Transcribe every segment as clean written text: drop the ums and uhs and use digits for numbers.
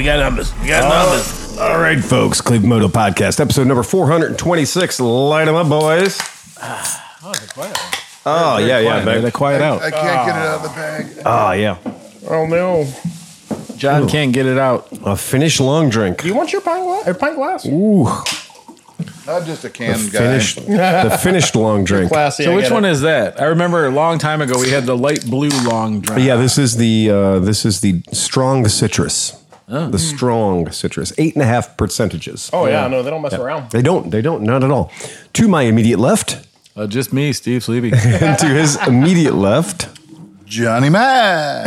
We got numbers. All right, folks. Cleveland Moto Podcast, episode number 426. Light them up, boys. Oh, yeah. They quiet out. I can't get it out of the bag. Oh, yeah. Oh, no. John can't get it out. A Finnish long drink. Do you want your pint glass? Ooh. Not just a canned guy. The finished long drink. Classy. So which one is that? I remember a long time ago we had the light blue long drink. Yeah, this is the strong citrus. The strong citrus. 8.5 percentages. Oh, yeah. No, they don't mess around. They don't. Not at all. To my immediate left, Just me, Steve Sleepy. and to his immediate left, Johnny Mac.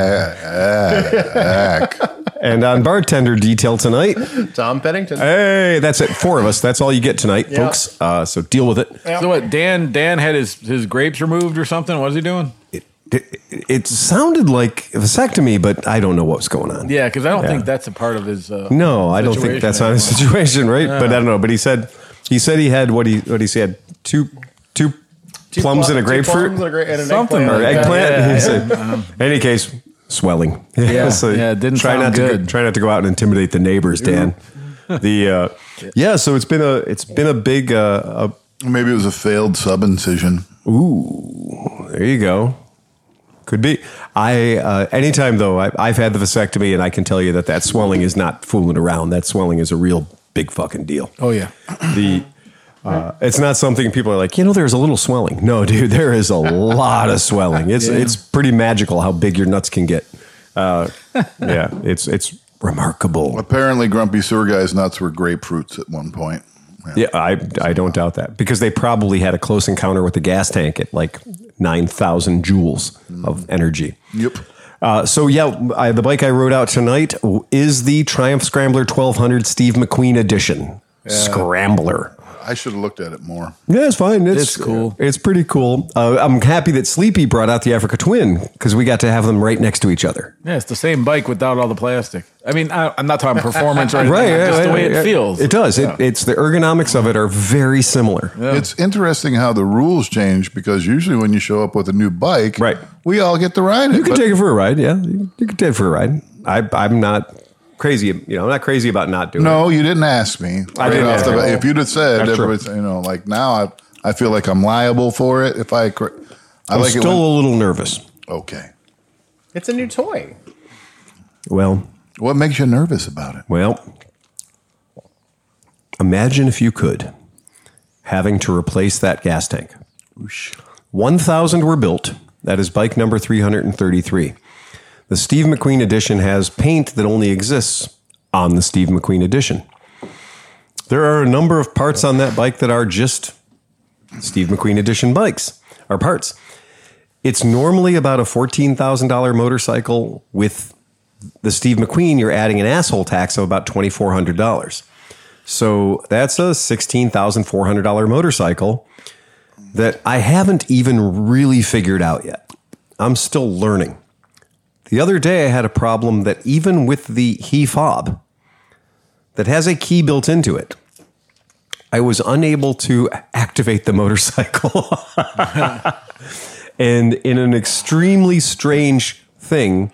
and on bartender detail tonight. Tom Pennington. Hey, that's it. 4 of us. That's all you get tonight, Yeah. folks. So deal with it. So what? Dan had his grapes removed or something? What is he doing? It sounded like a vasectomy, but I don't know what's going on. Yeah, because I don't think that's a part of his. No, I don't think that's not his situation, right? But I don't know. But he said he had what he said two plums and a grapefruit, Something or like that. eggplant. Yeah. He said, in any case, swelling. Yeah, So it didn't try sound not good. try not to go out and intimidate the neighbors, Dan. So it's been a big. Maybe it was a failed sub-incision. Ooh, there you go. Could be. Anytime though, I've had the vasectomy, and I can tell you that swelling is not fooling around. That swelling is a real big fucking deal. Oh yeah. It's not something people are like, there's a little swelling. No, dude, there is a lot of swelling. It's pretty magical how big your nuts can get. It's remarkable. Apparently, Grumpy Sewer Guy's nuts were grapefruits at one point. Yeah, I don't doubt that, because they probably had a close encounter with the gas tank at like 9,000 joules of energy. Yep. The bike I rode out tonight is the Triumph Scrambler 1200 Steve McQueen edition. Scrambler. I should have looked at it more. Yeah, it's fine. It's cool. It's pretty cool. I'm happy that Sleepy brought out the Africa Twin, because we got to have them right next to each other. Yeah, it's the same bike without all the plastic. I mean, I'm not talking performance or anything. Just the way it feels. It does. Yeah. It's the ergonomics of it are very similar. Yeah. It's interesting how the rules change, because usually when you show up with a new bike, right, we all get to ride it. You can take it for a ride. Yeah, you can take it for a ride. I'm not crazy. I'm not crazy about not doing it. No, you didn't ask me. I didn't ask you. If you'd have said, That's true. like now I feel like I'm liable for it. If I'm like still a little nervous. Okay. It's a new toy. Well, what makes you nervous about it? Well, imagine if you could, having to replace that gas tank. 1,000 were built. That is bike number 333. The Steve McQueen edition has paint that only exists on the Steve McQueen edition. There are a number of parts on that bike that are just Steve McQueen edition bikes, or parts. It's normally about a $14,000 motorcycle. With the Steve McQueen, you're adding an asshole tax of about $2,400. So that's a $16,400 motorcycle that I haven't even really figured out yet. I'm still learning. The other day I had a problem that even with the HE fob that has a key built into it, I was unable to activate the motorcycle. And in an extremely strange thing,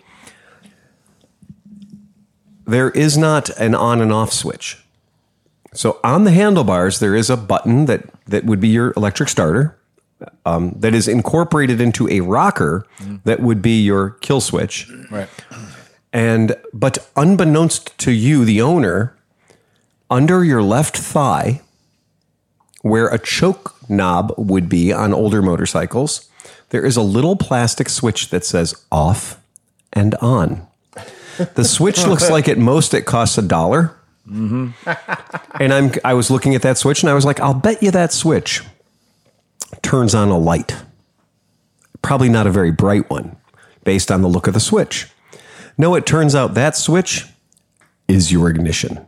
there is not an on and off switch. So on the handlebars, there is a button that would be your electric starter, that is incorporated into a rocker that would be your kill switch. Right. But unbeknownst to you, the owner, under your left thigh, where a choke knob would be on older motorcycles, there is a little plastic switch that says off and on. The switch looks like at most it costs $1. Mm-hmm. And I was looking at that switch and I was like, I'll bet you that switch turns on a light. Probably not a very bright one based on the look of the switch. No, it turns out that switch is your ignition.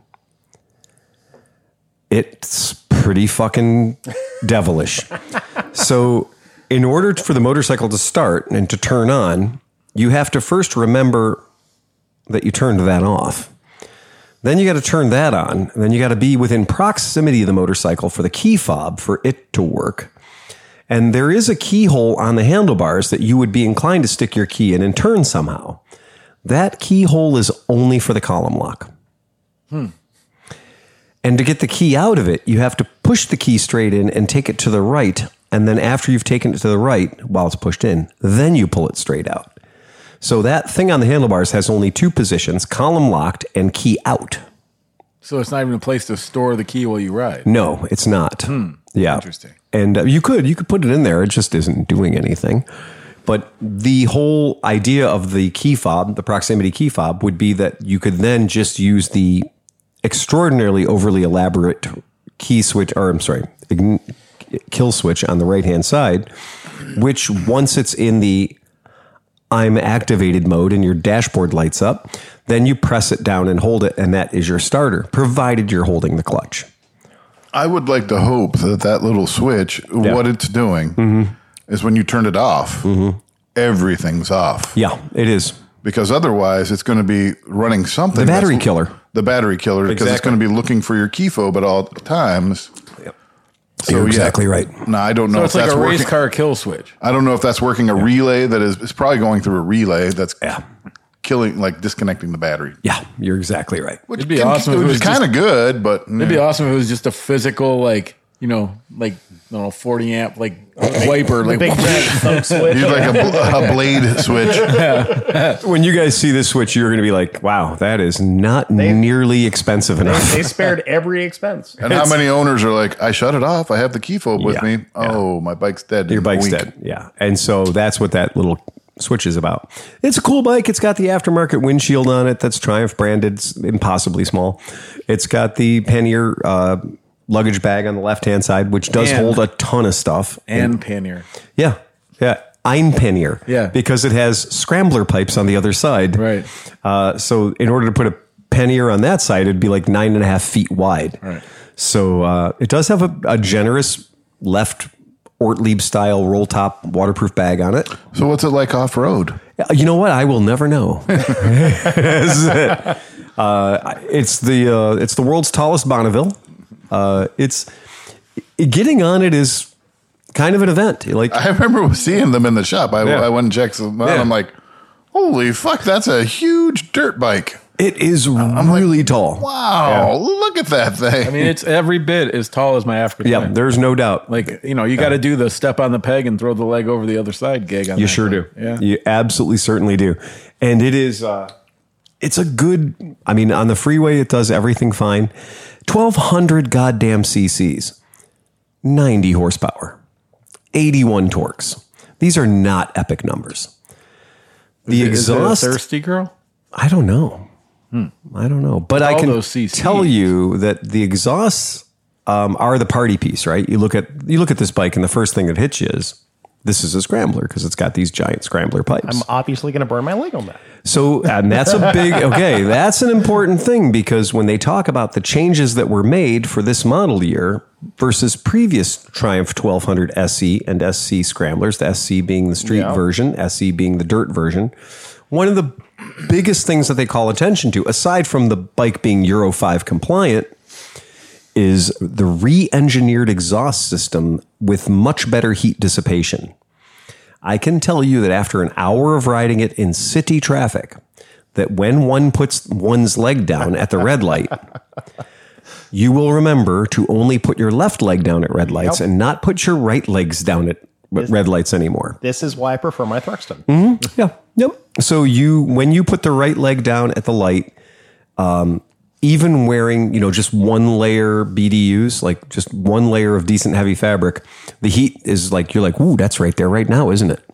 It's pretty fucking devilish. So in order for the motorcycle to start and to turn on, you have to first remember that you turned that off. Then you got to turn that on. And then you got to be within proximity of the motorcycle for the key fob for it to work. And there is a keyhole on the handlebars that you would be inclined to stick your key in and turn somehow. That keyhole is only for the column lock. And to get the key out of it, you have to push the key straight in and take it to the right. And then after you've taken it to the right, while it's pushed in, then you pull it straight out. So that thing on the handlebars has only two positions, column locked and key out. So it's not even a place to store the key while you ride. No, it's not. Yeah. Interesting. And you could put it in there. It just isn't doing anything. But the whole idea of the key fob, the proximity key fob, would be that you could then just use the extraordinarily overly elaborate key switch, or I'm sorry, kill switch on the right-hand side, which once it's in the I'm activated mode and your dashboard lights up, then you press it down and hold it, and that is your starter, provided you're holding the clutch. I would like to hope that little switch, what it's doing, is when you turn it off, everything's off. Yeah, it is. Because otherwise, it's going to be running something. The battery killer. The battery killer, because it's going to be looking for your key fob at all times. Yep. So You're exactly right. No, I don't know So if it's like that's a race working. car kill switch. I don't know if that's working a relay that is. It's probably going through a relay that's killing, like disconnecting the battery. Yeah, you're exactly right. Which It'd be awesome if it Which was is kind of good, but It'd be awesome if it was just a physical, like, you know, like, I don't know, 40 amp, like, wiper. Like, Big giant thumb switch. you'd like a blade switch. When you guys see this switch, you're going to be like, wow, that is not nearly expensive enough. They spared every expense. And how many owners are like, I shut it off. I have the key fob with Yeah, me. Oh, my bike's dead. Your bike's Wink. dead. Yeah. And so that's what that little switch is about. It's a cool bike. It's got the aftermarket windshield on it that's Triumph branded. It's impossibly small. It's got the pannier luggage bag on the left-hand side, which does hold a ton of stuff. and pannier. Yeah. Yeah. Einpannier. Yeah. Because it has scrambler pipes on the other side. Right. So in order to put a pannier on that side, it'd be like 9.5 feet wide. Right. So it does have a generous left Ortlieb style roll top waterproof bag on it. So what's it like off road? You know what? I will never know. It's the world's tallest Bonneville. It's getting on it is kind of an event. Like I remember seeing them in the shop. I went and checked them out. Yeah. I'm like, holy fuck, that's a huge dirt bike. it is really tall. Wow, look at that thing. I mean, it's every bit as tall as my Africa Yeah, Twin. there's no doubt. Like, you know, you got to do the step on the peg and throw the leg over the other side gig on You that sure thing. do. Yeah. You absolutely certainly do. And it is, it's a good, I mean, on the freeway, it does everything fine. 1,200 goddamn cc's, 90 horsepower, 81 torques. These are not epic numbers. The Is it a exhaust, thirsty girl? I don't know. I don't know. But I all can those CCs. tell you that the exhausts are the party piece, right? You look at this bike, and the first thing that hits you is this is a scrambler because it's got these giant scrambler pipes. I'm obviously going to burn my leg on that. So, and that's a big, okay, that's an important thing because when they talk about the changes that were made for this model year versus previous Triumph 1200 SE and SC scramblers, the SC being the street version, SE being the dirt version, one of the biggest things that they call attention to, aside from the bike being Euro 5 compliant, is the re-engineered exhaust system with much better heat dissipation. I can tell you that after an hour of riding it in city traffic, that when one puts one's leg down at the red light, you will remember to only put your left leg down at red lights and not put your right legs down at red lights anymore. This is why I prefer my Thruxton. Yeah. Yep. So when you put the right leg down at the light, even wearing, just one layer BDUs, like just one layer of decent heavy fabric, the heat is like, you're like, ooh, that's right there right now, isn't it?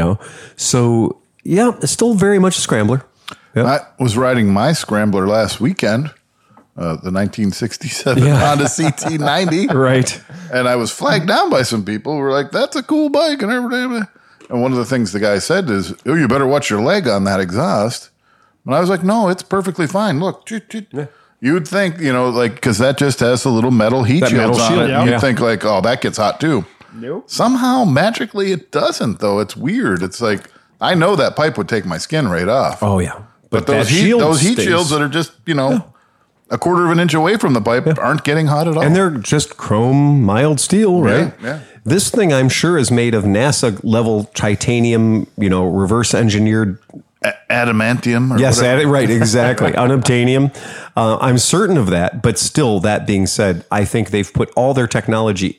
So yeah, it's still very much a scrambler. Yep. I was riding my scrambler last weekend, the 1967 Honda CT90. Right. And I was flagged down by some people who were like, that's a cool bike and everything. And one of the things the guy said is, oh, you better watch your leg on that exhaust. And I was like, no, it's perfectly fine. Look, you would think, because that just has a little metal heat shields on it. Yeah. You'd think like, oh, that gets hot too. Nope. Somehow, magically, it doesn't, though. It's weird. It's like, I know that pipe would take my skin right off. Oh, yeah. But those heat shields that are just, a quarter of an inch away from the pipe aren't getting hot at all. And they're just chrome mild steel, right? Yeah. This thing, I'm sure, is made of NASA level titanium, reverse engineered adamantium. Or yes, whatever. right, exactly. Unobtainium. I'm certain of that, but still, that being said, I think they've put all their technology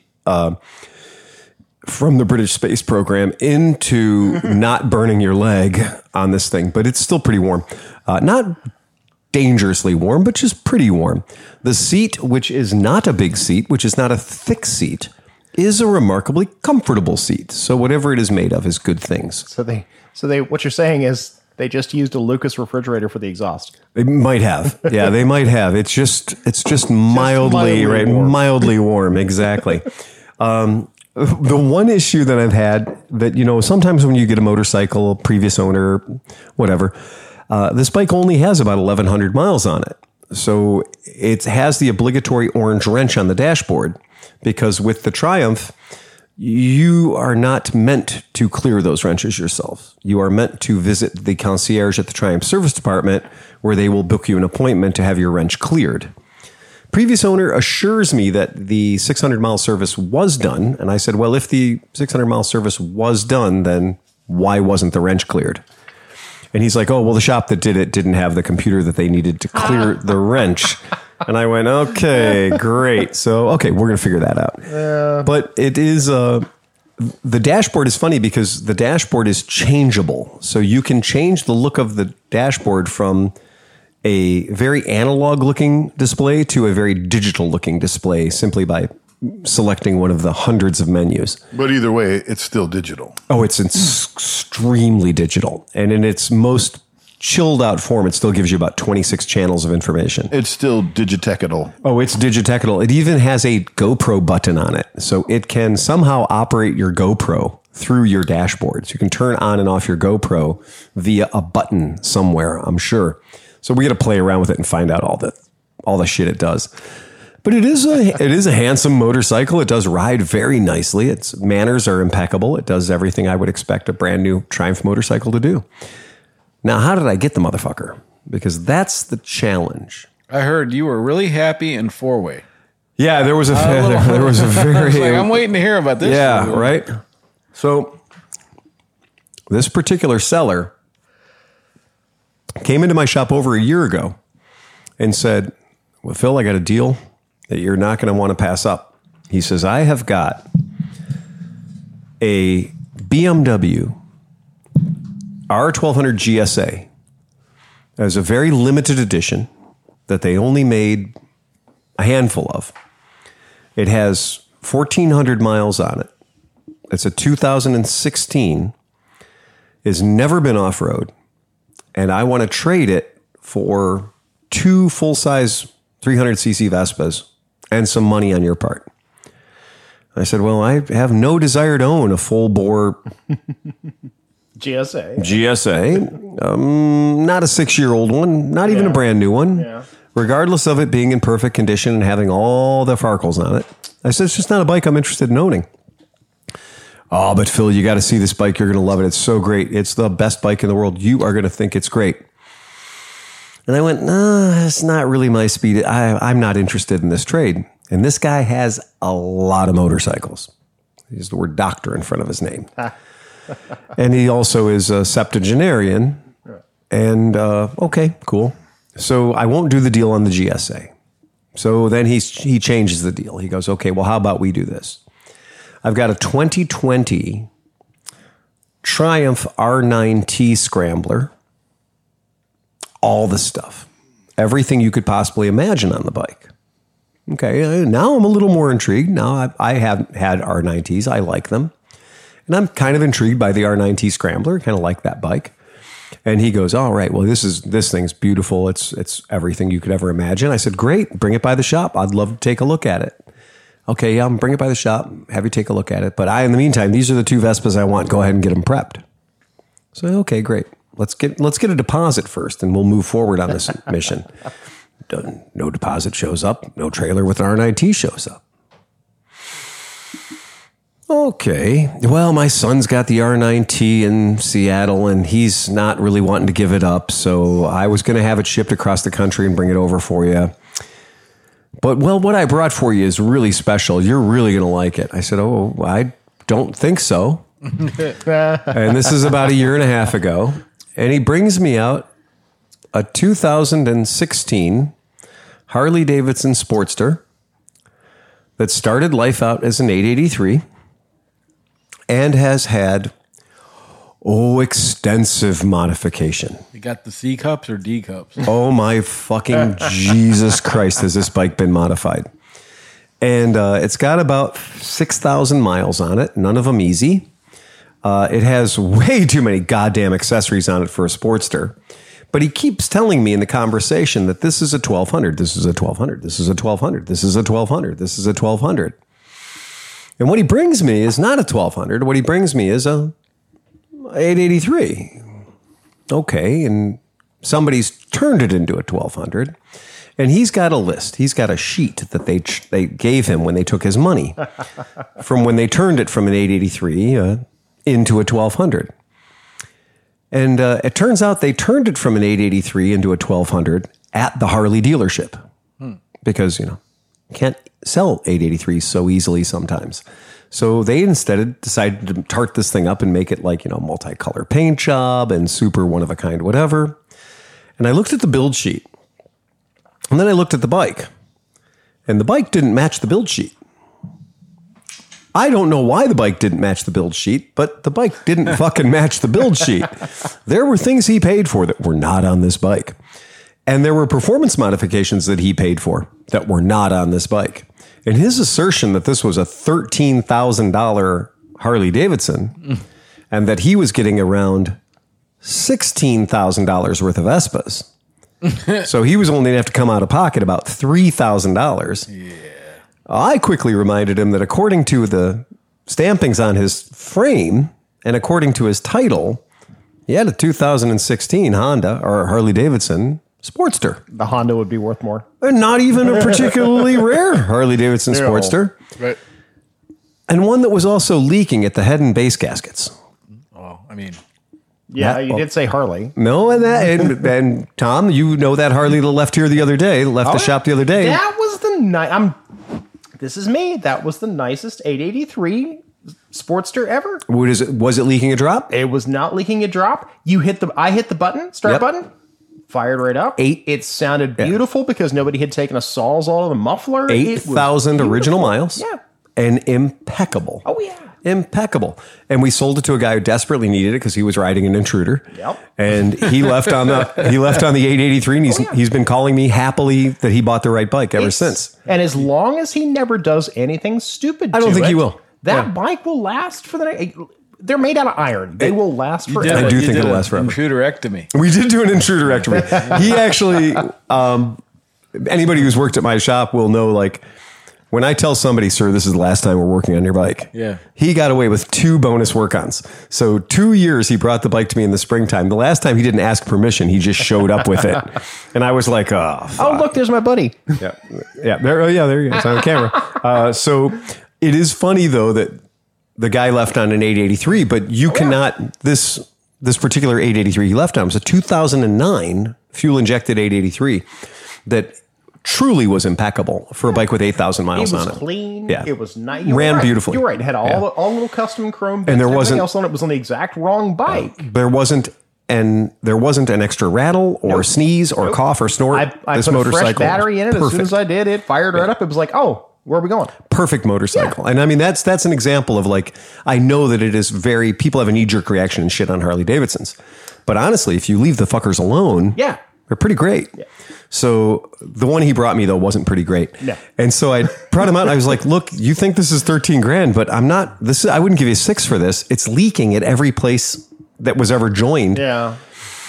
from the British space program into not burning your leg on this thing, but it's still pretty warm. Not dangerously warm, but just pretty warm. The seat, which is not a big seat, which is not a thick seat, is a remarkably comfortable seat. So whatever it is made of is good things. So they, what you're saying is they just used a Lucas refrigerator for the exhaust. They might have. Yeah, they might have. It's just mildly right, warm. mildly warm. Exactly. The one issue that I've had that, sometimes when you get a motorcycle, previous owner, whatever, this bike only has about 1,100 miles on it. So it has the obligatory orange wrench on the dashboard because with the Triumph, you are not meant to clear those wrenches yourself. You are meant to visit the concierge at the Triumph service department where they will book you an appointment to have your wrench cleared. Previous owner assures me that the 600-mile service was done. And I said, well, if the 600-mile service was done, then why wasn't the wrench cleared? And he's like, oh, well, the shop that did it didn't have the computer that they needed to clear the wrench. And I went, okay, great. So, okay, we're going to figure that out. But it is, the dashboard is funny because the dashboard is changeable. So you can change the look of the dashboard from a very analog looking display to a very digital looking display simply by selecting one of the hundreds of menus. But either way, it's still digital. Oh, it's extremely digital. And in its most chilled out form, it still gives you about 26 channels of information. It's still digitechnical. Oh, it's digitechnical. It even has a GoPro button on it. So it can somehow operate your GoPro through your dashboard. So you can turn on and off your GoPro via a button somewhere, I'm sure. So we got to play around with it and find out all the shit it does. But it is a handsome motorcycle. It does ride very nicely. Its manners are impeccable. It does everything I would expect a brand new Triumph motorcycle to do. Now, how did I get the motherfucker? Because that's the challenge. I heard you were really happy in four-way. Yeah, there was a very. I'm waiting to hear about this. Yeah, right. So this particular seller came into my shop over a year ago and said, well, Phil, I got a deal that you're not going to want to pass up. He says, I have got a BMW R1200 GSA as a very limited edition that they only made a handful of. It has 1,400 miles on it. It's a 2016. It's never been off-road. And I want to trade it for 2 full-size 300cc Vespas and some money on your part. I said, well, I have no desire to own a full-bore GSA. Not a 6-year-old one, not even a brand new one. Yeah. Regardless of it being in perfect condition and having all the farkles on it. I said, it's just not a bike I'm interested in owning. Oh, but Phil, you got to see this bike. You're going to love it. It's so great. It's the best bike in the world. You are going to think it's great. And I went, no, it's not really my speed. I'm not interested in this trade. And this guy has a lot of motorcycles. He has the word doctor in front of his name. And he also is a septuagenarian. And okay, cool. So I won't do the deal on the GSA. So then he changes the deal. He goes, okay, well, how about we do this? I've got a 2020 Triumph R9T Scrambler. All the stuff. Everything you could possibly imagine on the bike. Okay, now I'm a little more intrigued. Now I have had R9Ts. I like them. And I'm kind of intrigued by the R9T Scrambler. Kind of like that bike. And he goes, all right, well, this thing's beautiful. It's everything you could ever imagine. I said, great, bring it by the shop. I'd love to take a look at it. Okay, yeah, I'm bring it by the shop, have you take a look at it. But in the meantime, these are the 2 Vespas I want. Go ahead and get them prepped. So, okay, great. Let's get a deposit first, and we'll move forward on this mission. No deposit shows up. No trailer with an R9T shows up. Okay. Well, my son's got the R9T in Seattle, and he's not really wanting to give it up. So I was going to have it shipped across the country and bring it over for you. But, well, what I brought for you is really special. You're really going to like it. I said, oh, I don't think so. And this is about a year and a half ago. And he brings me out a 2016 Harley Davidson Sportster that started life out as an 883 and has had, extensive modification. You got the C cups or D cups? Oh my fucking Jesus Christ, has this bike been modified? And it's got about 6,000 miles on it, none of them easy. It has way too many goddamn accessories on it for a Sportster. But he keeps telling me in the conversation that this is a 1200, this is a 1200, this is a 1200, this is a 1200, this is a 1200. And what he brings me is not a 1200. What he brings me is a 883. Okay, and somebody's turned it into a 1200. And he's got a list. He's got a sheet that they gave him when they took his money from when they turned it from an 883 into a 1200. And it turns out they turned it from an 883 into a 1200 at the Harley dealership because, you can't sell 883s so easily sometimes. So they instead decided to tart this thing up and make it like, multicolor paint job and super one of a kind, whatever. And I looked at the build sheet and then I looked at the bike and the bike didn't match the build sheet. I don't know why the bike didn't match the build sheet, but the bike didn't fucking match the build sheet. There were things he paid for that were not on this bike. And there were performance modifications that he paid for that were not on this bike. And his assertion that this was a $13,000 Harley Davidson and that he was getting around $16,000 worth of Vespas. So he was only going to have to come out of pocket about $3,000. Yeah. I quickly reminded him that according to the stampings on his frame and according to his title, he had a 2016 Honda or Harley Davidson Sportster. The Honda would be worth more. And not even a particularly rare Harley Davidson Sportster. Right. And one that was also leaking at the head and base gaskets. Oh, I mean... Yeah, you did say Harley. No, and Tom, you know that Harley that left here the other day, left the shop the other day. That was the this is me. That was the nicest 883 Sportster ever. Was it leaking a drop? It was not leaking a drop. I hit the button, start button, fired right up. It sounded beautiful because nobody had taken a Sawzall of the muffler. 8,000 original miles. Yeah. And impeccable. Oh, yeah. Impeccable. And we sold it to a guy who desperately needed it because he was riding an Intruder. Yep. And he left on the 883 and he's been calling me happily that he bought the right bike ever since. And as long as he never does anything stupid I don't think he will. That bike will last for the night. They're made out of iron. They will last forever. I do think it'll last forever. Intruderectomy. We did do an intruderectomy. He actually, anybody who's worked at my shop will know, like, when I tell somebody, sir, this is the last time we're working on your bike. Yeah. He got away with 2 bonus work-ons. So 2 years he brought the bike to me in the springtime. The last time he didn't ask permission. He just showed up with it. And I was like, oh, fuck. Oh, look, there's my buddy. Yeah. There you go. It's on camera. So it is funny, though, that the guy left on an 883, but you cannot, this particular 883 he left on was a 2009 fuel-injected 883 that truly was impeccable for a bike with 8,000 miles on it. It was clean. Yeah. It was nice. Ran beautifully. You're right. It had all little custom chrome bits and there wasn't else on it. It was on the exact wrong bike. There wasn't an extra rattle or sneeze or cough or snort. I put a fresh battery in it. As soon as I did, it fired right up. It was like, oh, where are we going? Perfect motorcycle. Yeah. And I mean, that's an example of, like, I know that it is people have a knee-jerk reaction and shit on Harley Davidsons. But honestly, if you leave the fuckers alone, they're pretty great. Yeah. So the one he brought me, though, wasn't pretty great. No. And so I brought him out. And I was like, look, you think this is 13 grand, but I'm not. I wouldn't give you a 6 for this. It's leaking at every place that was ever joined. Yeah.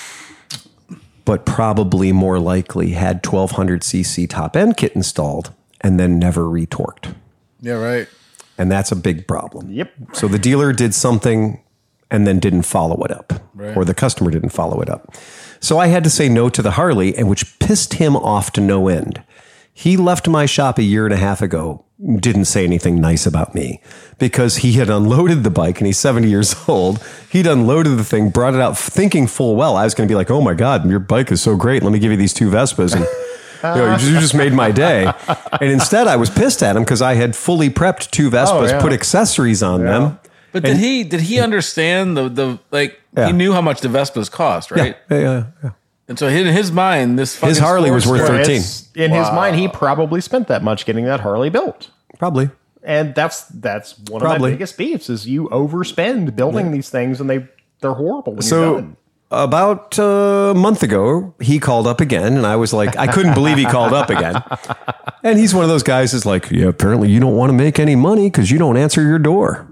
But probably more likely had 1200cc top end kit installed and then never retorqued. Yeah, right. And that's a big problem. Yep. So the dealer did something and then didn't follow it up, or the customer didn't follow it up. So I had to say no to the Harley, and which pissed him off to no end. He left my shop a year and a half ago, didn't say anything nice about me because he had unloaded the bike and he's 70 years old. He'd unloaded the thing, brought it out thinking full well I was going to be like, oh my God, your bike is so great. Let me give you these 2 Vespas. And you just made my day. And instead I was pissed at him because I had fully prepped 2 Vespas, put accessories on them. But did he understand the He knew how much the Vespas cost, right? Yeah. And so in his mind, his Harley was worth 13. In his mind, he probably spent that much getting that Harley built. Probably. And that's one of my biggest beefs is you overspend building these things and they're horrible when you're done. About a month ago, he called up again, and I was like, I couldn't believe he called up again. And he's one of those guys that's like, yeah, apparently you don't want to make any money because you don't answer your door.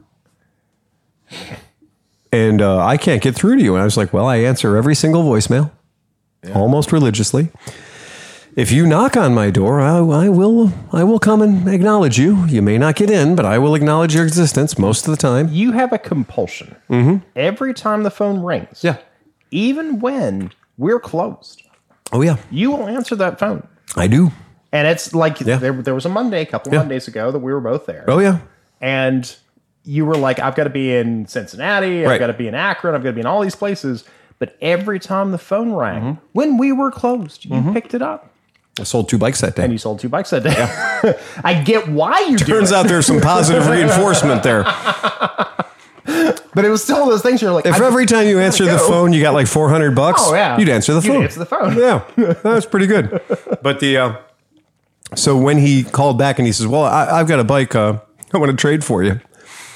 And I can't get through to you. And I was like, well, I answer every single voicemail, almost religiously. If you knock on my door, I will come and acknowledge you. You may not get in, but I will acknowledge your existence most of the time. You have a compulsion. Every time the phone rings. Yeah. Even when we're closed. Oh, yeah. You will answer that phone. I do. And it's like there was a couple Mondays ago that we were both there. Oh, yeah. And you were like, I've got to be in Cincinnati. I've got to be in Akron. I've got to be in all these places. But every time the phone rang, when we were closed, you picked it up. I sold 2 bikes that day. And you sold 2 bikes that day. Yeah. I get why you do it. Turns out there's some positive reinforcement there. But it was still one of those things you're like... If every time you answer the phone, you got like $400, you'd answer the phone. You'd answer the phone. Yeah, that's pretty good. But so when he called back and he says, well, I've got a bike I want to trade for you.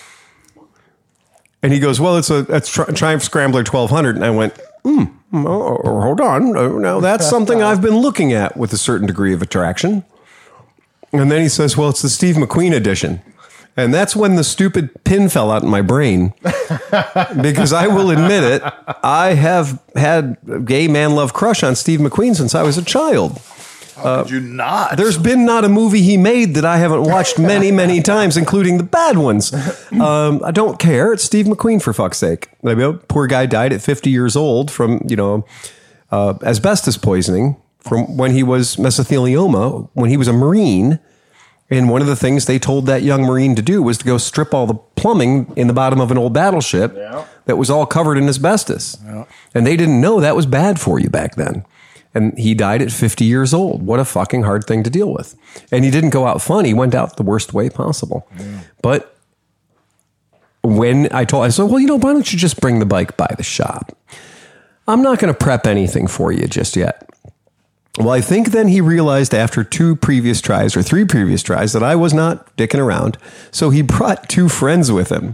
And he goes, well, it's a Triumph Scrambler 1200. And I went, hold on. Now, that's something I've been looking at with a certain degree of attraction. And then he says, well, it's the Steve McQueen edition. And that's when the stupid pin fell out in my brain. Because I will admit it, I have had a gay man love crush on Steve McQueen since I was a child. How could you not? There's been not a movie he made that I haven't watched many, many times, including the bad ones. I don't care. It's Steve McQueen, for fuck's sake. I mean, poor guy died at 50 years old from, asbestos poisoning from when he was mesothelioma, when he was a Marine. And one of the things they told that young Marine to do was to go strip all the plumbing in the bottom of an old battleship that was all covered in asbestos. Yeah. And they didn't know that was bad for you back then. And he died at 50 years old. What a fucking hard thing to deal with. And he didn't go out fun. He went out the worst way possible. Yeah. But when I said, well, why don't you just bring the bike by the shop? I'm not going to prep anything for you just yet. Well, I think then he realized after 3 previous tries that I was not dicking around. So he brought 2 friends with him.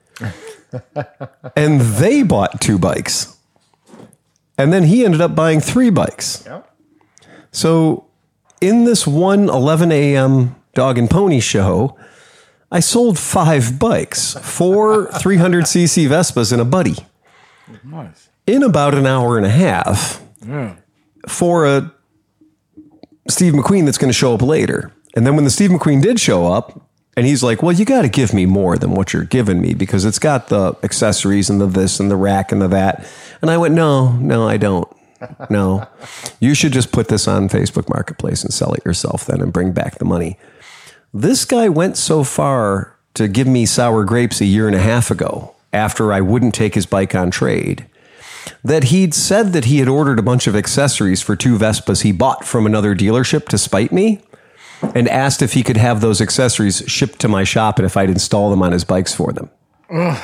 And they bought 2 bikes. And then he ended up buying 3 bikes. Yeah. So in this one 11 a.m. dog and pony show, I sold 5 bikes, 4 300cc Vespas and a buddy. Nice. In about an hour and a half for a Steve McQueen that's going to show up later. And then when the Steve McQueen did show up, and he's like, well, you got to give me more than what you're giving me because it's got the accessories and the this and the rack and the that. And I went, no, I don't. No, you should just put this on Facebook Marketplace and sell it yourself then and bring back the money. This guy went so far to give me sour grapes a year and a half ago after I wouldn't take his bike on trade that he'd said that he had ordered a bunch of accessories for 2 Vespas he bought from another dealership to spite me and asked if he could have those accessories shipped to my shop and if I'd install them on his bikes for them. Ugh.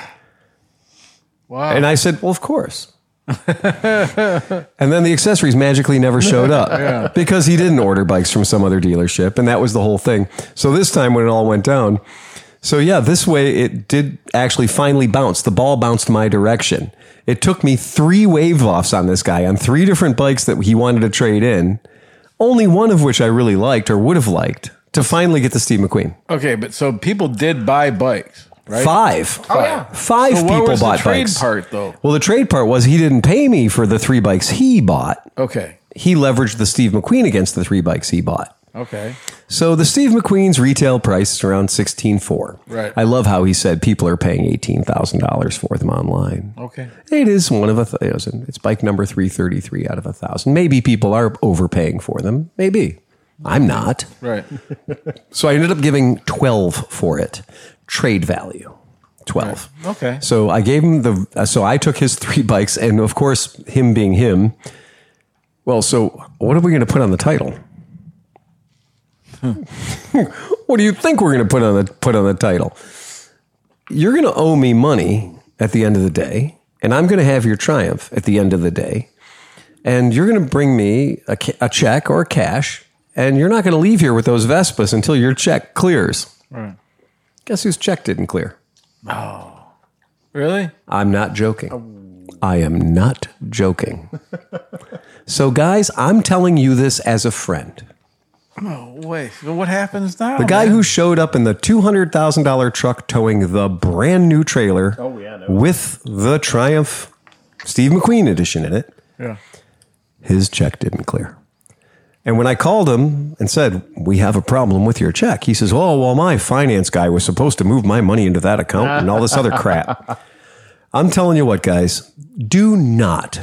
Wow. And I said, well, of course. And then the accessories magically never showed up because he didn't order bikes from some other dealership. And that was the whole thing. So this time when it all went down, this way it did actually finally bounce. The ball bounced my direction. It took me 3 wave-offs on this guy on 3 different bikes that he wanted to trade in, only one of which I really liked or would have liked, to finally get the Steve McQueen. Okay, but so people did buy bikes, right? 5. Oh, yeah. 5 people bought bikes. What was the trade part, though? Well, the trade part was he didn't pay me for the 3 bikes he bought. Okay. He leveraged the Steve McQueen against the 3 bikes he bought. Okay. So the Steve McQueen's retail price is around $16,400. Right. I love how he said people are paying $18,000 for them online. Okay. It is one of it's bike number 333 out of 1,000. Maybe people are overpaying for them. Maybe. I'm not. Right. So I ended up giving 12 for it. Trade value. 12. Right. Okay. So I gave him so I took his 3 bikes, and of course, him being him. Well, so what are we going to put on the title? What do you think we're going to put on the title? You're going to owe me money at the end of the day, and I'm going to have your Triumph at the end of the day, and you're going to bring me a check or cash, and you're not going to leave here with those Vespas until your check clears. Right. Guess whose check didn't clear? Oh, really? I'm not joking. I am not joking. So, guys, I'm telling you this as a friend. Oh, wait. Well, what happens now? The guy who showed up in the $200,000 truck towing the brand new trailer with the Triumph Steve McQueen edition in it, his check didn't clear. And when I called him and said, we have a problem with your check, he says, oh, well, my finance guy was supposed to move my money into that account and all this other crap. I'm telling you what, guys, do not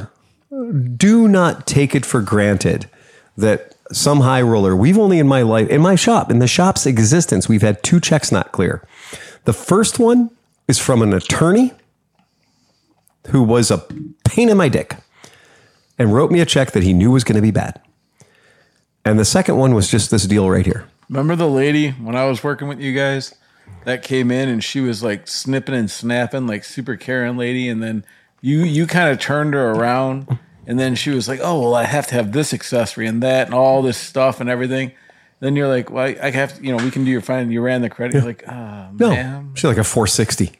take it for granted that some high roller. We've only in the shop's existence, we've had 2 checks not clear. The first one is from an attorney who was a pain in my dick and wrote me a check that he knew was going to be bad. And the second one was just this deal right here. Remember the lady when I was working with you guys that came in and she was like snipping and snapping, like super Karen lady. And then you kind of turned her around. And then she was like, oh, well, I have to have this accessory and that and all this stuff and everything. Then you're like, well, I have to, we can do your fine. You ran the credit. You're like, no, ma'am. She's like a 460.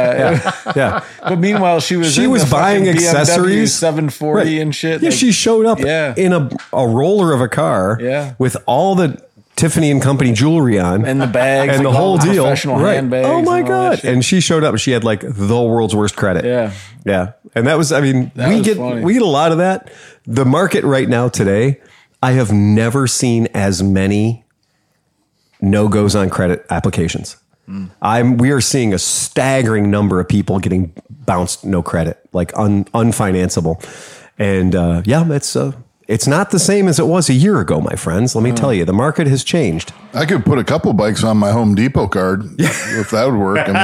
Yeah. But meanwhile, she was buying accessories. BMW 740 and shit. Yeah, she showed up in a roller of a car with all the Tiffany and Company jewelry on. And the bags. And the whole deal. Professional handbags. Oh, my God. And she showed up and she had like the world's worst credit. Yeah. And that was, we get a lot of that. The market right now today, I have never seen as many no-goes on credit applications. We are seeing a staggering number of people getting bounced no credit, like unfinanceable. And it's not the same as it was a year ago, my friends. Let me tell you, the market has changed. I could put a couple bikes on my Home Depot card if that would work. I mean,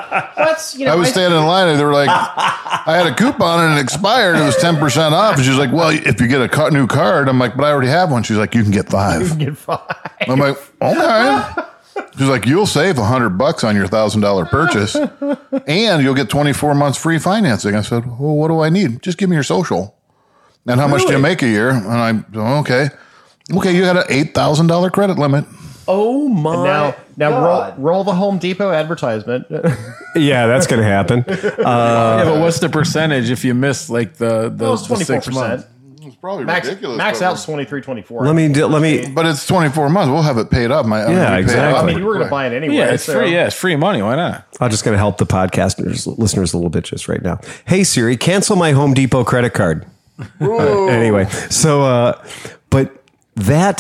I was standing in line and they were like, I had a coupon and it expired. It was 10% off. And she's like, well, if you get a new card, I'm like, but I already have one. She's like, you can get 5. You can get 5. I'm like, okay. She's like, you'll save $100 on your $1,000 purchase and you'll get 24 months free financing. I said, well, what do I need? Just give me your social. And how much do you make a year? And okay, you got an $8,000 credit limit. Oh my! Now roll the Home Depot advertisement. Yeah, that's going to happen. But what's the percentage if you miss like the 6 months? It's probably ridiculous. Max out's 23, 24. Let me. But it's 24 months. We'll have it paid up. Exactly. I mean, you were going to buy it anyway. Yeah, it's free. Yeah, it's free money. Why not? I'm just going to help the podcast listeners a little bit just right now. Hey Siri, cancel my Home Depot credit card. Anyway, so but that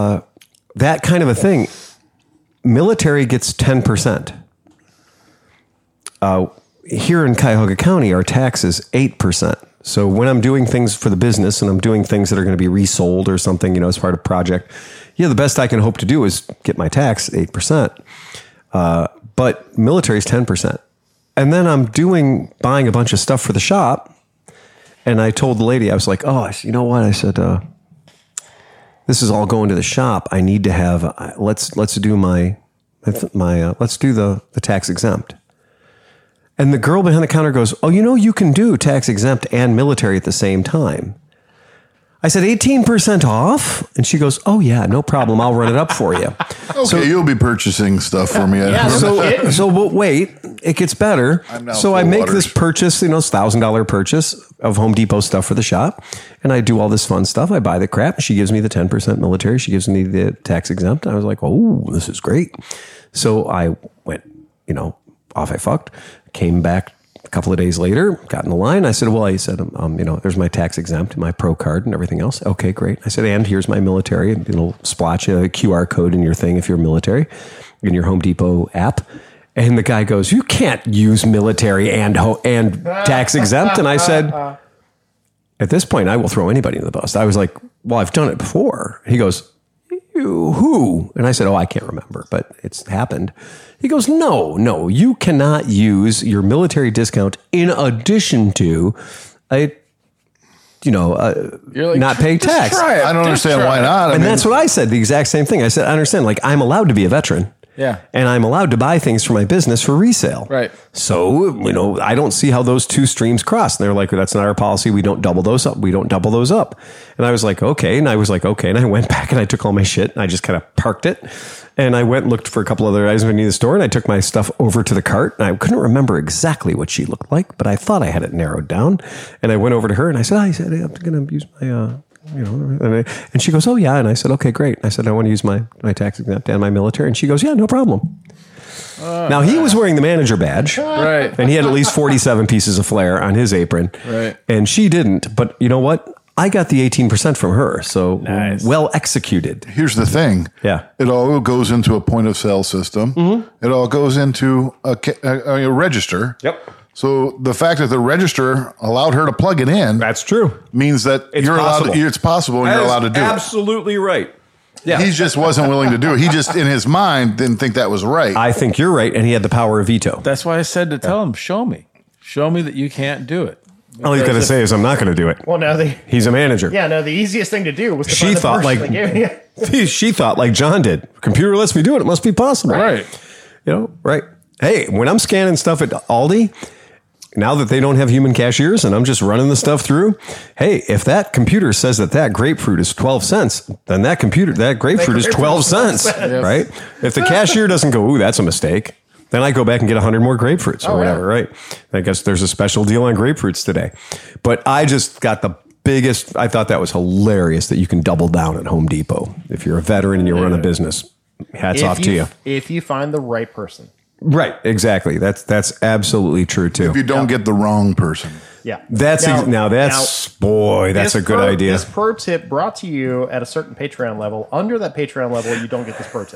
kind of a thing, military gets 10%. Here in Cuyahoga County, our tax is 8%. So when I'm doing things for the business and I'm doing things that are going to be resold or something, as part of a project, the best I can hope to do is get my tax 8%. But military is 10%. And then I'm buying a bunch of stuff for the shop. And I told the lady, I was like, oh, you know what? I said, this is all going to the shop. I need to have, let's do let's do the tax exempt. And the girl behind the counter goes, oh, you can do tax exempt and military at the same time. I said, 18% off? And she goes, oh, yeah, no problem. I'll run it up for you. Okay, so you'll be purchasing stuff for me. But wait, it gets better. So I make this purchase, $1,000 purchase of Home Depot stuff for the shop. And I do all this fun stuff. I buy the crap. She gives me the 10% military. She gives me the tax exempt. I was like, oh, this is great. So I went, off I fucked. Came back a couple of days later, got in the line. I said, there's my tax exempt, my pro card and everything else. Okay, great. I said, and here's my military. And it'll splotch a QR code in your thing if you're military, in your Home Depot app. And the guy goes, you can't use military and tax exempt. And I said, at this point, I will throw anybody in the bus. I was like, well, I've done it before. He goes, who? And I said, I can't remember, but it's happened. He goes, no, you cannot use your military discount in addition to not paying tax. I don't understand why not. And that's what I said, the exact same thing. I said, I understand, I'm allowed to be a veteran. Yeah. And I'm allowed to buy things for my business for resale. Right. So, I don't see how those two streams cross. And they're like, that's not our policy. We don't double those up. We don't double those up. And I was like, okay. And I was like, okay. And I went back and I took all my shit and I just kind of parked it. And I went and looked for a couple other items in the store, and I took my stuff over to the cart. And I couldn't remember exactly what she looked like, but I thought I had it narrowed down. And I went over to her and I said, I'm going to use my, and she goes, oh yeah. And I said, okay, great. I said, I want to use my tax exempt and my military. And she goes, yeah, no problem. Now he was wearing the manager badge, Right. and he had at least 47 pieces of flair on his apron, Right. and she didn't. But you know what? I got the 18% from her, so Nice. well executed. Here's the thing. Yeah. It all goes into a point of sale system. It all goes into a register. Yep. So the fact that the register allowed her to plug it in That's true. means that It's you're possible. allowed. It's possible, and you're allowed to do Absolutely right. Yeah. it. He just wasn't willing to do it. He just, in his mind, didn't think that was right. I think you're right, and he had the power of veto. That's why I said to tell him, show me that you can't do it. All he's going to say is, I'm not going to do it. Well, no, He's a manager. the easiest thing to do was to She find the thought person like- that gave you- She thought like John did. Computer lets me do it. It must be possible. Right. Right. Hey, when I'm scanning stuff at Aldi, now that they don't have human cashiers and I'm just running the stuff through, hey, if that computer says that grapefruit is 12 cents, then that grapefruit is 12 cents, right? If the cashier doesn't go, ooh, that's a mistake, then I go back and get 100 more grapefruits or whatever, right? I guess there's a special deal on grapefruits today. But I just got the biggest, I thought that was hilarious that you can double down at Home Depot. If you're a veteran and you run a business, hats off to you. If you find the right person. Right, exactly. That's absolutely true too. if you don't get the wrong person. Yeah. That's that's This a good idea. This pro tip brought to you at a certain Patreon level. Under that Patreon level, you don't get this pro tip.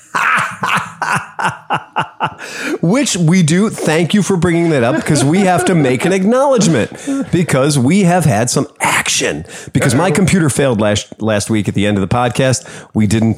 Which we do. Thank you for bringing that up, because we have to make an acknowledgement, because we have had some action. Because my computer failed last week at the end of the podcast. We didn't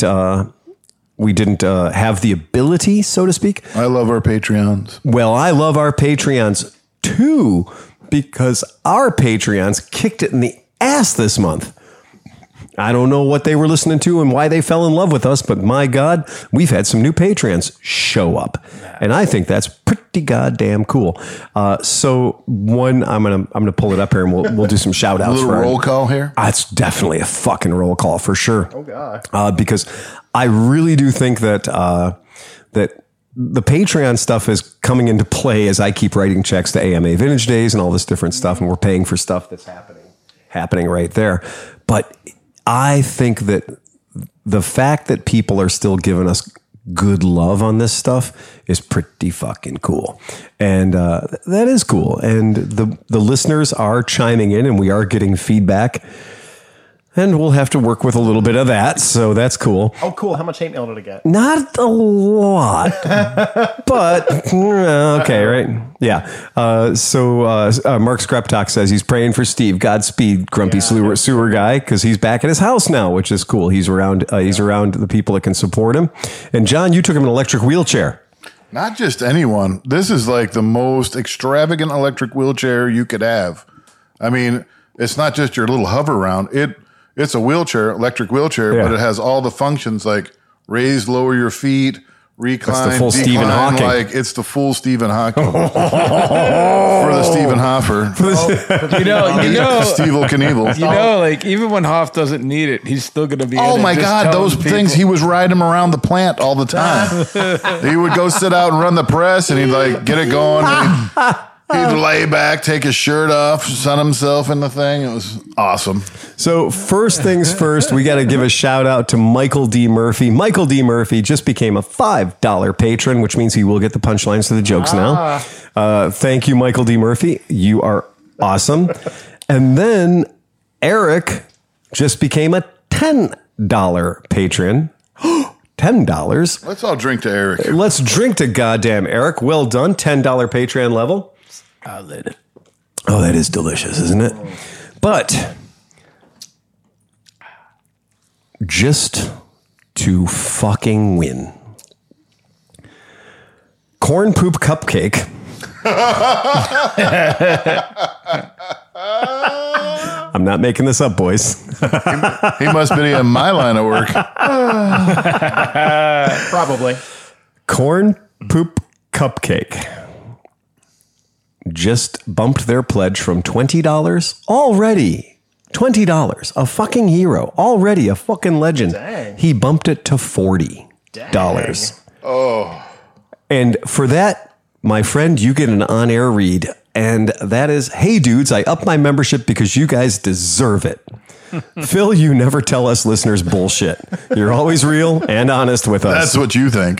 have the ability, so to speak. I love our Patreons. Well, I love our Patreons too, because our Patreons kicked it in the ass this month. I don't know what they were listening to and why they fell in love with us, but my God, we've had some new Patreons show up, and I think that's pretty goddamn cool. So one, I'm gonna pull it up here, and we'll do some shout outs. A little roll call here. It's definitely a fucking roll call for sure. Oh God. Because I really do think that that the Patreon stuff is coming into play as I keep writing checks to AMA Vintage Days and all this different stuff, and we're paying for stuff that's happening right there. But I think that the fact that people are still giving us good love on this stuff is pretty fucking cool. And that is cool. And the listeners are chiming in, and we are getting feedback. And we'll have to work with a little bit of that. So that's cool. Oh, cool. How much hate mail did I get? Not a lot, but okay, right? Yeah. So Mark Scraptalk says he's praying for Steve. Godspeed, grumpy sewer guy, because he's back at his house now, which is cool. He's around. He's around the people that can support him. And John, you took him an electric wheelchair. Not just anyone. This is like the most extravagant electric wheelchair you could have. I mean, it's not just your little hover round. It's a wheelchair, electric wheelchair, Yeah. but it has all the functions like raise, lower your feet, recline, That's the full decline. Stephen Hawking. Like it's the full Stephen Hawking for the Stephen Hoffer. You know, Steve Knievel. like even when Hoff doesn't need it, he's still going to be. Oh in it, my just God, telling those people. things, he was riding him around the plant all the time. He would go sit out and run the press, and he'd like get it going. He'd lay back, take his shirt off, sun himself in the thing. It was awesome. So first things first, we got to give a shout out to Michael D. Murphy. Michael D. Murphy just became a $5 patron, which means he will get the punchlines to the jokes now. Thank you, Michael D. Murphy. You are awesome. And then Eric just became a $10 patron. $10. Let's all drink to Eric. Let's drink to goddamn Eric. Well done. $10 Patreon level. Oh, that is delicious, isn't it? But just to fucking win. Corn poop cupcake. I'm not making this up, boys. He must be in my line of work. Probably. Corn Poop Cupcake just bumped their pledge from $20 already. $20. A fucking hero. Already a fucking legend. Dang. He bumped it to $40. Dang. Oh, And for that, my friend, you get an on-air read. And that is, hey, dudes, I upped my membership because you guys deserve it. Phil, you never tell us listeners bullshit. You're always real and honest with us. that's what you think.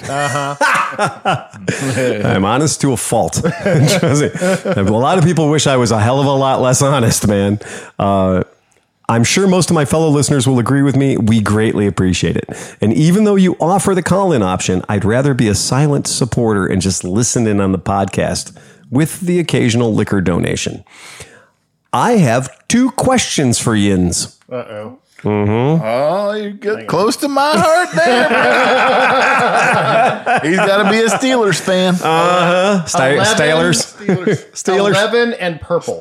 I'm honest to a fault. Trust me. A lot of people wish I was a hell of a lot less honest, man. I'm sure most of my fellow listeners will agree with me. We greatly appreciate it. And even though you offer the call-in option, I'd rather be a silent supporter and just listen in on the podcast with the occasional liquor donation. I have 2 questions for Yins. Uh-oh. Oh, you get close to my heart there, man. He's got to be a Steelers fan. Steelers. 11 and purple.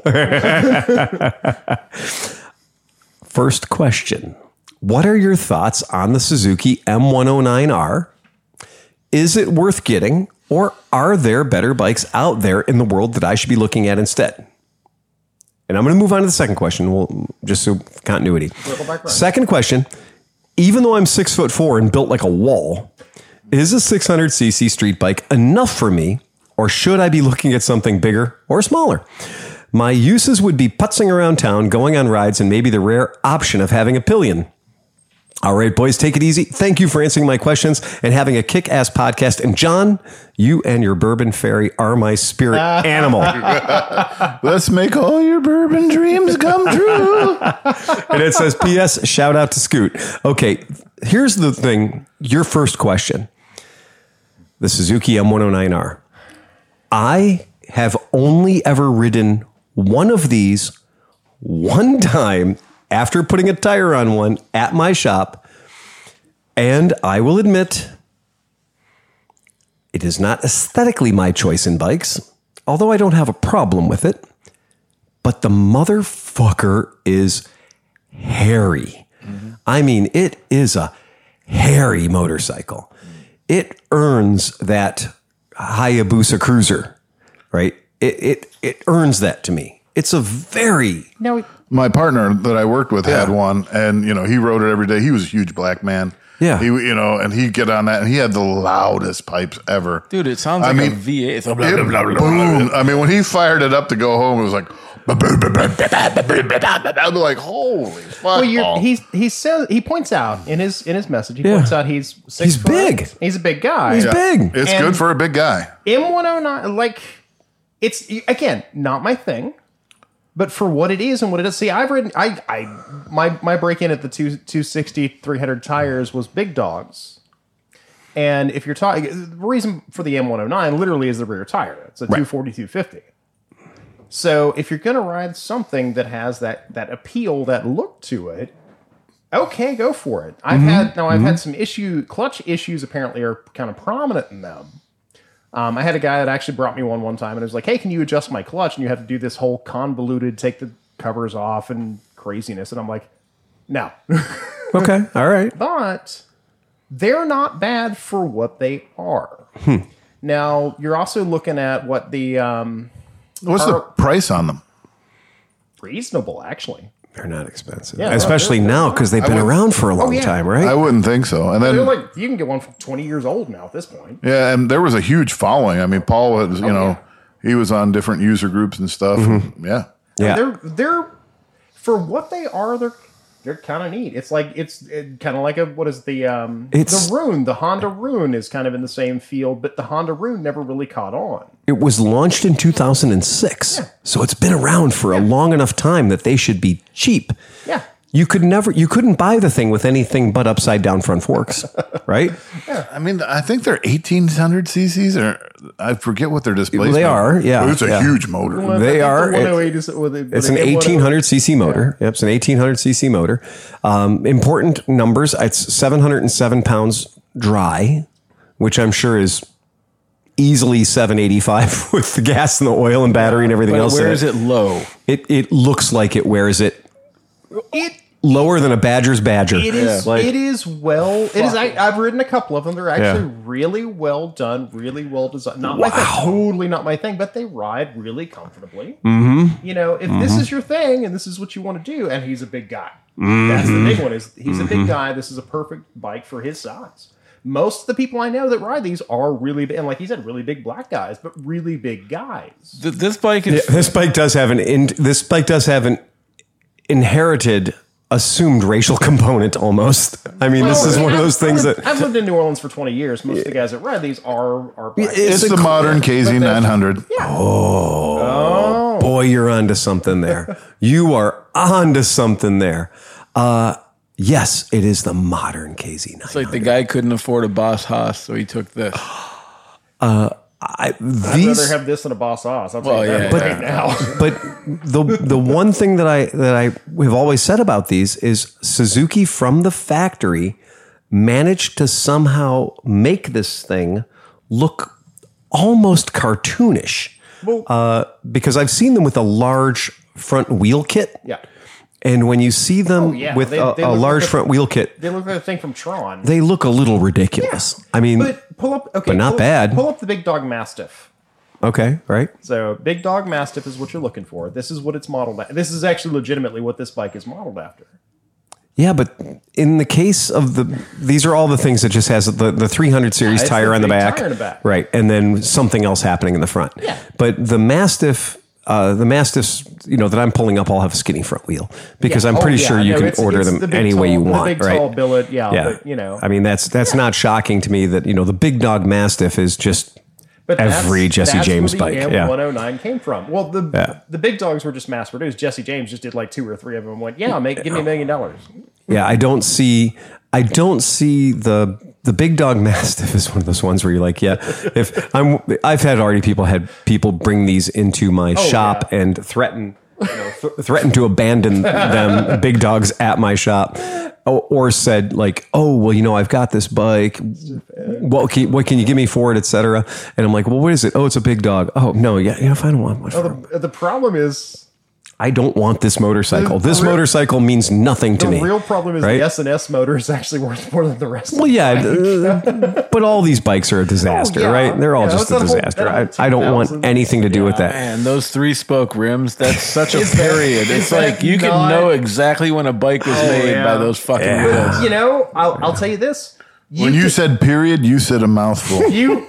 First question. What are your thoughts on the Suzuki M109R? Is it worth getting, or are there better bikes out there in the world that I should be looking at instead? And I'm going to move on to the second question. We'll just so continuity. Second question. Even though I'm 6'4" and built like a wall, is a 600cc street bike enough for me, or should I be looking at something bigger or smaller? My uses would be putzing around town, going on rides, and maybe the rare option of having a pillion. All right, boys, take it easy. Thank you for answering my questions and having a kick-ass podcast. And John, you and your bourbon fairy are my spirit animal. Let's make all your bourbon dreams come true. And it says, P.S., shout out to Scoot. Okay, here's the thing. Your first question. The Suzuki M109R. I have only ever ridden one of these one time after putting a tire on one at my shop. And I will admit, it is not aesthetically my choice in bikes, although I don't have a problem with it. But the motherfucker is hairy. Mm-hmm. I mean, it is a hairy motorcycle. It earns that Hayabusa Cruiser, right? It earns that to me. It's a very... My partner that I worked with had one, and he rode it every day. He was a huge black man. Yeah, and he'd get on that, and he had the loudest pipes ever. Dude, it sounds like a V8. It's boom. I mean, when he fired it up to go home, it was like, I'm like, holy fuck! Well, he says, he points out in his message. He points out he's 6 He's foot. big. He's a big guy. He's big. It's good for a big guy. M109, like, it's again not my thing. But for what it is and what it is, see, I've ridden. My break in at the 260 300 tires was big dogs, and if you're talking, the reason for the M109 literally is the rear tire. It's a 240 250. So if you're going to ride something that has that appeal, that look to it, okay, go for it. I've had some clutch issues. Apparently, are kind of prominent in them. I had a guy that actually brought me one time, and it was like, hey, can you adjust my clutch? And you have to do this whole convoluted, take the covers off and craziness. And I'm like, no. Okay, all right. But they're not bad for what they are. Now, you're also looking at what the... What's the price on them? Reasonable, actually. They're not expensive. Yeah, especially now because they've been around for a long time, right? I wouldn't think so. And then They're like, you can get one from 20 years old now at this point. yeah, and there was a huge following. I mean, Paul was, he was on different user groups and stuff. And Yeah. They're for what they are, they're kind of neat. It's like kind of like the Rune. The Honda Rune is kind of in the same field, but the Honda Rune never really caught on. It was launched in 2006, so it's been around for a long enough time that they should be cheap. Yeah. You couldn't buy the thing with anything but upside down front forks, right? yeah, I mean, I think they're 1800 cc's, or I forget what their displacement. They are, yeah. But it's a huge motor. Well, They I are. think the 108 is It's an 1800cc motor. Yep, it's an 1800cc motor. Important numbers. It's 707 pounds dry, which I'm sure is easily 785 with the gas and the oil and battery and everything else. Where is it low? It looks like it wears it lower than a badger's badger. It is. Like, It is well. It is. I've ridden a couple of them. They're actually Yeah. really well done, really well designed. Not my thing. Totally not my thing. But they ride really comfortably. Mm-hmm. You know, if this is your thing and this is what you want to do, and he's a big guy. That's the big one. Is he's a big guy. This is a perfect bike for his size. Most of the people I know that ride these are really big, and like you said, really big black guys, but really big guys. This bike is this bike does have an inherited assumed racial component almost. I mean, this is one of those things that I've lived in New Orleans for 20 years. Most of the guys that ride these are black. It's the modern KZ900. boy, you're onto something there. You are onto something there. Yes, it is the modern KZ900. It's like the guy couldn't afford a Boss Haas, so he took this. I'd rather have this than a Boss Haas. I'll tell you that right now. But the one thing that I have always said about these is Suzuki from the factory managed to somehow make this thing look almost cartoonish. Because I've seen them with a large front wheel kit. Yeah. And when you see them with They a look large like front wheel kit, They look like a thing from Tron. they look a little ridiculous. I mean, But pull up, okay, but not bad. Pull up the Big Dog Mastiff. okay, right? So Big Dog Mastiff is what you're looking for. This is what it's modeled after. This is actually legitimately what this bike is modeled after. Yeah, but in the case of these are all the things that just has the 300 series it's tire the on the big back, tire in the back. right? And then something else happening in the front. Yeah. But the Mastiffs, that I'm pulling up all have a skinny front wheel because I'm pretty sure you can order them any way you want, the big, right? Tall billet, Yeah. But, I mean, that's not shocking to me that, the Big Dog Mastiff is just but every Jesse James where bike. the Yeah. M109 came from. Well, the big dogs were just mass produced. Jesse James just did like 2 or 3 of them and went, give me $1 million. Yeah, I don't see the Big Dog Mastiff is one of those ones where you're like, I've had people bring these into my shop and threaten to abandon them big dogs at my shop, or said like, oh well, I've got this bike. What can you give me for it, etc. And I'm like, well, what is it? Oh, it's a big dog. Oh no, if I don't want much. The problem is. I don't want this motorcycle. This motorcycle means nothing to me. The real problem is right? the S&S motor is actually worth more than the rest. Well, yeah, but all these bikes are a disaster, right? They're all just a disaster. I don't want anything to do with that. Man, those 3-spoke rims, that's such a period. It's like you can know exactly when a bike was made by those fucking wheels. I'll tell you this. When you said period, you said a mouthful. You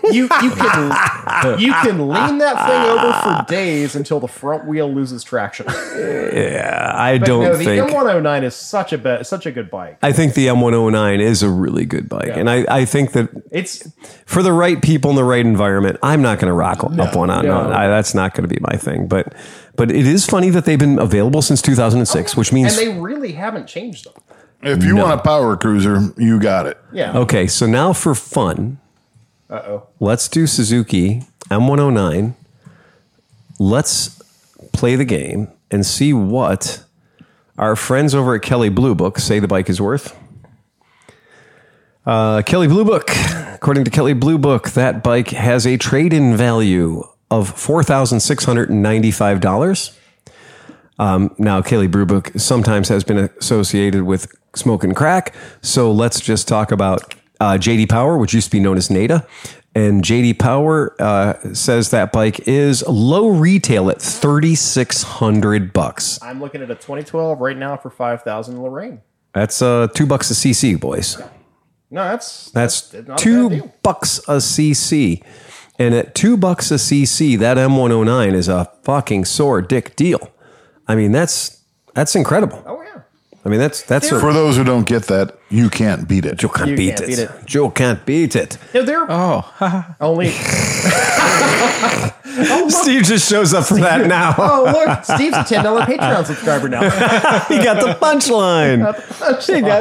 can lean that thing over for days until the front wheel loses traction. Yeah, I But don't no, the think. M109 is such a good bike. I think the M109 is a really good bike, and I think that It's for the right people in the right environment, I'm not going to rock up one on. no. That's not going to be my thing. But it is funny that they've been available since 2006, which means and they really haven't changed them. If you want a power cruiser, you got it. Yeah. okay. So now for fun, let's do Suzuki M109. Let's play the game and see what our friends over at Kelly Blue Book say the bike is worth. Kelly Blue Book. According to Kelly Blue Book, that bike has a trade-in value of $4,695. Now, Kelly Blue Book sometimes has been associated with smoking crack, so let's just talk about JD Power, which used to be known as NADA. And JD Power says that bike is low retail at $3,600. I'm looking at a 2012 right now for $5,000 in Lorraine. That's $2 a cc, boys. No, that's Not a bad deal. $2 a cc. And at $2 a cc, that M109 is a fucking sore dick deal. I mean, that's incredible. Oh yeah. I mean, that's For those who don't get that, you can't beat it. Joe can't You beat can't it. beat it. Joe can't beat it. Yeah, they're only. Steve just shows up for that now. Oh look, Steve's a $10 Patreon subscriber now. He got the punchline. He got the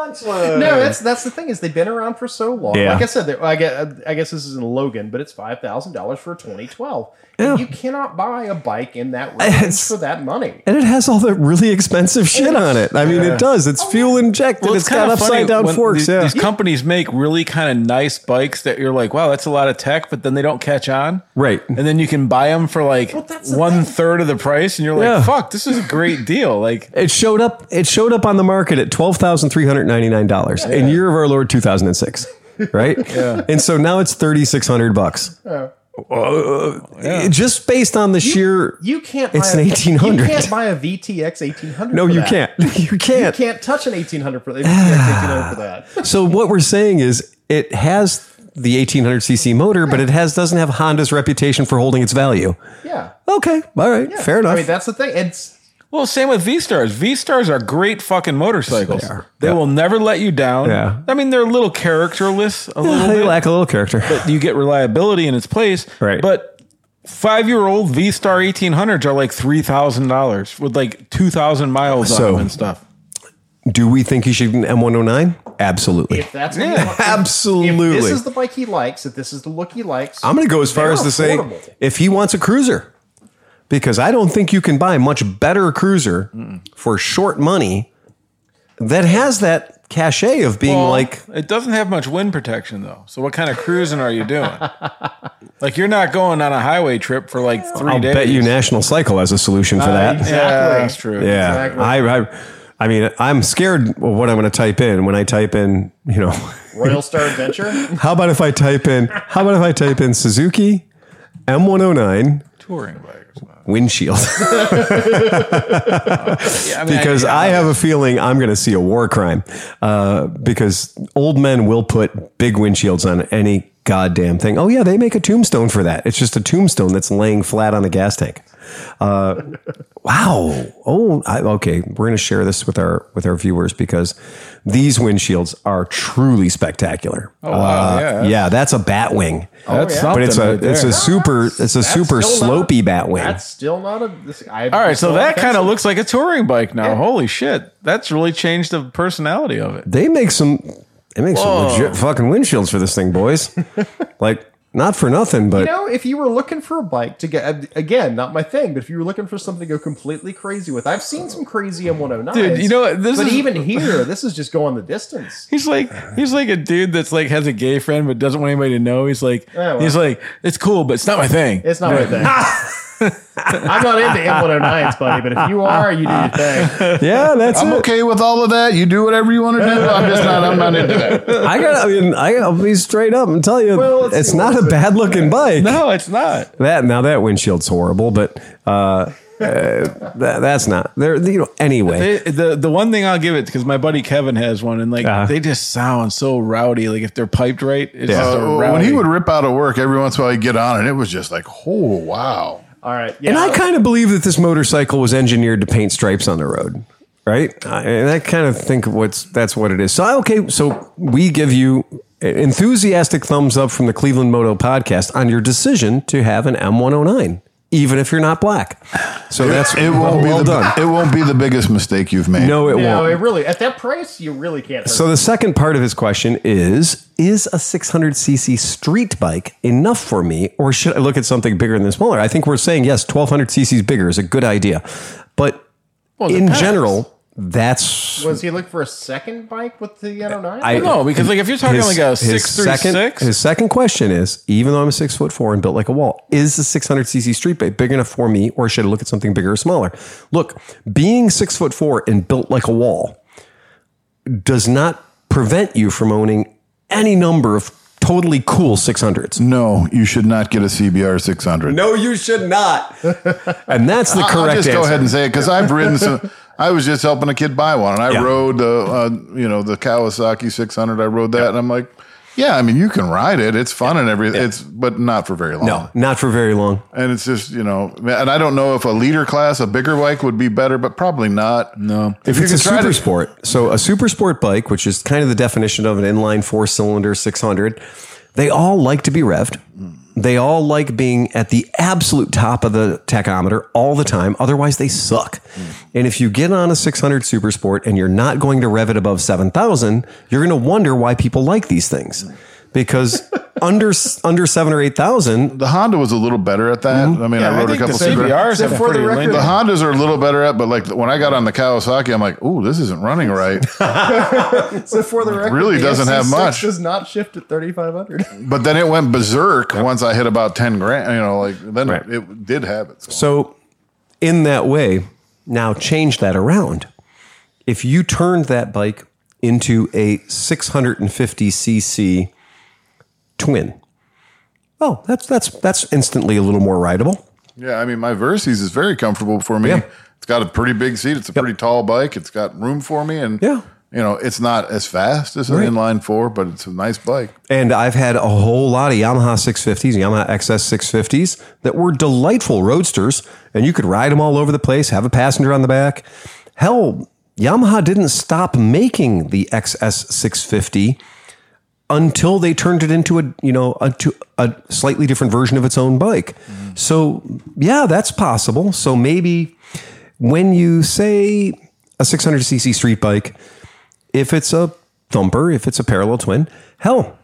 one. No, that's the thing is they've been around for so long. Yeah. Like I said, I guess this is in Logan, but it's $5,000 for a 2012. And you cannot buy a bike in that range for that money. And it has all the really expensive shit on it. I mean, it does. It's fuel injected. It's got kinda upside funny down when forks. These companies make really kind of nice bikes that you're like, wow, that's a lot of tech, but then they don't catch on. Right. And then you can buy them for like that's the 1/3 of the price, and you're like, Yeah. fuck, this is a great deal. Like, It showed up on the market at $12,399 in year of our Lord 2006, right? Yeah. And so now it's $3,600. Just based on the sheer, You can't. It's buy an 1800. You can't buy a VTX 1800. no, for you that. can't. You You can't. can't touch an 1800 for the VTX 1800 for that. So what we're saying is it has the 1800cc motor, but it doesn't have Honda's reputation for holding its value. Yeah. Okay, all right, Yeah. fair enough. I mean, that's the thing. It's well, same with V-Stars. V-Stars are great fucking motorcycles. They are. They Yeah. will never let you down. Yeah. I mean, they're a little characterless, a little they bit. lack a little character. But you get reliability in its place. Right. But 5-year-old V-Star 1800s are like $3,000 with like 2,000 miles on So- them and stuff. Do we think he should get an M109? Absolutely. if that's what Yeah, he wants, absolutely. If this is the bike he likes, if this is the look he likes, I'm going to go as far they're as to say affordable. if he wants a cruiser, because I don't think you can buy a much better cruiser for short money that has that cachet of being Well, like, it doesn't have much wind protection though. So what kind of cruising are you doing? Like you're not going on a highway trip for like 3 I'll days. bet you National Cycle has a solution for that. Exactly. Yeah, that's true. Yeah. Exactly. I mean, I'm scared of what I'm going to type in when I type in, Royal Star Adventure. how about if I type in Suzuki M109 Touring bikes. windshield? Yeah, I mean, Because I have a feeling I'm going to see a war crime because old men will put big windshields on any goddamn thing. Oh yeah, they make a tombstone for that. It's just a tombstone that's laying flat on a gas tank. Wow. Oh, okay. We're going to share this with our viewers because these windshields are truly spectacular. Oh wow, Yeah, that's a bat wing. That's yeah. something. But it's right there. a super still slopey not- bat wing. That's still not a. All right, so that kind of looks like a touring bike now. Holy shit, that's really changed the personality of it. They make some legit fucking windshields for this thing, boys. Like, not for nothing, but If you were looking for a bike to get, again, not my thing, but if you were looking for something to go completely crazy with, I've seen some crazy M109s. Dude, you know what? This but is- even here, this is just going the distance. He's like a dude that's like has a gay friend but doesn't want anybody to know. He's like well. he's like it's cool, but it's not my thing. It's not my thing. I'm not into M109s, buddy, but if you are, you do your thing. yeah, that's I'm it. okay with all of that. You do whatever you want to do. I'm not into that. I gotta be straight up and tell you, Well, let's it's see not what a it's- bad looking bike. No, it's not. That windshield's horrible, but that's not there. Anyway, The one thing I'll give it because my buddy Kevin has one and like Uh-huh. they just sound so rowdy. Like if they're piped right, it's Yeah. just a When rowdy. he would rip out of work, every once in a while he'd get on, and it was just like, oh, wow. All right. Yeah. and I kind of believe that this motorcycle was engineered to paint stripes on the road, right? And I kind of think that's what it is. So so we give you enthusiastic thumbs up from the Cleveland Moto Podcast on your decision to have an M109, even if you're not black. So that's It won't well be done. It won't be the biggest mistake you've made. No, it No, won't. it really, at that price, you really can't. hurt So the second part of his question is a 600cc street bike enough for me, or should I look at something bigger than smaller? I think we're saying, yes, 1200cc bigger is a good idea. But in depends. general, that's... Was he looking for a second bike with the N09? No, because like if you're talking like a 636, his second question is, even though I'm 6'4" and built like a wall, is the 600cc street bike big enough for me, or should I look at something bigger or smaller? Look, being 6'4" and built like a wall does not prevent you from owning any number of totally cool 600s. No, you should not get a CBR 600. No, you should not. And that's the correct I'll just answer. go ahead and say it because I've ridden some. I was just helping a kid buy one, and I Yeah. rode the Kawasaki 600. I rode that, and I'm like, yeah, I mean, you can ride it. It's fun and everything. But not for very long. No, not for very long. And it's just, and I don't know if a leader class, a bigger bike would be better, but probably not. no. If you it's a can try super to- sport, so a super sport bike, which is kind of the definition of an inline 4-cylinder 600, they all like to be revved. They all like being at the absolute top of the tachometer all the time. Otherwise, they suck. And if you get on a 600 Super Sport and you're not going to rev it above 7,000, you're going to wonder why people like these things. Because under 7 or 8,000, The Honda was a little better at that. I mean, I rode a couple the CBRs have For the pretty record- The linear. Hondas are a little better at, but like when I got on the Kawasaki, I'm like, ooh, this isn't running right. So for the record, Really the doesn't have SC6 much. Does not shift at 3,500. But then it went berserk once I hit about 10 grand. You know, like then Right. it did have it. so in that way, now change that around. If you turned that bike into a 650cc twin, oh, that's instantly a little more rideable. Yeah, I mean, my Versys is very comfortable for me. Yeah. It's got a pretty big seat. It's a pretty tall bike. It's got room for me, and Yeah. you know, it's not as fast as an Right. inline four, but it's a nice bike. And I've had a whole lot of Yamaha 650s, Yamaha XS 650s that were delightful roadsters, and you could ride them all over the place, have a passenger on the back. Hell, Yamaha didn't stop making the XS 650 until they turned it into a slightly different version of its own bike. So yeah, that's possible. So maybe when you say a 600cc street bike, if it's a thumper, if it's a parallel twin, hell,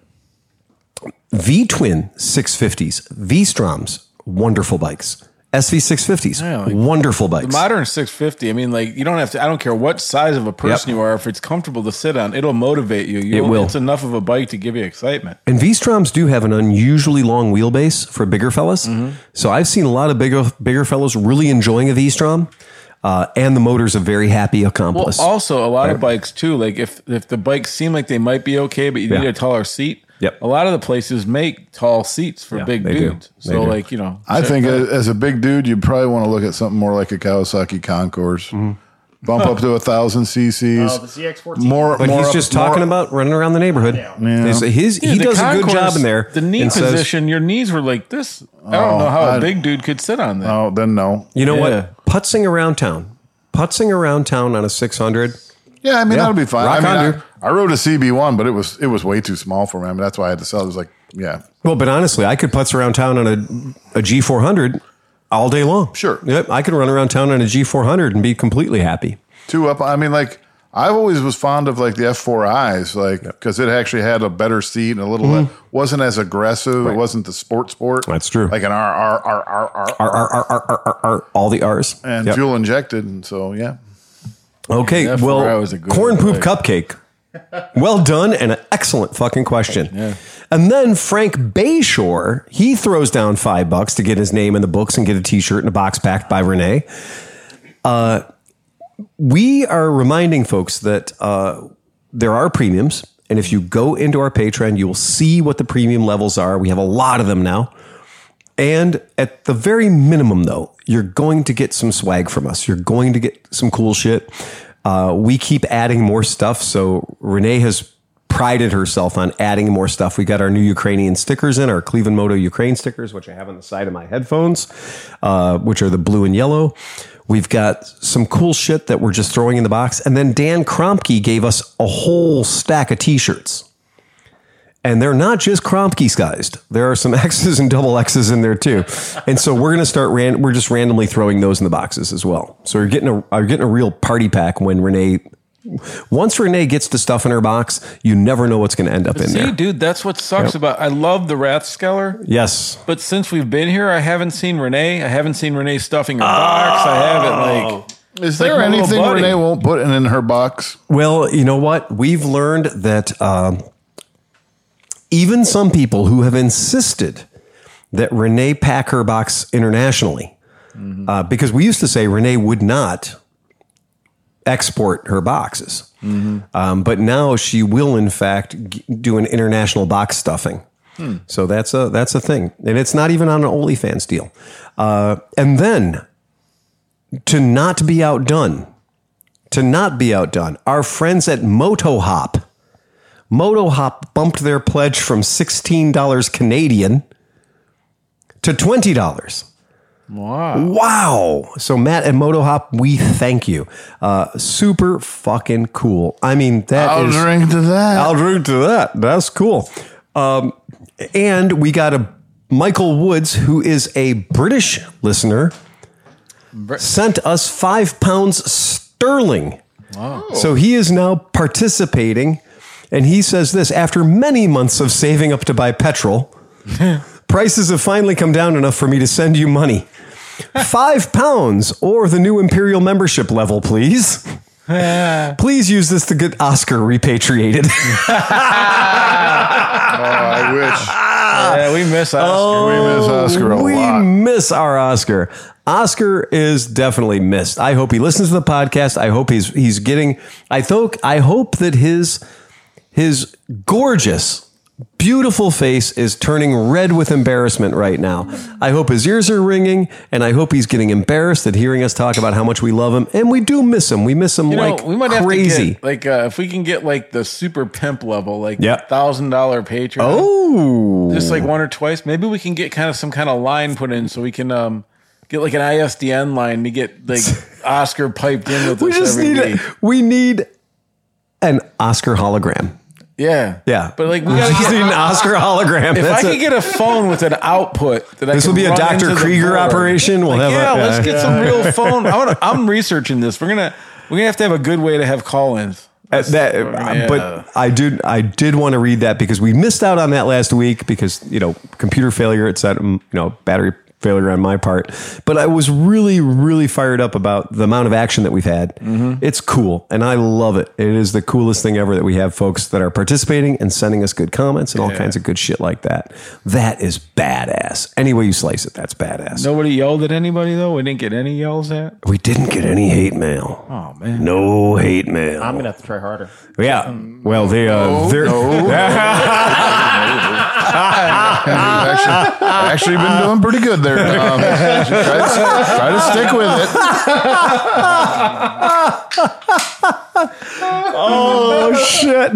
V-twin 650s, V-Stroms, wonderful bikes. SV650s, Yeah, like wonderful bikes. The modern 650, I mean, like, you don't have to, I don't care what size of a person Yep. you are, if it's comfortable to sit on, it'll motivate you. It will. It's enough of a bike to give you excitement. And V-Stroms do have an unusually long wheelbase for bigger fellas. So I've seen a lot of bigger fellas really enjoying a V-Strom. And the motor's a very happy accomplice. Well, also, a lot of bikes, too, like if the bikes seem like they might be okay, but you need a taller seat, Yep. a lot of the places make tall seats for big they do. dudes. They So, do. like, you know. I think as a big dude, you probably want to look at something more like a Kawasaki Concourse. Bump up to 1,000 cc's. Oh, the CX-14. More, but more he's up- just more- talking about running around the neighborhood. Yeah. He the does a good Concourse, job in there. The knee and says, position, your knees were like this. I don't know how a I- big dude could sit on that. Oh, then no. you know Yeah. what? Putzing around town on a 600. Yeah, I mean that'll be fine. Rock I on, mean, dude. I rode a CB1, but it was way too small for me. I mean, that's why I had to sell. It was like, yeah, Well, but honestly, I could putz around town on a G400 all day long. Sure. Yep, I could run around town on a G400 and be completely happy. two up. I mean, like I always was fond of like the F4Is, like because it actually had a better seat and a little wasn't as aggressive. It wasn't the sport. That's true. Like an R All the R's. and Yep. fuel injected, and so yeah. Okay, Yeah, well, F4I was a good corn poop bike. cupcake. Well done and an excellent fucking question. And then Frank Bayshore, he throws down $5 to get his name in the books and get a T-shirt and a box packed by Renee. We are reminding folks that there are premiums, and if you go into our Patreon, you will see what the premium levels are. We have a lot of them now. And at the very minimum, though, you're going to get some swag from us. You're going to get some cool shit. We keep adding more stuff. So Renee has prided herself on adding more stuff. We got our new Ukrainian stickers in, our Cleveland Moto Ukraine stickers, which I have on the side of my headphones, which are the blue and yellow. We've got some cool shit that we're just throwing in the box. And then Dan Kromke gave us a whole stack of T-shirts. And they're not just Kromke sized. There are some X's and double X's in there too. And so we're going to start, we're just randomly throwing those in the boxes as well. So you're getting a real party pack when once Renee gets the stuff in her box, you never know what's going to end up in See, there. dude, that's what sucks about. I love the Rathskeller, Yes. but since we've been here, I haven't seen Renee. I haven't seen Renee stuffing her box. I haven't like. Is like there my little anything buddy. Renee won't put in her box? Well, you know what? We've learned that even some people who have insisted that Renee pack her box internationally, because we used to say Renee would not export her boxes. But now she will, in fact, do an international box stuffing. So that's a thing. And it's not even on an OnlyFans deal. And then to not be outdone, our friends at MotoHop bumped their pledge from $16 Canadian to $20. Wow. So Matt and MotoHop, we thank you. Super fucking cool. I mean, I'll drink to that. I'll drink to that. That's cool. And we got Michael Woods, who is a British listener, sent us £5 sterling. Wow. So he is now participating, and he says this: after many months of saving up to buy petrol, prices have finally come down enough for me to send you money. £5 or the new Imperial membership level, please. Please use this to get Oscar repatriated. I wish. Yeah, we miss Oscar. We miss Oscar a We lot. miss our Oscar. Oscar is definitely missed. I hope he listens to the podcast. I hope he's getting. I hope that his gorgeous, beautiful face is turning red with embarrassment right now. I hope his ears are ringing, and I hope he's getting embarrassed at hearing us talk about how much we love him, and we do miss him. We miss him like we might crazy. have to get, if we can get like the super pimp level, like Yep. $1,000 Patreon. Oh, Just like one or twice. Maybe we can get kind of some kind of line put in so we can get like an ISDN line to get like Oscar piped in with we us just every need week. we need an Oscar hologram. Yeah. Yeah, But like we we gotta just get, need an Oscar hologram. if That's I it. could get a phone with an output that I This will can be a run Dr. into the Krieger board. operation. We'll Like, have let's get some real phone. I'm researching this. We're gonna have to have a good way to have call-ins. But Yeah. I did want to read that because we missed out on that last week because computer failure, it said battery failure on my part. But I was really, really fired up about the amount of action that we've had. Mm-hmm. It's cool, and I love it. It is the coolest thing ever that we have folks that are participating and sending us good comments and all kinds of good shit like that. That is badass. Any way you slice it, that's badass. Nobody yelled at anybody though. We didn't get any yells at. We didn't get any hate mail. Oh man. No hate mail. I'm gonna have to try harder. Yeah. Well, they're Actually been doing pretty good there, Tom. Try to stick with it. Oh shit.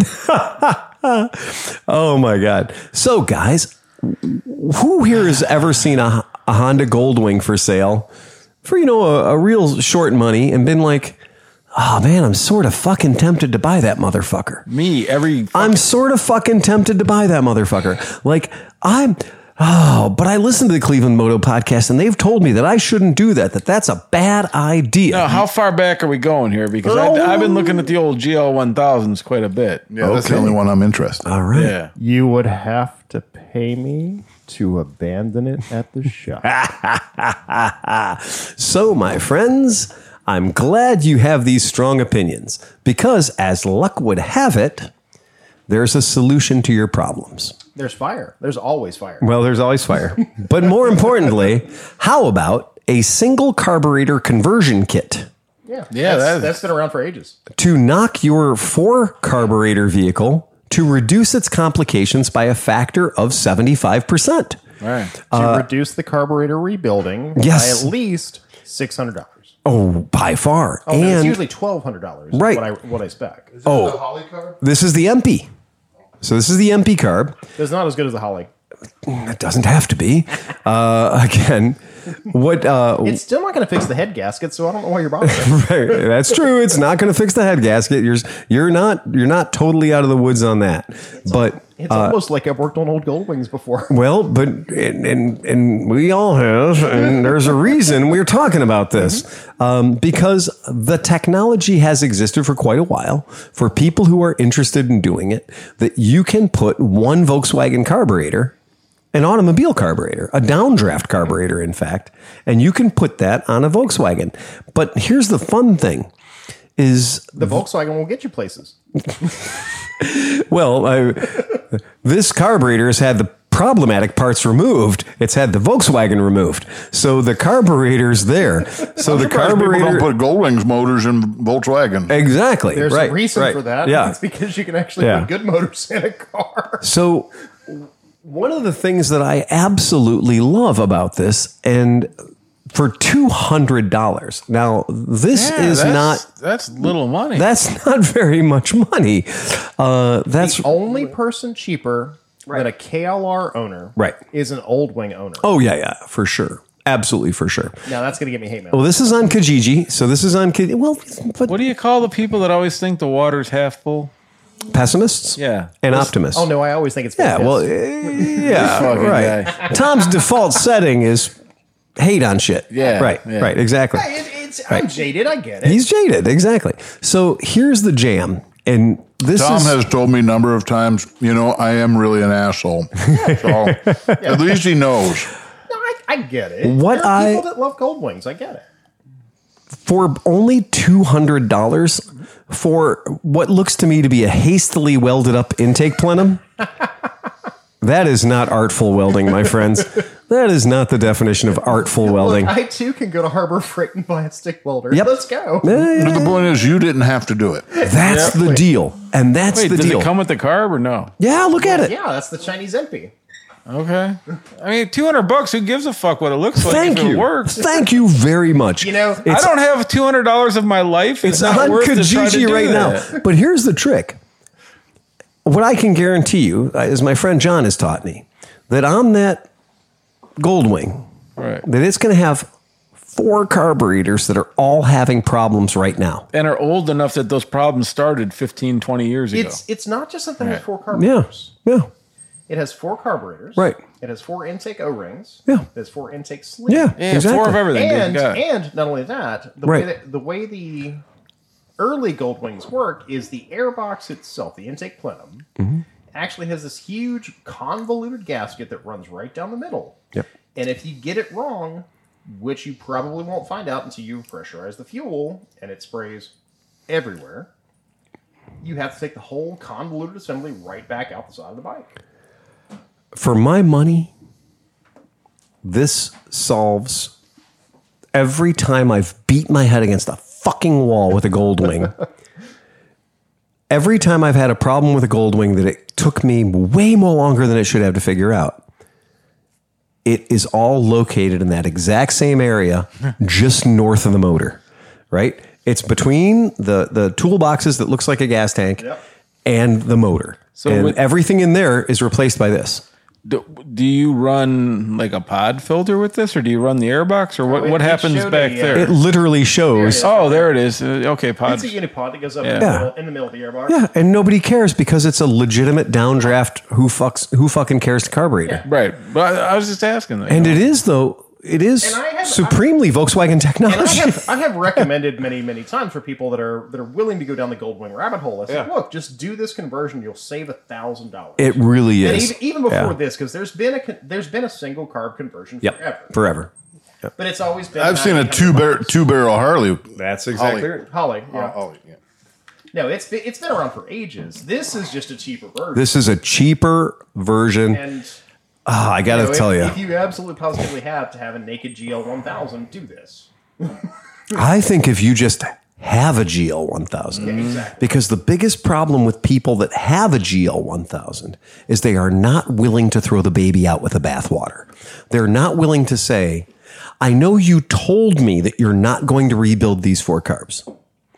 Oh my God. So guys, who here has ever seen a Honda Goldwing for sale for a real short money and been like, oh man, I'm sort of fucking tempted to buy that motherfucker. Me I'm sort of fucking tempted to buy that motherfucker. Like but I listened to the Cleveland Moto podcast and they've told me that I shouldn't do that that's a bad idea. Now, how far back are we going here? Because I've been looking at the old GL 1000s quite a bit. Yeah, that's the only one I'm interested in. All right. Yeah. You would have to pay me to abandon it at the shop. So, my friends, I'm glad you have these strong opinions because, as luck would have it, there's a solution to your problems. There's fire. There's always fire. Well, there's always fire. But more importantly, how about a single carburetor conversion kit Yeah, Yeah, that's been around for ages. to knock your 4-carburetor vehicle to reduce its complications by a factor of 75%? All right. To reduce the carburetor rebuilding Yes. by at least $600. Oh, by far. Oh, no, it's and usually $1,200. Right. What I spec. this is the MP. So this is the MP carb. It's not as good as the Holly. It doesn't have to be. Again, what? It's still not going to fix the head gasket, so I don't know why you're bothering. Right, that's true. It's not going to fix the head gasket. You're not totally out of the woods on that. But It's almost like I've worked on old Goldwings before. well, but and we all have, and there's a reason we're talking about this because the technology has existed for quite a while for people who are interested in doing it. That you can put one Volkswagen carburetor, an automobile carburetor, a downdraft carburetor, in fact, and you can put that on a Volkswagen. But here's the fun thing: is The Volkswagen will get you places. well, this carburetor has had the problematic parts removed. It's had the Volkswagen removed, so the carburetor's there. So the People carburetor. don't put Goldwings motors in Volkswagen. Exactly. There's right, a reason right. for that. Yeah. It's because you can actually Yeah. put good motors in a car. So one of the things that I absolutely love about this, and for $200. Now, this is that's little money. that's not very much money. That's The only person cheaper than a KLR owner Right. is an Old Wing owner. oh yeah, for sure. Absolutely, for sure. Now that's going to get me hate mail. Well, this is on Kijiji, so this is on Kijiji. Well, but What do you call the people that always think the water's half full? pessimists Yeah. and optimists. Oh no, I always think it's Yeah, well, fantastic. yeah, fucking right. guy. Tom's default setting is hate on shit. Yeah, Right, yeah. right, exactly. I'm jaded. I get it. He's jaded, exactly. So here's the jam. And this Tom is... has told me a number of times, I am really an asshole. So at least he knows. No, I get it. What there are I- people that love gold wings. I get it. for only $200 for what looks to me to be a hastily welded up intake plenum. That is not artful welding, my friends. That is not the definition of artful welding. Look, I too can go to Harbor Freight and buy a stick welder. Yep. Let's go. But the point is, you didn't have to do it. That's the deal. And that's Wait, the does deal. it come with the carb or no? Yeah, look at it. Yeah, that's the Chinese MP. Okay. I mean, $200. Who gives a fuck what it looks like Thank if you. it works? Thank you very much. You know, I don't have $200 of my life. It's not on worth to try to Kijiji do right that. now. But here's the trick. What I can guarantee you, as my friend John has taught me, that on that Goldwing, Right. that it's going to have 4 carburetors that are all having problems right now. And are old enough that those problems started 15, 20 years ago. it's not just that it has 4 Yeah, carburetors. yeah, It has 4 carburetors. Right. It has 4 intake O-rings. Yeah. It has 4 intake sleeves. yeah. yeah, exactly. 4 of everything. dude. And Yeah. and not only that, Right. the way the early gold wings work is the airbox itself, the intake plenum, Mm-hmm. actually has this huge convoluted gasket that runs right down the middle. Yep. And if you get it wrong, which you probably won't find out until you pressurize the fuel and it sprays everywhere, you have to take the whole convoluted assembly right back out the side of the bike. For my money, this solves every time I've beat my head against a fucking wall with a Goldwing. Every time I've had a problem with a Goldwing that it took me way more longer than it should have to figure out, it is all located in that exact same area, just north of the motor, right? It's between the toolboxes that looks like a gas tank Yep. and the motor. So and with- everything in there is replaced by this. Do you run like a pod filter with this, or do you run the airbox, or what it happens showed back a, there? It literally shows. Oh, there it is. Okay, pod. It's a unipod that goes up Yeah. in the middle of the airbox. Yeah, and nobody cares because it's a legitimate downdraft. Who fucking cares to carburetor? Right. But I was just asking. That, And it is though. It is And I have- supremely Volkswagen And technology. I have recommended many times for people that are willing to go down the Goldwing rabbit hole. I said, look, just do this conversion. You'll save $1,000. It really And is. even before Yeah. this, because there's been a single carb conversion Yep. forever. Forever. But it's always been. I've seen a $900. two barrel Harley. That's Holly. Yeah. Oh, yeah. No, it's been around for ages. This is just a cheaper version. This is a cheaper version. and I got to tell you, if you absolutely positively have to have a naked GL 1000, do this. I think if you just have a GL 1000, Exactly. because the biggest problem with people that have a GL 1000 is they are not willing to throw the baby out with the bathwater. They're not willing to say, I know you told me that you're not going to rebuild these 4 carbs.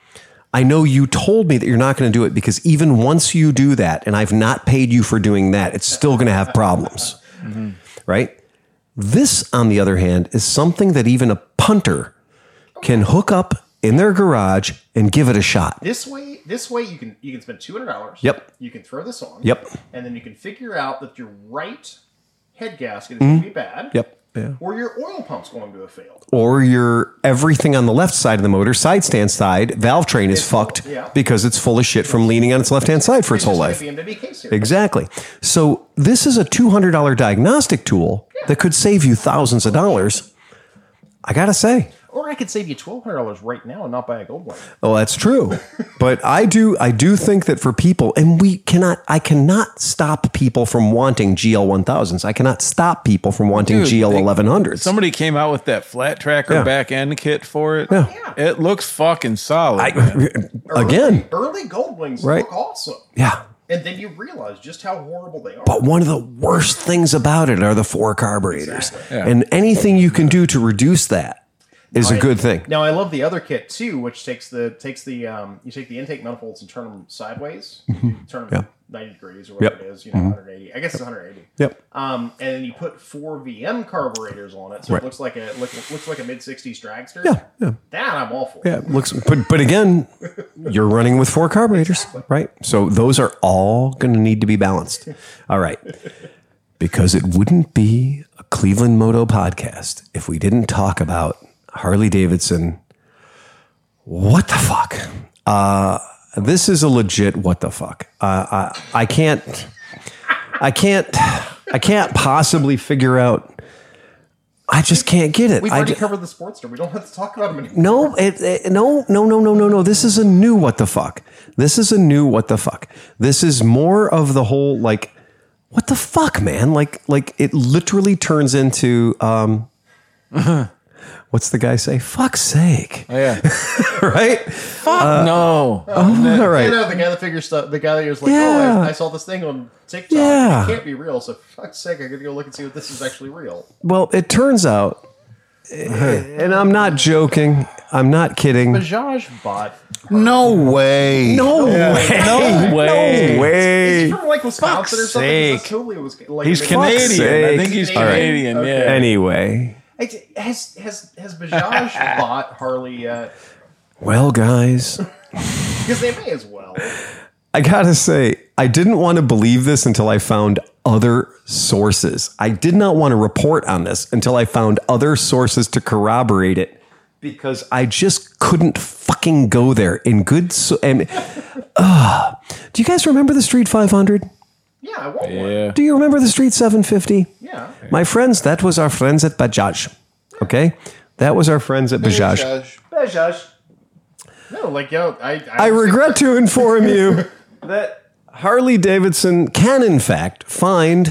I know you told me that you're not going to do it because even once you do that, and I've not paid you for doing that, it's still going to have problems. Right? This, on the other hand, is something that even a punter can hook up in their garage and give it a shot. This way you can spend $200. Yep. You can throw this on. Yep. And then you can figure out that your right head gasket is going to be bad. Yep. Yeah. Or your oil pump's going to have failed. Or your everything on the left side of the motor, side stand side, valve train is fucked yeah. because it's full of shit from leaning on its left-hand side for its whole just life. like a BMW case here. Exactly. So this is a $200 diagnostic tool that could save you thousands of dollars. I got to say. Or I could save you $1,200 right now and not buy a Goldwing. Oh, that's true. But I do think that for people, and I cannot stop people from wanting GL 1000s. I cannot stop people from wanting Dude, GL 1100s. Somebody came out with that flat tracker Yeah. back end kit for it. Yeah. It looks fucking solid. man. Again, Early Goldwings Right. look awesome. yeah. And then you realize just how horrible they are. But one of the worst things about it are the 4 carburetors. Yeah. And anything you can do to reduce that. is a good thing. Now I love the other kit too, which takes the you take the intake manifolds and turn them sideways, you turn them 90 degrees or whatever it is, 180. I guess it's 180. Yep. And then you put 4 VM carburetors on it, so it looks like a mid 60s dragster. Yeah. That I'm all for. Yeah, looks. But again, you're running with 4 carburetors, right? So those are all going to need to be balanced. All right, because it wouldn't be a Cleveland Moto podcast if we didn't talk about Harley Davidson. What the fuck? This is a legit what the fuck. I can't possibly figure out. I just can't get it. We've already covered the Sportster. We don't have to talk about them anymore. No. This is a new what the fuck. This is more of the whole like, what the fuck, man? Like it literally turns into what's the guy say? Fuck's sake. Oh, yeah. Right? Fuck no. All right. You know, the guy that figures stuff, the guy that was like, I saw this thing on TikTok. Yeah. It can't be real, so fuck's sake, I gotta go look and see if this is actually real. Well, it turns out, and I'm not joking, I'm not kidding. Bajaj bought. No way. No way. Is he from like Wisconsin or something? Sake. Totally was like He's Canadian. sake. I think he's All right. Canadian. Okay. Yeah. Anyway. Has Bajaj bought Harley yet? Well, guys, Because they may as well. I gotta say, I didn't want to believe this until I found other sources. I did not want to report on this until I found other sources to corroborate it, because I just couldn't fucking go there in good. Do you guys remember the Street 500? Yeah, I want one. Yeah. Do you remember the Street 750? Yeah. My friends, that was our friends at Bajaj. Okay? That was our friends at Bajaj. Bajaj. No, like, I regret to inform you that Harley Davidson can, in fact, find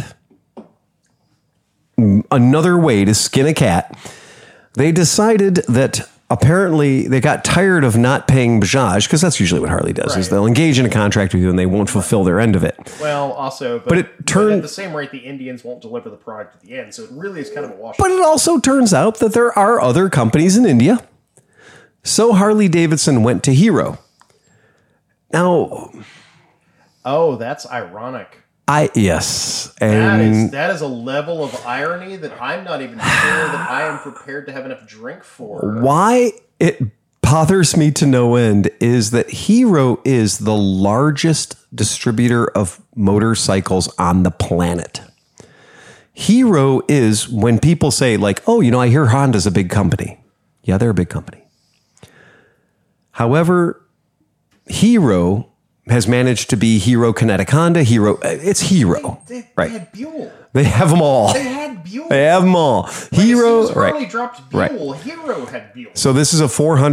another way to skin a cat. They decided that apparently they got tired of not paying Bajaj, because that's usually what Harley does, is Right. they'll engage in a contract with you and they won't fulfill their end of it. Well, also, But it turned- at the same rate, the Indians won't deliver the product at the end, so it really is kind of a wash. But it also turns out that there are other companies in India. So Harley Davidson went to Hero. Now, Oh, that's ironic. yes. That And is a level of irony that I'm not even sure that I am prepared to have enough drink for. why it bothers me to no end is that Hero is the largest distributor of motorcycles on the planet. Hero is, when people say like, oh, I hear Honda's a big company. Yeah, they're a big company. However, Hero has managed to be Hero Kinetic Honda, it's Hero. They Right. had Buell. They have them all. They had Buell. They have them all. As Hero, soon as Harley right. dropped Right. Buell, Hero had Buell. So this is a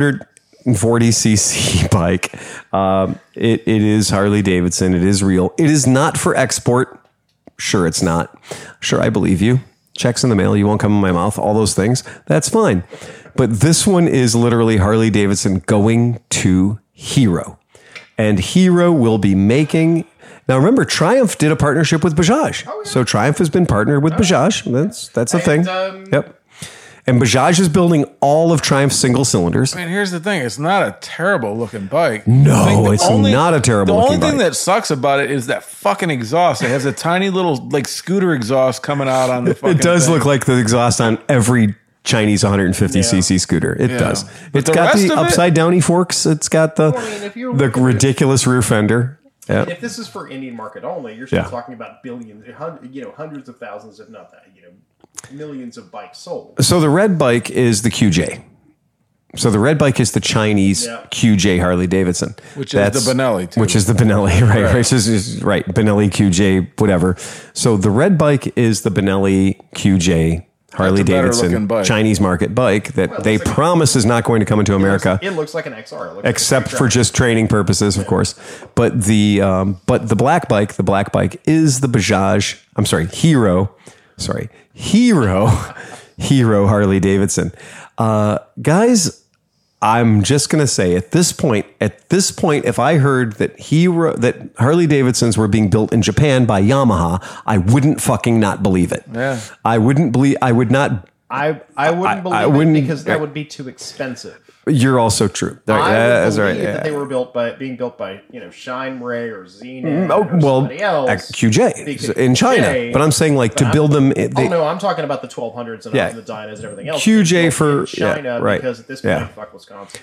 440cc bike. It is Harley Davidson. It is real. It is not for export. Sure, it's not. Sure, I believe you. Checks in the mail. You won't come in my mouth. All those things. That's fine. But this one is literally Harley Davidson going to Hero. And Hero will be making... Now, remember, Triumph did a partnership with Bajaj. Oh, yeah. So Triumph has been partnered with Bajaj. That's a thing. Yep. And Bajaj is building all of Triumph's single cylinders. I mean, here's the thing. It's not a terrible looking bike. No, I think the it's not a terrible The looking only thing bike. that sucks about it is that fucking exhaust. It has a tiny little like scooter exhaust coming out on the fucking It does thing. look like the exhaust on every Chinese 150cc scooter. It does. But It's the got rest the of it- upside downy forks. It's got the if you're the looking at- ridiculous rear fender. Yeah. If this is for Indian market only, you're still Yeah. talking about billions, hundreds of thousands, if not that, millions of bikes sold. So the red bike is the QJ. So the red bike is the Chinese Yeah. QJ Harley Davidson, Which is the Benelli, too. Which is the Benelli, right? Which is right, Benelli QJ, whatever. So the red bike is the Benelli QJ Harley That's a better Davidson looking bike. Chinese market bike that they looks like- promise is not going to come into America. It looks like an XR. It looks Except like a for truck. just training purposes, of course. But the black bike is the Bajaj. I'm sorry, Hero Harley Davidson. Guys, I'm just gonna say at this point, if I heard that Harley Davidsons were being built in Japan by Yamaha, I wouldn't fucking not believe it. Yeah. I would not I wouldn't believe I wouldn't- it because that would be too expensive. You're also true. I would That's believe right. that they were being built by Shine Ray or Zenith Oh, or well, somebody else. QJ Because in China. QJ, But I'm saying like to build them. Oh no, I'm talking about the 1200s and Yeah. the Dynas and everything else. QJ Built for- in China yeah, right. because at this Yeah. point, fuck Wisconsin.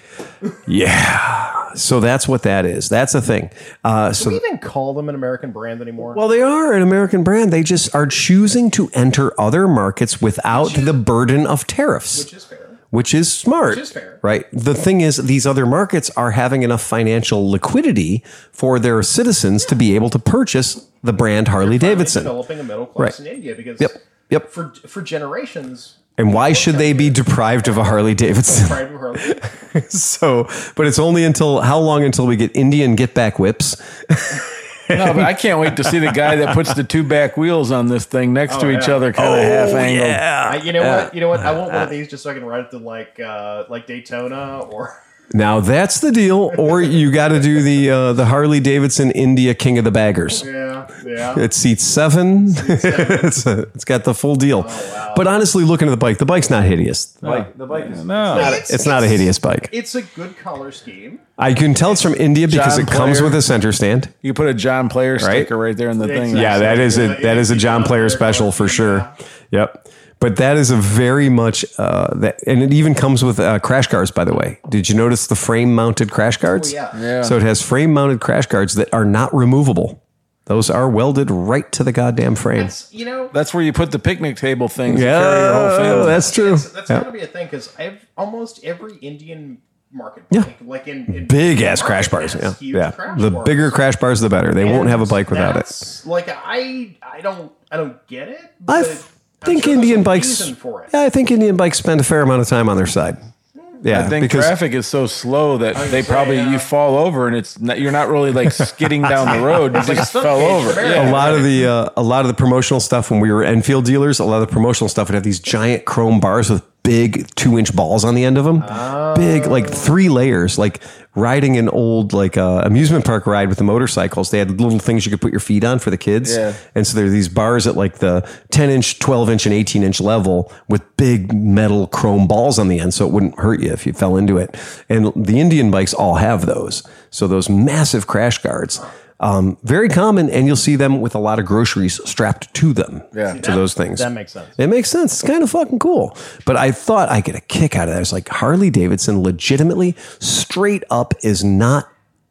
Yeah. So that's what that is. That's a thing. Do So we even call them an American brand anymore? well, they are an American brand. They just are choosing to enter other markets without the burden of tariffs. which is fair. Which is smart. Which is fair. Right. The thing is, these other markets are having enough financial liquidity for their citizens to be able to purchase the brand Harley Davidson. Developing a middle class Right. in India because Yep. for generations. And why should they be deprived of a Harley Davidson? Pride of Harley. So, but it's only until how long until we get Indian get back whips? No, but I can't wait to see the guy that puts the two back wheels on this thing next to each yeah. other, kind of half angled. You know what? You know what? I want one of these just so I can ride it to like Daytona or. Now that's the deal. Or you got to do the Harley Davidson India King of the Baggers. Yeah. It seats 7. It's got the full deal. wow. But honestly, looking at the bike's not hideous. The bike is it's not a hideous bike. It's a good color scheme. I can tell it's from India because John it comes Player. with a center stand. You put a John Player sticker right there in the thing. Exactly. Yeah, that is a John Player special for sure. Yep. But that is a very much that, and it even comes with crash guards. By the way, did you notice the frame-mounted crash guards? Yeah. So it has frame-mounted crash guards that are not removable. Those are welded right to the goddamn frame. It's That's where you put the picnic table things to carry your whole family. that's true. that's got to be a thing because almost every Indian market bike, like in Big ass market crash bars. has Yeah, huge yeah. crash The bars. bigger crash bars, the better. They won't have a bike without it. That's, Like I don't get it. I But think I'm sure there's Indian a bikes. reason for it. Yeah, I think Indian bikes spend a fair amount of time on their side. Yeah, I think because traffic is so slow that they probably yeah. you fall over and it's not, you're not really like skidding down the road. You just stunt fell cage over. for Yeah. a lot of the promotional stuff when we were Enfield dealers, a lot of the promotional stuff would have these giant chrome bars with big 2-inch balls on the end of them. Big, like 3 layers, like riding an old like amusement park ride with the motorcycles. They had little things you could put your feet on for the kids. Yeah. And so there are these bars at like the 10-inch, 12-inch, and 18-inch level with big metal chrome balls on the end so it wouldn't hurt you if you fell into it. And the Indian bikes all have those. So those massive crash guards. Very common, and you'll see them with a lot of groceries strapped to them. Yeah. To those things. That makes sense. It makes sense. It's kind of fucking cool. But I thought I get a kick out of that. It's like Harley Davidson legitimately straight up is not,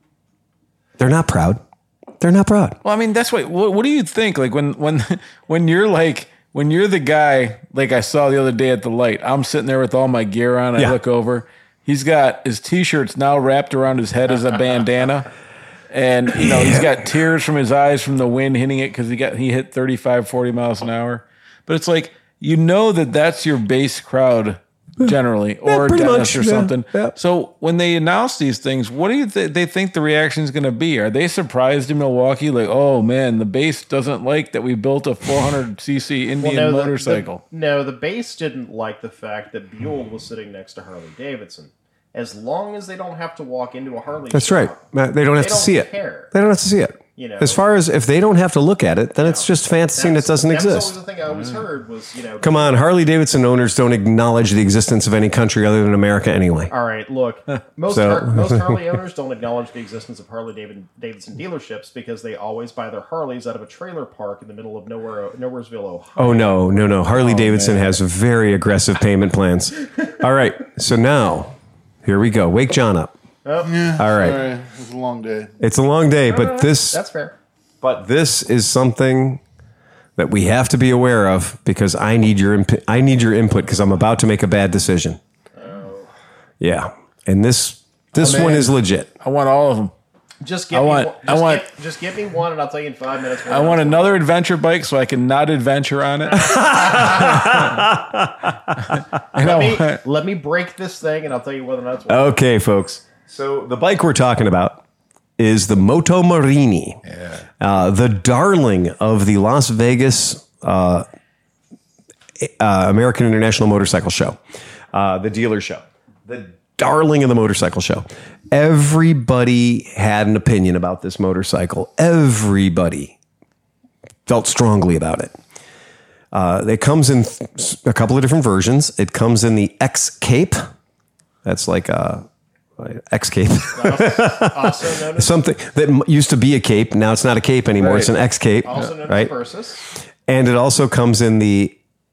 they're not proud. They're not proud. Well, I mean, that's what do you think? Like when you're the guy, like I saw the other day at the light, I'm sitting there with all my gear on. I Yeah. look over. He's got his t-shirts now wrapped around his head as a bandana. And, he's got tears from his eyes from the wind hitting it because he hit 35, 40 miles an hour. But it's like, that's your base crowd generally, or pretty Dennis much, or yeah, something. yeah. So when they announce these things, what do you they think the reaction is going to be? Are they surprised in Milwaukee? Like, oh man, the base doesn't like that we built a 400cc Indian motorcycle. The base didn't like the fact that Buell was sitting next to Harley Davidson. As long as they don't have to walk into a Harley That's shop, right. They don't have to don't see it. care. They don't have to see it. As far as if they don't have to look at it, then it's just fantasy that doesn't that exist. was always the thing I always heard was, Come on, Harley Davidson owners don't acknowledge the existence of any country other than America anyway. All right, look, most So- most Harley owners don't acknowledge the existence of Harley Davidson dealerships because they always buy their Harleys out of a trailer park in the middle of Nowheresville, Ohio. Oh, no. Harley Davidson has very aggressive payment plans. All right, so now, here we go. Wake John up. Oh, All right. Sorry, it was a long day. It's a long day, but that's fair. this is something that we have to be aware of because I need your input because I'm about to make a bad decision. Yeah, and this one is legit. I want all of them. Just give just give me one, and I'll tell you in 5 minutes. I want another adventure bike so I can not adventure on it. Let me break this thing, and I'll tell you whether or not it's one. Okay, folks. So the bike we're talking about is the Moto Marini, the darling of the Las Vegas American International Motorcycle Show, the dealer show, the darling of the motorcycle show. Everybody had an opinion about this motorcycle. Everybody felt strongly about it. It comes in a couple of different versions. It comes in the X Cape. That's like a X Cape. Also known as, Something that used to be a cape. Now it's not a cape anymore. Right. It's an X Cape. also known right? as Versus. And it also comes in the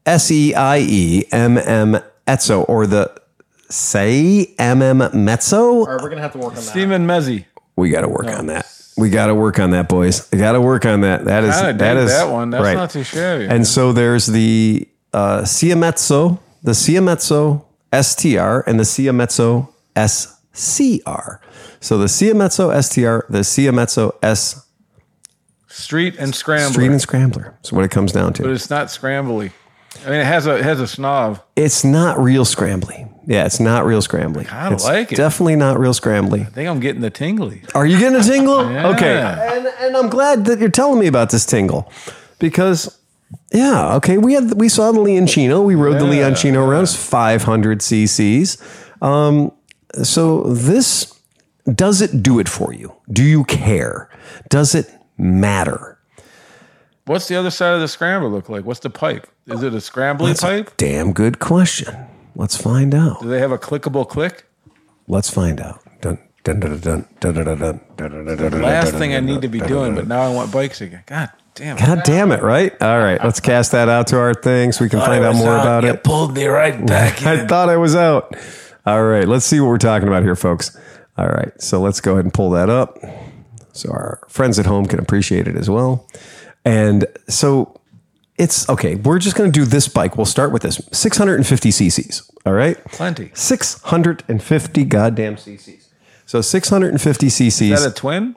SEIE Mezzo or the SEIE Mezzo. All right, we're going to have to work on that. Steven Mezzi. We got to work on that. We got to work on that, boys. We got to work on that. That is Kinda that dig is that one. That's right. not too shabby. And so there's the Siamezzo, the Siamezzo STR, and the Siamezzo SCR. So the Siamezzo STR, the Siamezzo S Street and Scrambler. Street and Scrambler. That's what it comes down But to. it's not scrambly. I mean, it has a snob. It's not real scrambly. Yeah, it's not real scrambly. I It's like it. Definitely not real scrambly. I think I'm getting the tingly. Are you getting a tingle? Yeah. Okay. And I'm glad that you're telling me about this tingle because, yeah, okay, we saw the Leoncino. We rode the Leoncino around. It's 500 cc's. So this, does it do it for you? Do you care? Does it matter? What's the other side of the scrambler look like? What's the pipe? Is it a scrambly pipe? Damn good question. Let's find out. Do they have a clickable click? Let's find out. Dun, dun, dun, dun, dun, dun, dun, dun, dun, dun, dun, Last thing I need to be doing, but now I want bikes again. God damn it. God damn it, right? All right, let's cast that out to our thing so we can find out more about You it. pulled me right back in. I thought I was out. All right, let's see what we're talking about here, folks. All right, so let's go ahead and pull that up so our friends at home can appreciate it as well. And so it's okay. We're just going to do this bike. We'll start with this 650 cc's. All right, Plenty. 650 goddamn cc's. So 650 cc's. Is that a twin?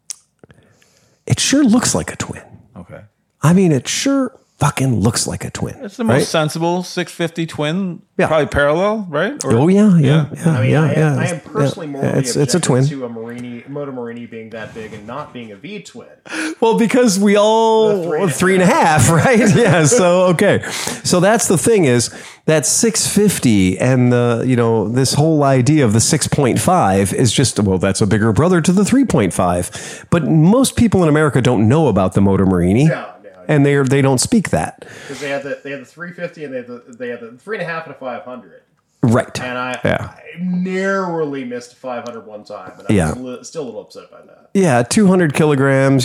It sure looks like a twin. Okay. I mean, it sure fucking looks like a twin. It's the most sensible 650 twin. Yeah. Probably parallel, right? Or- Oh yeah. I mean, yeah. I am personally more It's a twin. to a Moto Morini being that big and not being a V twin. Well, because we all three and a half, right? Yeah. So okay. So that's the thing is that 650 and the this whole idea of the 6.5 is just that's a bigger brother to the 3.5. But most people in America don't know about the Moto Morini. No. And they don't speak that. Because they had the 350 and they had the 3.5 and a 500. Right. And I narrowly missed 500 one time, and I was still a little upset by that. Yeah, 200 kilograms,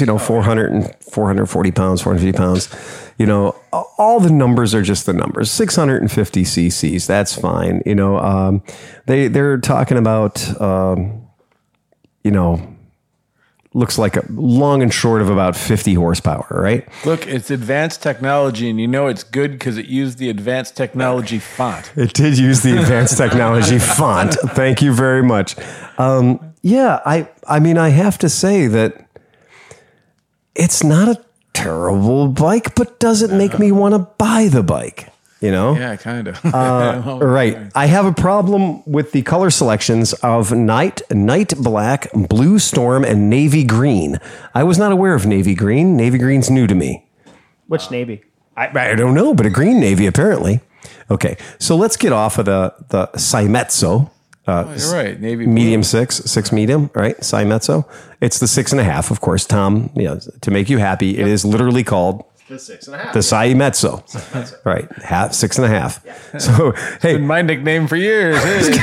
440 pounds, 450 pounds. All the numbers are just the numbers. 650 cc's, that's fine. They're talking about, looks like a long and short of about 50 horsepower, right? Look, it's advanced technology, and it's good because it used the advanced technology font. It did use the advanced technology font. Thank you very much. I mean, I have to say that it's not a terrible bike, but does it make me want to buy the bike? Yeah, kind of. Right. I have a problem with the color selections of night black, blue storm, and navy green. I was not aware of navy green. Navy green's new to me. Which Navy? I don't know, but a green navy apparently. Okay, so let's get off of the Siamezzo. You're right. Navy Medium six medium, right? Siamezzo. It's the 6.5, of course, Tom. To make you happy, it is literally called The 6.5. the Siamezzo. Right, 6.5. Yeah. So hey, my nickname for years. Hey.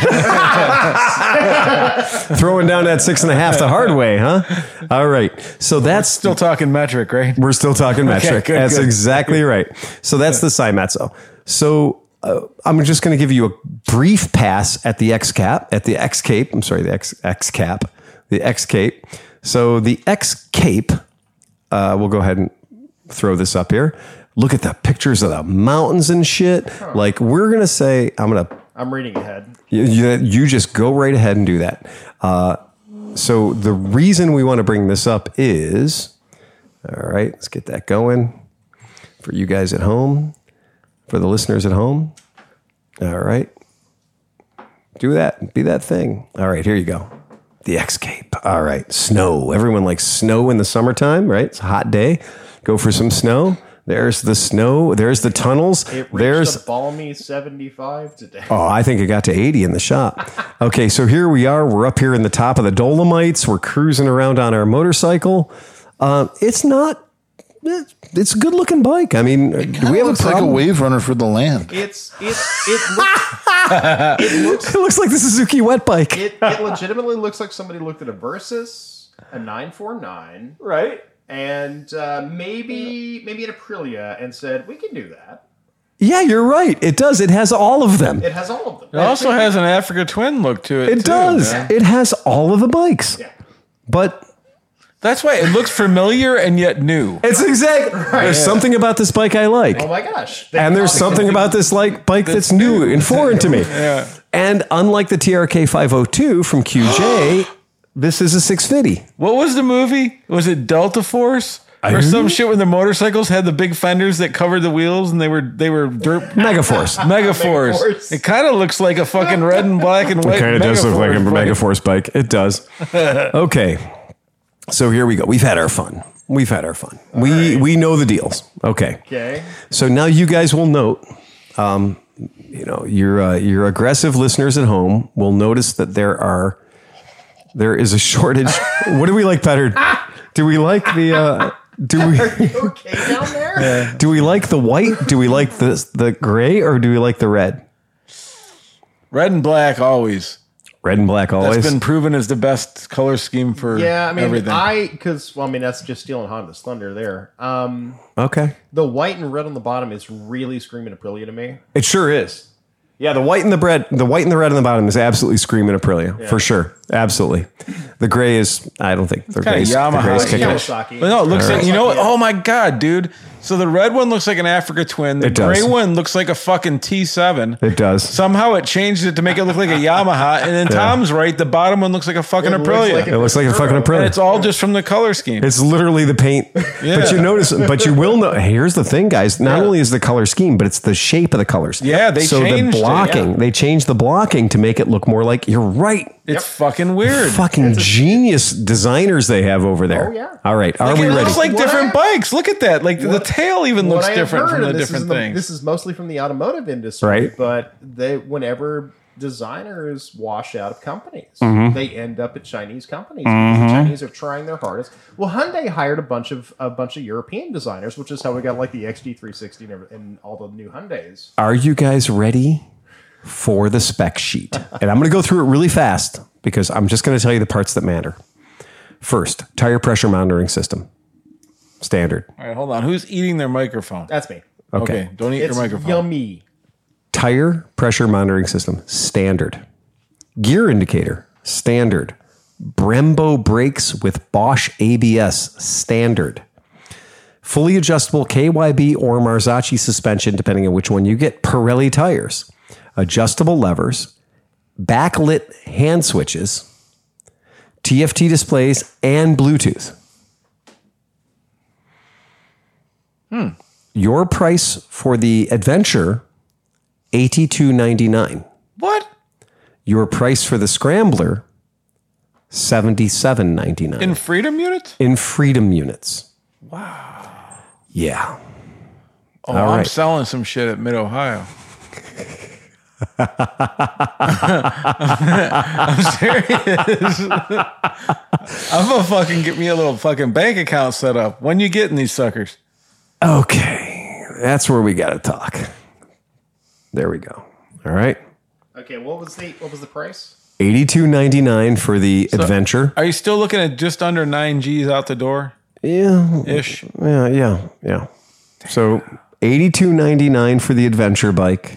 throwing down that 6.5 the hard way, huh? All right. So that's Still talking metric, right? we're still talking metric. good, That's good. exactly right. So that's the Siamezzo. So I'm just going to give you a brief pass at the X Cape. I'm sorry, the X Cape. So the X Cape. We'll go ahead and throw this up here. Look at the pictures of the mountains and shit. Like we're going to say, I'm reading ahead. you just go right ahead and do that. So the reason we want to bring this up is, all right, let's get that going for you guys at home, for the listeners at home. All right. Do that. Be that thing. All right, here you go. The X Cape. All right. Snow. Everyone likes snow in the summertime, right? It's a hot day. Go for some snow. There's the snow. There's the tunnels. It reached There's a balmy 75 today. Oh, I think it got to 80 in the shop. Okay, so here we are. We're up here in the top of the Dolomites. We're cruising around on our motorcycle. It's not it's a good looking bike. I mean, do we have looks a like a problem? wave runner for the land. It looks It looks like the Suzuki wet bike. it legitimately looks like somebody looked at a Versys, a 949, Right? and maybe an Aprilia, and said, "We can do that." Yeah, you're right. It does. It has all of them. It has all of them. It also has an Africa Twin look to it. It too, does. man. It has all of the bikes. Yeah. But That's why it looks familiar and yet new. it's exact. There's something about this bike I like. Oh my gosh! And there's something about this bike that's new and foreign to me. Yeah. And unlike the TRK 502 from QJ, this is a 650. What was the movie? Was it Delta Force? Or some shit when the motorcycles had the big fenders that covered the wheels and they were dirt Megaforce. Megaforce. Megaforce. It kind of looks like a fucking red and black and white. Kind of does look like a bike. Megaforce bike. It does. Okay. So here we go. We've had our fun. We know the deals. Okay. Okay. So now you guys will note, your aggressive listeners at home will notice that there is a shortage. What do we like better? Do we like the? Okay, down there. Do we like the white? Do we like the gray, or do we like the red? Red and black always. Red and black always. That's been proven as the best color scheme for Yeah, I mean, everything. that's just stealing Honda's thunder there. Okay. The white and red on the bottom is really screaming Aprilia to me. It sure is. Yeah, the white and the red on the bottom is absolutely screaming Aprilia for sure. Absolutely. The gray is. I don't think the kinda gray's Yamaha. gray's It's kicking it. Kawasaki. But no, it looks like, Right. oh my God, dude. So the red one looks like an Africa Twin. The It does. gray one looks like a fucking T7. It does. Somehow it changed it to make it look like a Yamaha. And then Tom's right. The bottom one looks like a fucking It looks Aprilia. like It looks like a fucking And Aprilia. it's all just from the color scheme. It's literally the paint. But you will know. Here's the thing, guys. Not only is the color scheme, but it's the shape of the colors. Yeah, they changed the it, blocking. yeah. They changed the blocking to make it look more like. You're right. It's fucking weird. Fucking genius designers they have over there. Oh, yeah. All right. Are Like, we it ready? looks like What? different bikes. Look at that. Like the tail even looks What I have different heard, from the and this different is things. This is mostly from the automotive industry, Right. but whenever designers wash out of companies, Mm-hmm. they end up at Chinese companies. The Chinese are trying their hardest. Well, Hyundai hired a bunch of European designers, which is how we got like the XD360 and all the new Hyundais. Are you guys ready for the spec sheet? And I'm going to go through it really fast because I'm just going to tell you the parts that matter. First, tire pressure monitoring system. Standard. All right, hold on. Who's eating their microphone? That's me. Okay, don't eat It's your microphone. yummy. Tire pressure monitoring system. Standard. Gear indicator. Standard. Brembo brakes with Bosch ABS. Standard. Fully adjustable KYB or Marzocchi suspension, depending on which one you get. Pirelli tires. Adjustable levers. Backlit hand switches. TFT displays and Bluetooth. Your price for the Adventure, $82.99. What? Your price for the Scrambler, $77.99. In freedom units? In Freedom units. Wow. Yeah. Oh, All I'm right. selling some shit at Mid Ohio. I'm serious. I'm gonna fucking get me a little fucking bank account set up. When you getting these suckers? Okay. That's where we got to talk. There we go. All right. Okay, what was the price? $82.99 for the Adventure. Are you still looking at just under 9 G's out the door Yeah. ish? Yeah. So $82.99 for the Adventure bike.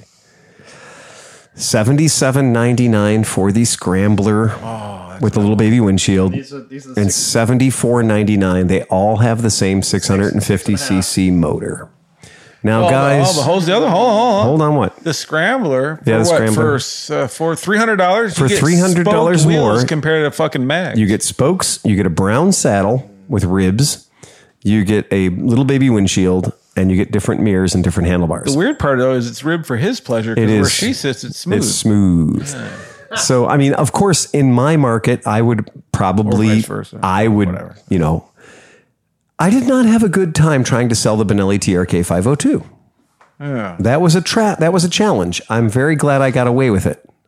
$77.99 for the Scrambler with the little baby windshield. These are the And six, $74.99. They all have the same 650cc motor. Now, guys, Hold on. hold on. What? The Scrambler. For Yeah, the what? Scrambler. For $300. For $300 more, compared to fucking Mag. You get spokes. You get a brown saddle with ribs. You get a little baby windshield, and you get different mirrors and different handlebars. The weird part though is it's ribbed for his pleasure. It Because where is. she sits, it's smooth. It's smooth. So, I mean, of course, in my market, I would probably, Or vice versa. I would, Whatever. I did not have a good time trying to sell the Benelli TRK 502. Yeah. That was a trap. That was a challenge. I'm very glad I got away with it.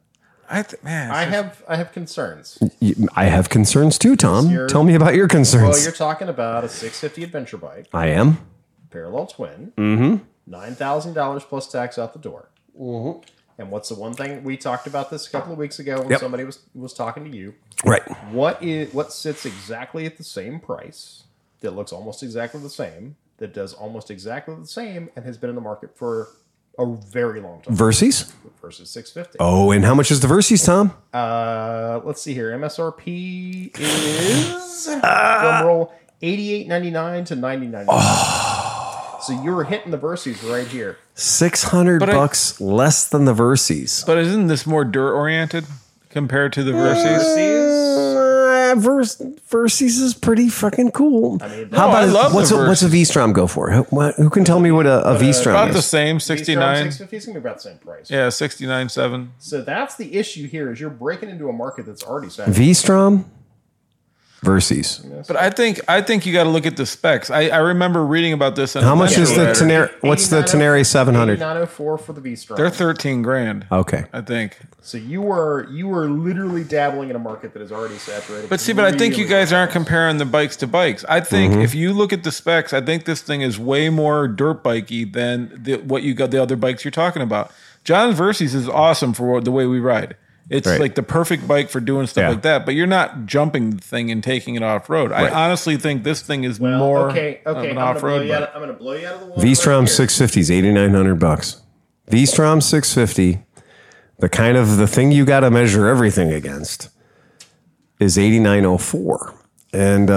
Man, I have concerns. I have concerns too, Tom. You're- Tell me about your concerns. Well, you're talking about a 650 adventure bike, I am. parallel twin, $9,000 plus tax out the door. And what's the one thing we talked about this a couple of weeks ago when Yep. somebody was talking to you? Right. What sits exactly at the same price, that looks almost exactly the same, that does almost exactly the same, and has been in the market for a very long time Versys? versus 650. Oh, and how much is the Versys, Tom? Let's see here. MSRP is drum roll $88.99 to $90.99. So you were hitting the Versys right here. $600 But bucks less than the Versys. But isn't this more dirt oriented compared to the Versys? Versys is pretty fucking cool. I mean, How No, about I love what's the a V-Strom go for? Who can tell me what a V-Strom About the is? same, 69. 650 is going to be about the same price. Yeah, 69.7. So that's the issue here is you're breaking into a market that's already saturated. V-Strom? Versys. But I think you got to look at the specs. I remember reading about this. In How much is the Adventure Tenere? What's the Tenere 700? 8904 for the V-Strom. They're 13 grand. Okay. I think. So you were literally dabbling in a market that is already saturated. But see, I think you Really guys aren't comparing the bikes to bikes. I think Mm-hmm. if you look at the specs, I think this thing is way more dirt bikey than what you got the other bikes you're talking about. John's Versys is awesome for the way we ride. It's Right. like the perfect bike for doing stuff Yeah. like that. But you're not jumping the thing and taking it off road. Right. I honestly think this thing is Well, more okay. of I'm an going off road bike. to blow you out of the water. V-Strom right here. 650 is $8,900. V-Strom 650, the thing you got to measure everything against, is 8904. And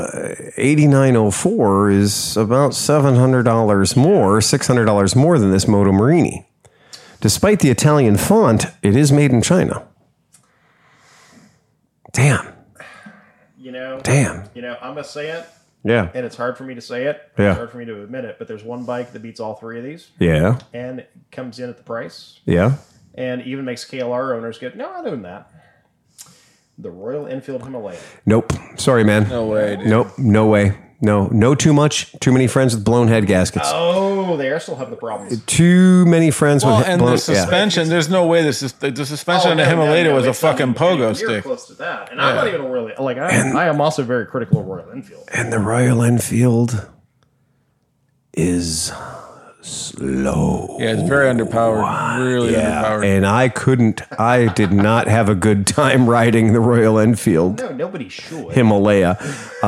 8904 is about $700 more, $600 more than this Moto Marini. Despite the Italian font, it is made in China. Damn. Damn. I'm going to say it, Yeah. and it's hard for me to say it. Yeah. It's hard for me to admit it, but there's one bike that beats all three of these, Yeah. and it comes in at the price, Yeah. and even makes KLR owners go, no, I'm doing that. The Royal Enfield Himalaya. Nope. Sorry, man. No way, dude. Nope. No way. No too much. Too many friends with blown head gaskets. Oh, they still have the problems. Too many friends Well, with and blown. the suspension, there's no way the suspension on the Himalaya was a fucking pogo You're stick. close to that, and I'm not even really like. I am also very critical of Royal Enfield. And the Royal Enfield is slow. Yeah, it's very underpowered. Really underpowered. And I did not have a good time riding the Royal Enfield No, nobody should. Himalaya.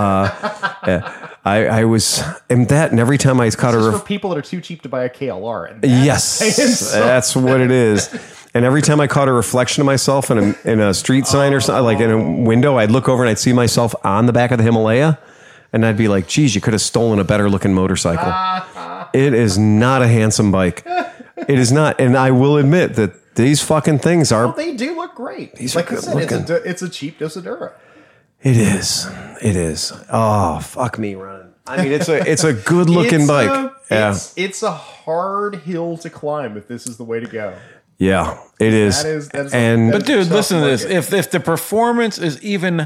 I was, and every time I caught This a is for people that are too cheap to buy a KLR. And yes, that's what it is. And every time I caught a reflection of myself in a street sign or something, like in a window, I'd look over and I'd see myself on the back of the Himalaya, and I'd be like, "Geez, you could have stolen a better looking motorcycle." It is not a handsome bike. It is not, and I will admit that these fucking things are. they do look great. These are like I good said, looking. it's a cheap Dosadura. It is. It is. Oh, fuck me, Ron. I mean, it's a good looking bike. Yeah, It's a hard hill to climb if this is the way to go. yeah, it is. That is and But dude, tough listen to this. market. If the performance is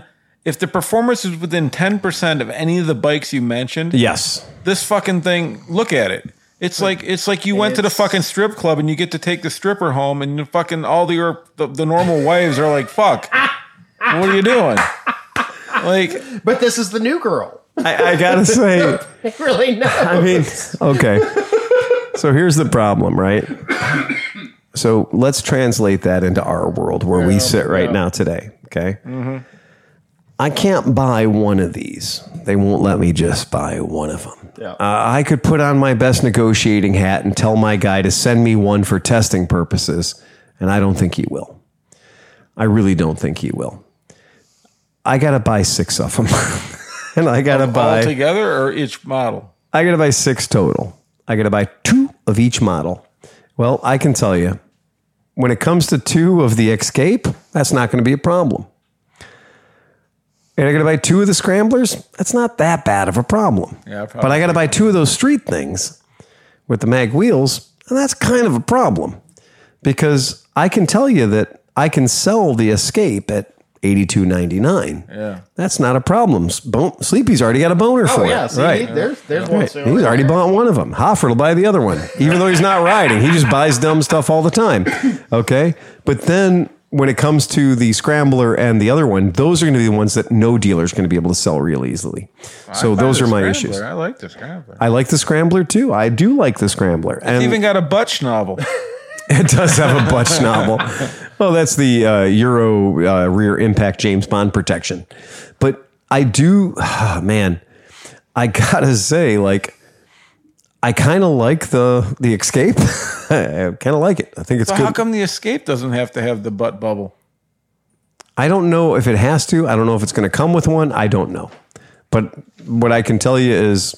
within 10% of any of the bikes you mentioned, yes, this fucking thing, look at it. It's like you went to the fucking strip club and you get to take the stripper home and fucking all the normal wives are like, fuck, what are you doing? Like, But this is the new girl. I gotta say. They really know. I mean, okay. So here's the problem, right? So let's translate that into our world where we sit right now today. Okay. I can't buy one of these. They won't let me just buy one of them. Yeah. I could put on my best negotiating hat and tell my guy to send me one for testing purposes, and I don't think he will. I really don't think he will. I got to buy 6 of them. And I got to buy all together or each model? I got to buy 6 total. I got to buy 2 of each model. Well, I can tell you, when it comes to 2 of the Escape, that's not going to be a problem. And I got to buy 2 of the Scramblers. That's not that bad of a problem. Yeah, but I got to buy 2 of those street things with the mag wheels, and that's kind of a problem because I can tell you that I can sell the Escape at $82.99. Yeah. That's not a problem. Sleepy's already got a boner for yeah, it. see, Right. there's one. Right. So He's already bought one of them. Hoffer will buy the other one, even though he's not riding. He just buys dumb stuff all the time. Okay. But then when it comes to the Scrambler and the other one, those are going to be the ones that no dealer is going to be able to sell real easily. So those are my issues. I like the Scrambler. I like the Scrambler too. I do like the Scrambler. It's And even got a butt schnabel. it does have a butt schnabel. Well, that's the Euro rear impact James Bond protection. But I do, man, I gotta say, like, I kind of like the Escape. I kind of like it. I think it's So good. how come the Escape doesn't have to have the butt bubble? I don't know if it has to. I don't know if it's going to come with one. I don't know. But what I can tell you is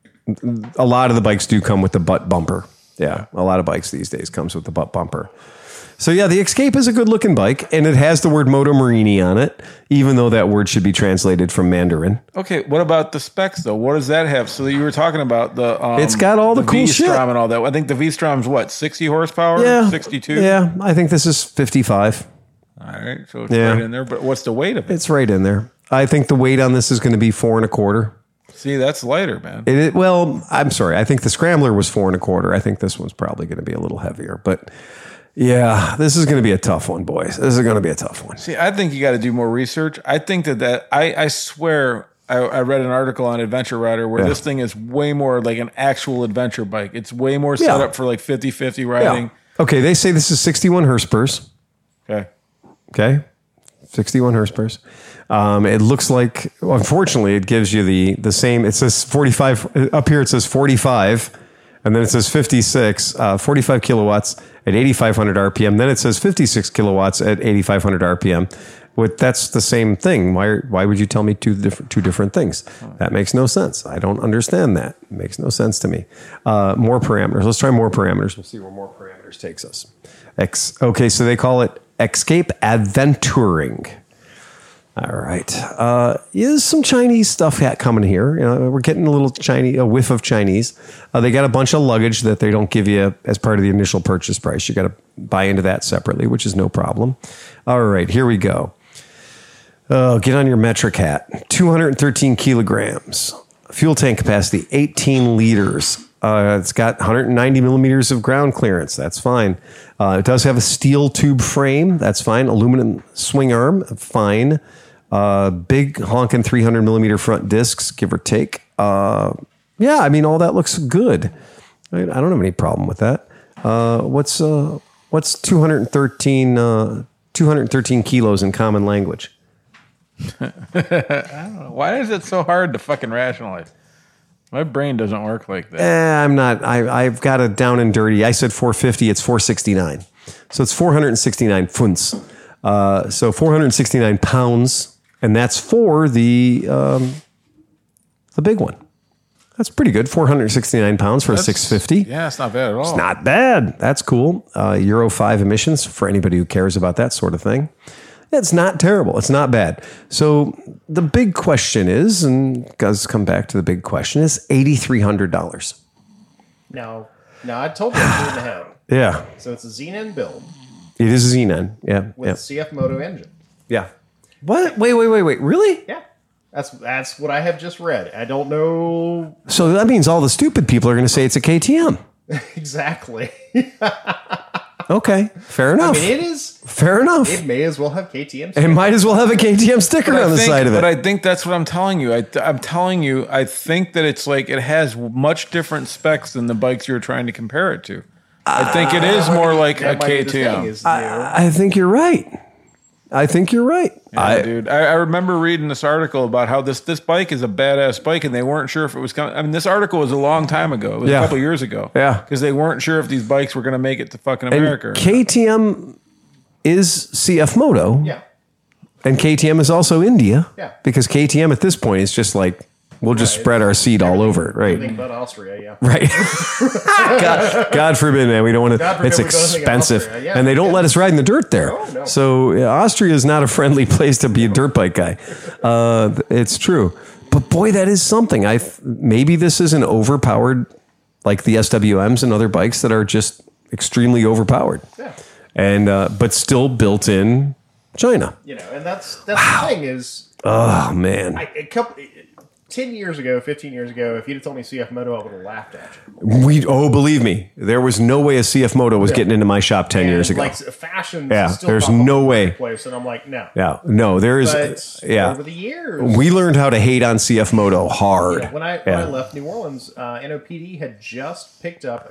a lot of the bikes do come with the butt bumper. Yeah, a lot of bikes these days comes with the butt bumper. So yeah, the Escape is a good looking bike, and it has the word Moto Morini on it, even though that word should be translated from Mandarin. Okay, what about the specs though? What does that have? So you were talking about the It's got all the cool shit. V-Strom and all that. I think the V-Strom's what, 60 horsepower? Yeah, 62? Yeah, I think this is 55. All right, so it's Yeah. right in there. But what's the weight of it? It's right in there. I think the weight on this is going to be 4 1/4. See, that's lighter, man. Well, I'm sorry. I think the Scrambler was 4 1/4. I think this one's probably going to be a little heavier, but yeah, this is going to be a tough one, boys. This is going to be a tough one. See, I think you got to do more research. I think I swear I read an article on Adventure Rider where this thing is way more like an actual adventure bike. It's way more set up for like 50-50 riding. Yeah. Okay, they say this is 61 Hurspurs. Okay. Okay, 61 Hurspurs. It looks like, unfortunately, it gives you the same. It says 45 up here. It says 45, and then it says 56, 45 kilowatts at 8,500 RPM. Then it says 56 kilowatts at 8,500 RPM. That's the same thing. Why would you tell me two different things? That makes no sense. I don't understand that. It makes no sense to me. More parameters. Let's try more parameters. We'll see where more parameters takes us. Okay, so they call it Escape Adventuring. All right. Is some Chinese stuff coming here? We're getting a whiff of Chinese. They got a bunch of luggage that they don't give you as part of the initial purchase price. You got to buy into that separately, which is no problem. All right, here we go. Get on your metric hat. 213 kilograms. Fuel tank capacity, 18 liters. It's got 190 millimeters of ground clearance. That's fine. It does have a steel tube frame. That's fine. Aluminum swing arm. Fine. Big honking 300 millimeter front discs, give or take. Yeah, I mean, all that looks good. I don't have any problem with that. What's 213 kilos in common language? I don't know. Why is it so hard to fucking rationalize? My brain doesn't work like that. I'm not. I've got it down and dirty. I said 450. It's 469. So it's 469 funts. So 469 pounds, and that's for the big one. That's pretty good. 469 pounds for a 650. Yeah, it's not bad at all. It's not bad. That's cool. Euro 5 emissions for anybody who cares about that sort of thing. It's not terrible. It's not bad. So the big question is, and does come back to the big question, is $8,300. Now I told you it's 2.5. Yeah. So it's a Zenon build It is a Zenon. Yeah. with a CF Moto engine. Yeah. What? Wait. Really? Yeah. That's what I have just read. I don't know So that means all the stupid people are going to say it's a KTM. exactly. Okay. Fair enough. I mean, it is. Fair enough. It may as well have KTM. It might as well have a KTM sticker on the side of it. But I think that's what I'm telling you. I'm telling you, I think that it's like it has much different specs than the bikes you're trying to compare it to. I think it is more like a That might be the thing, KTM. is new. I think you're right. Yeah, dude. I remember reading this article about how this bike is a badass bike, and they weren't sure if it was coming. I mean, this article was a long time ago. It was Yeah. a couple years ago. Yeah. Because they weren't sure if these bikes were going to make it to fucking America. And KTM is CF Moto. Yeah. And KTM is also India. Yeah. Because KTM at this point is just like, we'll just spread our seed all over it, right? Everything but Austria, yeah. Right. God forbid, man. We don't want God to. forbid It's we go to expensive, Austria, yeah. and they don't let us ride in the dirt there. No, no. So Austria is not a friendly place to be a dirt bike guy. It's true, but boy, that is something. Maybe this is an overpowered, like the SWMs and other bikes that are just extremely overpowered, Yeah. and but still built in China. And that's the thing is, Oh man. 10 years ago, 15 years ago, if you'd have told me CF Moto, I would have laughed at you. Believe me, there was no way a CF Moto was getting into my shop 10 years ago. Like fashion, there's no way. Place, and I'm like, no. Yeah, no, there is. But over the years, we learned how to hate on CF Moto hard. When I left New Orleans, NOPD had just picked up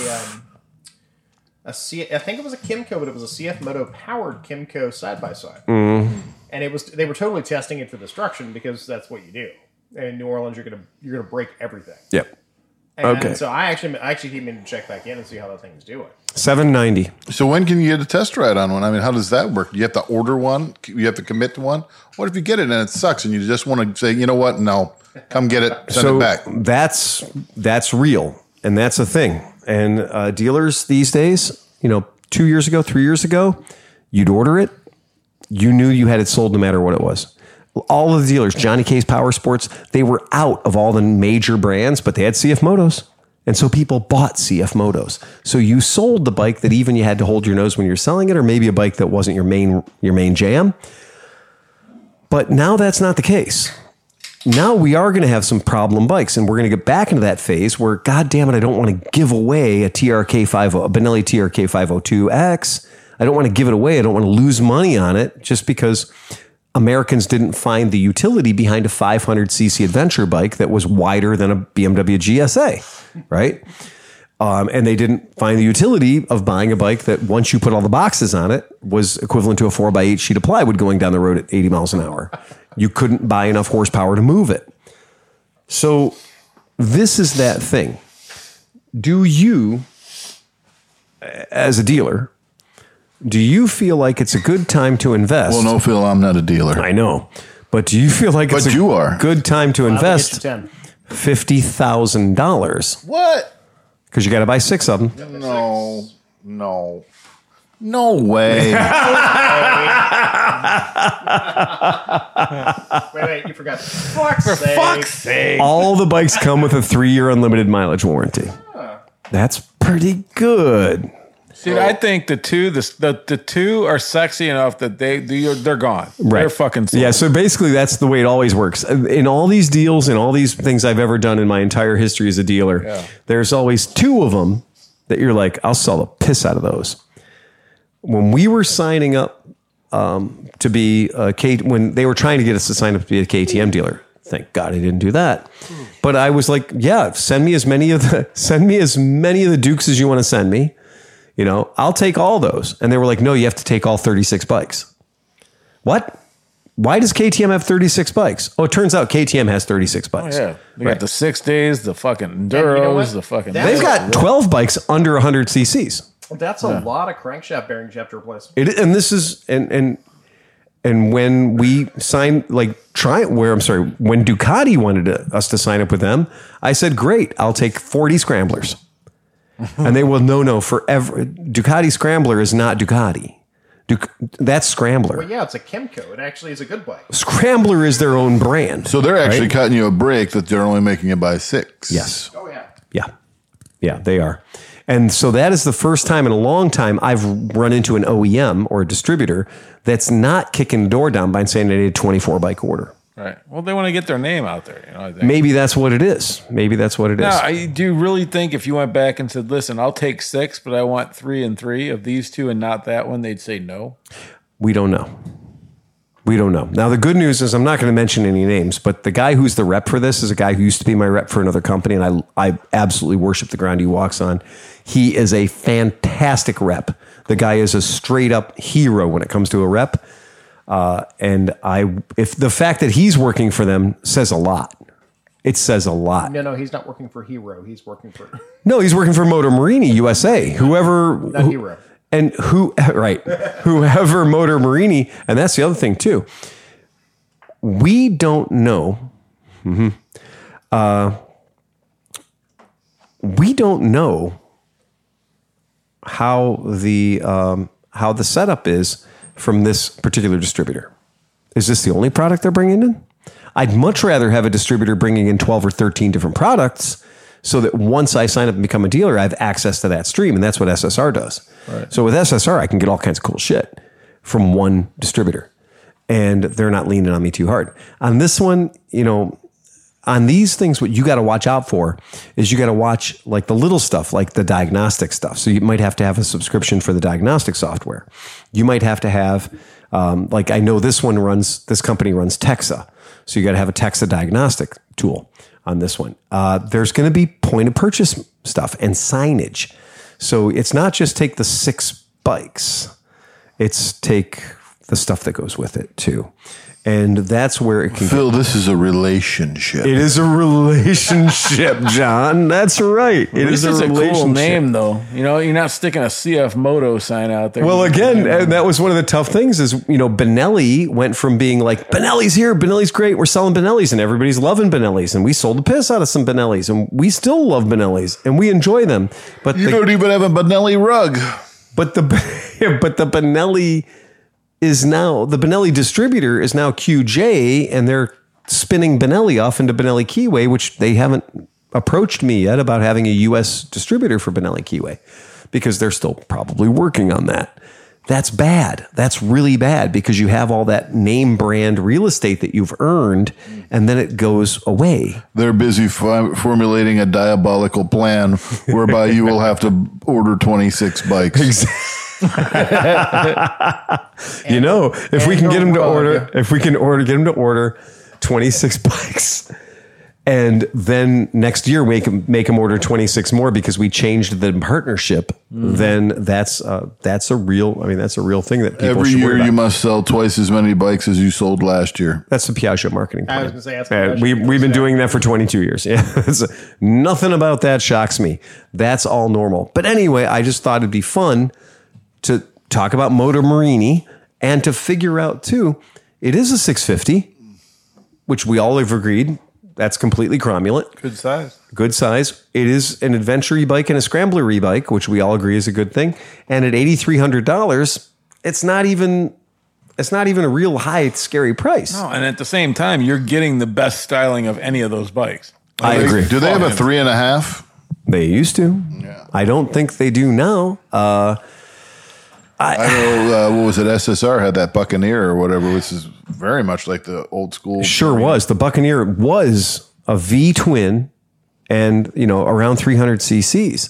I think it was a Kimco, but it was a CF Moto powered Kimco side by side, and they were totally testing it for destruction because that's what you do. In New Orleans, you're gonna break everything. Yep. And so I actually came in to check back in and see how that thing was doing. $790. So when can you get a test ride on one? I mean, how does that work? You have to order one. You have to commit to one. What if you get it and it sucks and you just want to say, you know what? No, come get it. Send it back. That's real, and that's a thing. And dealers these days, 2 years ago, 3 years ago, you'd order it. You knew you had it sold no matter what it was. All of the dealers, Johnny K's Power Sports, they were out of all the major brands, but they had CF Motos. And so people bought CF Motos. So you sold the bike that even you had to hold your nose when you're selling it, or maybe a bike that wasn't your main jam. But now that's not the case. Now we are going to have some problem bikes, and we're going to get back into that phase where, God damn it, I don't want to give away a Benelli TRK 502X. I don't want to give it away. I don't want to lose money on it just because Americans didn't find the utility behind a 500cc adventure bike that was wider than a BMW GSA, right? And they didn't find the utility of buying a bike that once you put all the boxes on it was equivalent to a 4x8 sheet of plywood going down the road at 80 miles an hour. You couldn't buy enough horsepower to move it. So this is that thing. Do you, as a dealer, do you feel like it's a good time to invest? Well, no, Phil, I'm not a dealer. I know. But do you feel like it's a good time to invest $50,000? What? Because you got to buy 6 of them. No way. Wait, you forgot. For fuck's sake. All the bikes come with a 3-year unlimited mileage warranty. That's pretty good. Dude, I think the two are sexy enough that they're gone. Right. They're fucking sold. Yeah, so basically that's the way it always works. In all these deals and all these things I've ever done in my entire history as a dealer, there's always 2 of them that you're like, I'll sell the piss out of those. When we were signing up to be when they were trying to get us to sign up to be a KTM dealer, thank God I didn't do that. But I was like, yeah, send me as many of the Dukes as you want to send me. I'll take all those. And they were like, no, you have to take all 36 bikes. What? Why does KTM have 36 bikes? Oh, it turns out KTM has 36 bikes. Oh, yeah. They got the 6 days, the fucking Enduros, the fucking... They've got 12 bikes under 100 cc's. That's a lot of crankshaft bearings you have to replace. And this is... And when we signed, when Ducati wanted us to sign up with them, I said, great, I'll take 40 scramblers. And they will, no, forever. Ducati Scrambler is not Ducati. That's Scrambler. Well, yeah, it's a Kimco. It actually is a good bike. Scrambler is their own brand. So they're actually cutting you a break that they're only making you buy 6. Yes. Oh, yeah. Yeah, they are. And so that is the first time in a long time I've run into an OEM or a distributor that's not kicking the door down by saying they need a 24 bike order. Right. Well, they want to get their name out there. I think. Maybe that's what it is. Now, do you really think if you went back and said, listen, I'll take 6, but I want 3 and 3 of these 2 and not that one, they'd say no? We don't know. Now, the good news is I'm not going to mention any names, but the guy who's the rep for this is a guy who used to be my rep for another company, and I absolutely worship the ground he walks on. He is a fantastic rep. The guy is a straight up hero when it comes to a rep. If the fact that he's working for them says a lot. It says a lot. No, he's not working for Hero. He's working for... No, he's working for Motor Marini USA. Not Hero. And whoever Motor Marini, and that's the other thing too. We don't know. We don't know how the setup is from this particular distributor. Is this the only product they're bringing in? I'd much rather have a distributor bringing in 12 or 13 different products so that once I sign up and become a dealer, I have access to that stream. And that's what SSR does. Right. So with SSR, I can get all kinds of cool shit from one distributor. And they're not leaning on me too hard. On this one, on these things, what you got to watch out for is you got to watch like the little stuff, like the diagnostic stuff. So you might have to have a subscription for the diagnostic software. You might have to have, like I know this company runs Texa. So you got to have a Texa diagnostic tool on this one. There's going to be point of purchase stuff and signage. So it's not just take the 6 bikes. It's take the stuff that goes with it too. And that's where it can Phil, this is a relationship. It is a relationship, John. That's right. It is a relationship. Cool name, though. You know, you're not sticking a CF Moto sign out there. Well, again, and that was one of the tough things is, you know, Benelli went from being like, Benelli's here, Benelli's great, we're selling Benellis, and everybody's loving Benellis, and we sold the piss out of some Benellis, and we still love Benellis, and we enjoy them. But You don't even have a Benelli rug. But the Benelli is now, the Benelli distributor is now QJ, and they're spinning Benelli off into Benelli Keyway, which they haven't approached me yet about having a U.S. distributor for Benelli Keyway, because they're still probably working on that. That's bad. That's really bad, because you have all that name brand real estate that you've earned, and then it goes away. They're busy formulating a diabolical plan whereby you will have to order 26 bikes. You know, if we can get them to order, get them to order 26 bikes, and then next year make them order 26 more because we changed the partnership, then that's a real thing that people Every should year worry about. you must sell twice as many bikes as you sold last year. That's the Piaggio marketing plan. I was going to say, that's what we've been doing that for 22 years. Yeah, nothing about that shocks me. That's all normal. But anyway, I just thought it'd be fun to talk about Moto Morini and to figure out too, it is a 650, which we all have agreed that's completely cromulent. Good size. Good size. It is an adventure e-bike and a scrambler e-bike, which we all agree is a good thing. And at $8,300, it's not even a real high, scary price. No, and at the same time, you're getting the best styling of any of those bikes. I agree. Do they have a 3.5? They used to. Yeah. I don't think they do now. I know, what was it? SSR had that Buccaneer or whatever, which is very much like the old school. Sure was. The Buccaneer was a V twin and, you know, around 300 cc's.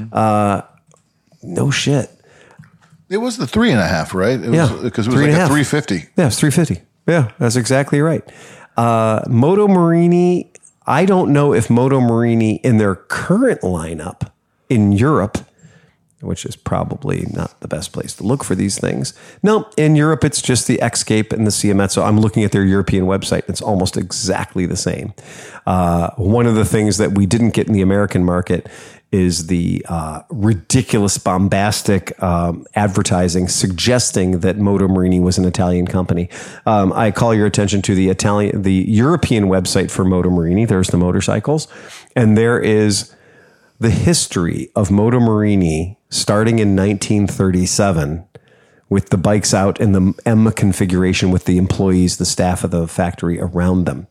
No shit. It was the 3.5, right? It was, because it was like a 350. Yeah, it's 350. Yeah, that's exactly right. Moto Morini, I don't know if Moto Morini in their current lineup in Europe, which is probably not the best place to look for these things. No, in Europe, it's just the Xscape and the Ciamezzo. I'm looking at their European website. It's almost exactly the same. One of the things that we didn't get in the American market is the ridiculous, bombastic advertising suggesting that Moto Morini was an Italian company. I call your attention to the European website for Moto Morini. There's the motorcycles, and there is the history of Moto Morini starting in 1937 with the bikes out in the M configuration with the employees, the staff of the factory around them.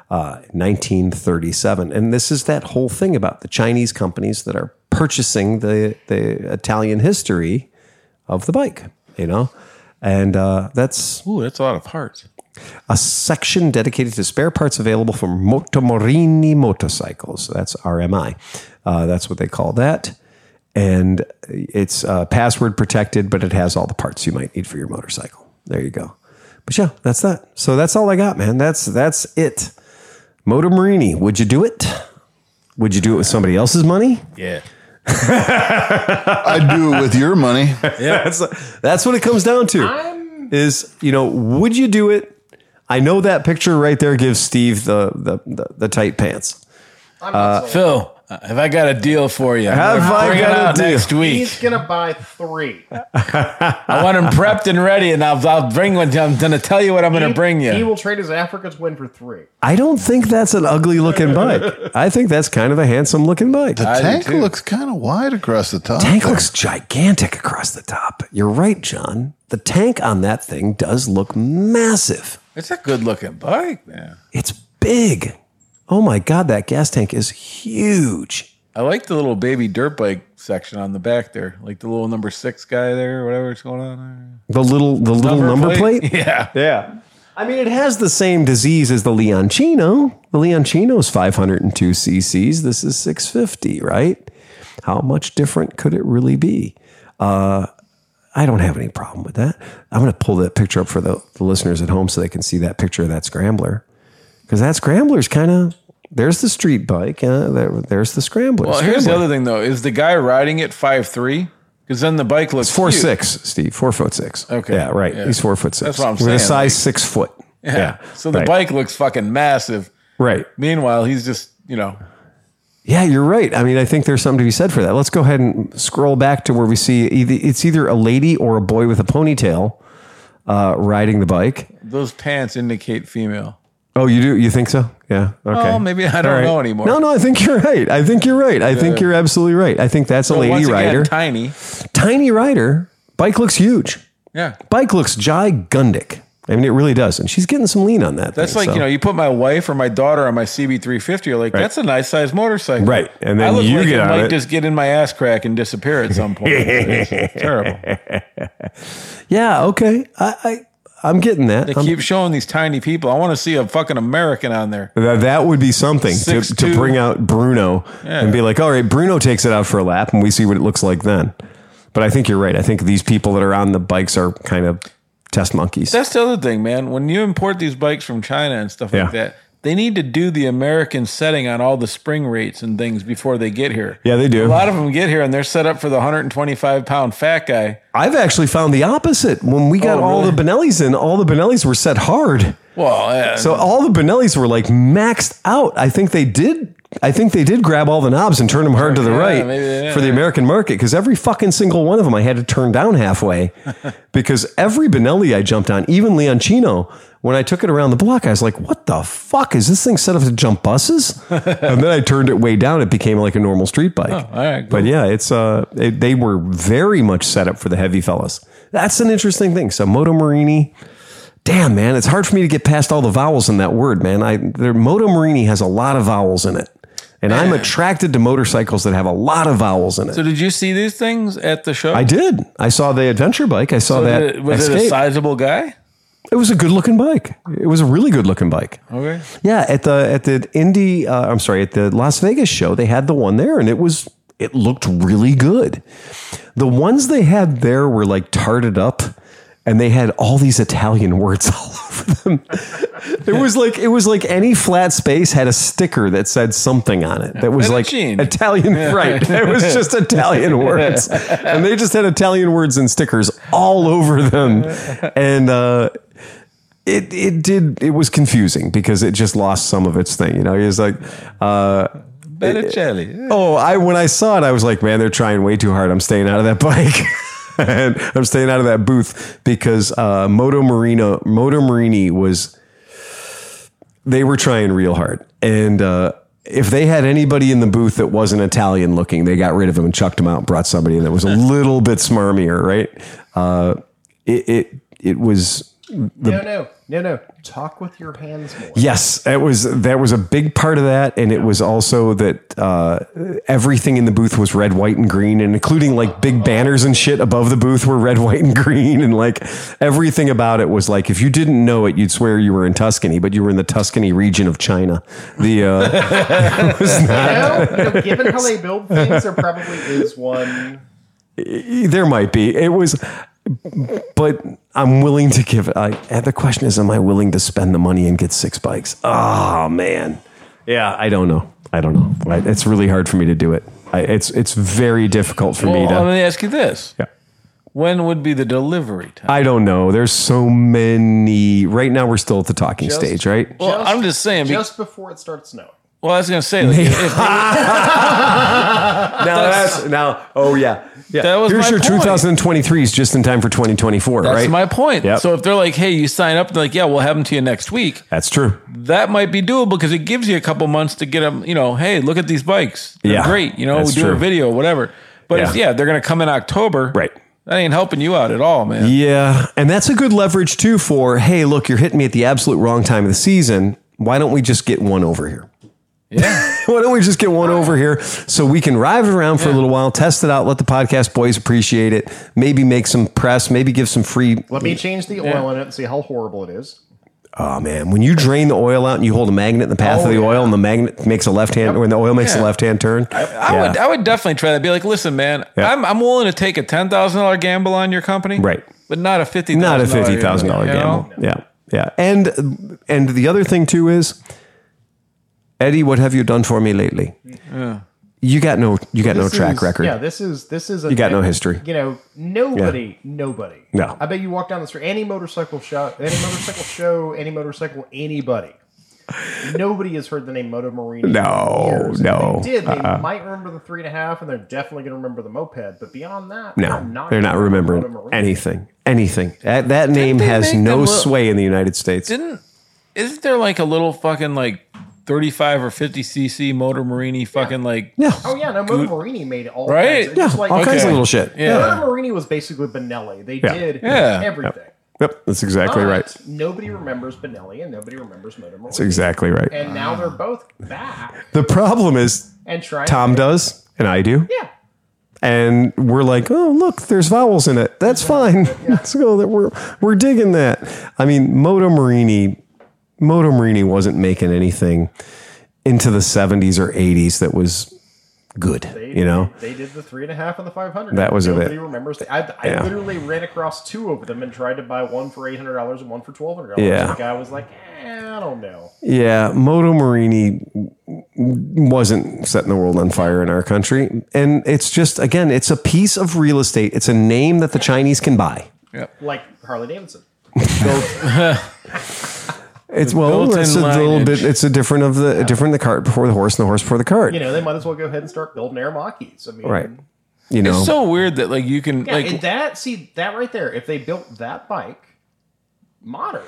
1937. And this is that whole thing about the Chinese companies that are purchasing the Italian history of the bike, you know? And that's Ooh, that's a lot of parts. a section dedicated to spare parts available from Moto Morini motorcycles. That's RMI. That's what they call that. And it's password protected, but it has all the parts you might need for your motorcycle. There you go. But yeah, that's that. So that's all I got, man. That's it. Moto Morini, would you do it? Would you do it with somebody else's money? Yeah. I'd do it with your money. Yeah, that's what it comes down to. Is, you know, would you do it? I know that picture right there gives Steve the tight pants. Phil, have I got a deal for you? Have I Bring it got a out deal? next week. He's going to buy 3. I want him prepped and ready, and I'll bring one. I'm going to tell you what I'm going to bring you. He will trade his Africa's win for 3. I don't think that's an ugly looking bike. I think that's kind of a handsome looking bike. The I do tank too. looks kind of wide across the top. Tank there. looks gigantic across the top. You're right, John. The tank on that thing does look massive. It's a good looking bike, man. It's big. Oh my God, that gas tank is huge. I like the little baby dirt bike section on the back there, like the little number 6 guy there, or whatever's going on there. The little number plate? Yeah. Yeah. I mean, it has the same disease as the Leoncino. The Leoncino's 502 cc's. This is 650, right? How much different could it really be? I don't have any problem with that. I'm going to pull that picture up for the listeners at home so they can see that picture of that Scrambler. Because that Scrambler's kind of, there's the street bike, there's the Scrambler. Well, here's the other thing, though. Is the guy riding it 5'3"? Because then the bike looks 4'6", Steve. 4'6". Okay. Yeah, right. Yeah. He's 4'6". That's what I'm With a saying, size 6 foot. Yeah. So the right. bike looks fucking massive. Right. Meanwhile, he's just, Yeah, you're right. I mean, I think there's something to be said for that. Let's go ahead and scroll back to where we see it's either a lady or a boy with a ponytail riding the bike. Those pants indicate female. Oh, you do? You think so? Yeah. Okay. Oh, maybe I don't know anymore. No, I think you're right. I think you're absolutely right. I think that's a lady once again, rider. Tiny rider. Bike looks huge. Yeah. Bike looks gigantic. I mean, it really does. And she's getting some lean on that. That's thing, like, so. You put my wife or my daughter on my CB350, you're like, that's a nice sized motorcycle. Right. And then I look you like get it on might it. just get in my ass crack and disappear at some point. It's terrible. Yeah, okay. I'm getting that. They keep showing these tiny people. I want to see a fucking American on there. That would be something to bring out Bruno and be like, all right, Bruno takes it out for a lap and we see what it looks like then. But I think you're right. I think these people that are on the bikes are kind of test monkeys. That's the other thing, man. When you import these bikes from China and stuff like that, they need to do the American setting on all the spring rates and things before they get here. Yeah, they do. A lot of them get here and they're set up for the 125-pound fat guy. I've actually found the opposite. When we got all the Benellis in, all the Benellis were set hard. Well, so all the Benellis were like maxed out. I think they did grab all the knobs and turn them hard to the right for the American market, because every fucking single one of them I had to turn down halfway because every Benelli I jumped on, even Leoncino, when I took it around the block, I was like, what the fuck? Is this thing set up to jump buses? And then I turned it way down. It became like a normal street bike. Oh, all right, cool. But yeah, they were very much set up for the heavy fellas. That's an interesting thing. So Moto Morini, damn, man, it's hard for me to get past all the vowels in that word, man. Moto Morini has a lot of vowels in it. And I'm attracted to motorcycles that have a lot of vowels in it. So did you see these things at the show? I did. I saw the adventure bike. I saw that. Was it a sizable guy? It was a good looking bike. It was a really good looking bike. Okay. Yeah, at the at the Las Vegas show, they had the one there, and it looked really good. The ones they had there were like tarted up, and they had all these Italian words all over them. It was like any flat space had a sticker that said something on it that was like Italian, right? It was just Italian words, and they just had Italian words and stickers all over them, and it was confusing because it just lost some of its thing. It was like. Betticelli. When I saw it, I was like, man, they're trying way too hard. I'm staying out of that bike. And I'm staying out of that booth because Moto Morini they were trying real hard. And if they had anybody in the booth that wasn't Italian looking, they got rid of him and chucked him out and brought somebody in that was a little bit smarmier, right? It was... No. Talk with your hands more. Yes, that was a big part of that, and it was also that everything in the booth was red, white, and green, and including like big banners and shit above the booth were red, white, and green, and like everything about it was like if you didn't know it, you'd swear you were in Tuscany, but you were in the Tuscany region of China. It was not. Given how they build things, there probably is one. There might be. It was. But I'm willing to give it. The question is, am I willing to spend the money and get 6 bikes? Oh man, yeah. I don't know. It's really hard for me to do it. It's very difficult for me to. Let me ask you this. Yeah. When would be the delivery time? I don't know. There's so many. Right now, we're still at the talking stage, right? Well, I'm just saying. Just before it starts snowing. Well, I was going to say. Oh yeah. That was Here's my your point. 2023 is just in time for 2024, right? That's my point. Yep. So if they're like, hey, you sign up, they're like, yeah, we'll have them to you next week. That's true. That might be doable because it gives you a couple months to get them, hey, look at these bikes. They're great. We do a video, whatever. But if they're going to come in October. Right. That ain't helping you out at all, man. Yeah. And that's a good leverage too for, hey, look, you're hitting me at the absolute wrong time of the season. Why don't we just get one over here? Yeah. Why don't we just get one over here so we can ride it around for a little while, test it out, let the podcast boys appreciate it, maybe make some press, maybe give some free... Let me change the oil in it and see how horrible it is. Oh man, when you drain the oil out and you hold a magnet in the path of the oil, and the magnet makes a left hand, when the oil makes a left hand turn. I would definitely try that. Be like, listen, man, I'm willing to take a $10,000 gamble on your company, Right. but not a $50,000 gamble. Yeah. And the other thing too is, Eddie, what have you done for me lately? You got no track record. Yeah, this is a You got no history. You know, nobody. No. I bet you walk down the street, any motorcycle show, any motorcycle, anybody. Nobody has heard the name Moto Morini. No. If they did, they might remember the 3.5, and they're definitely going to remember the moped. But beyond that, No, they're not remembering Moto Morini. anything. That name they has make no them sway in the United States. Isn't there like a little fucking like 35 or 50 cc Motor Marini fucking like Yeah. Oh yeah, no, Moto Morini made all Right? kinds of, Yeah, just like all kinds of little shit. Yeah. Moto Morini was basically Benelli. They did Yeah. everything. Yep, that's exactly right. But nobody remembers Benelli and nobody remembers Moto Morini. That's exactly right. And now they're both back The problem is and trying. Tom does and I do. Yeah. And we're like, oh, look, there's vowels in it. That's fine. Let's go. We're digging that. I mean, Moto Morini wasn't making anything into the 70s or 80s that was good. They did the 3.5 and the 500. That was Nobody it. remembers. I literally ran across two of them and tried to buy one for $800 and one for $1,200. Yeah. The guy was like, I don't know. Yeah, Moto Morini wasn't setting the world on fire in our country. And it's just, again, it's a piece of real estate. It's a name that the Chinese can buy. Like Harley Davidson. It's built-in it's a little lineage. bit. It's different the cart before the horse, and the horse before the cart. You know, they might as well go ahead and start building Aramakis. I mean, Right. You know, it's so weird that like you can Yeah, like and that right there, if they built that bike, modern.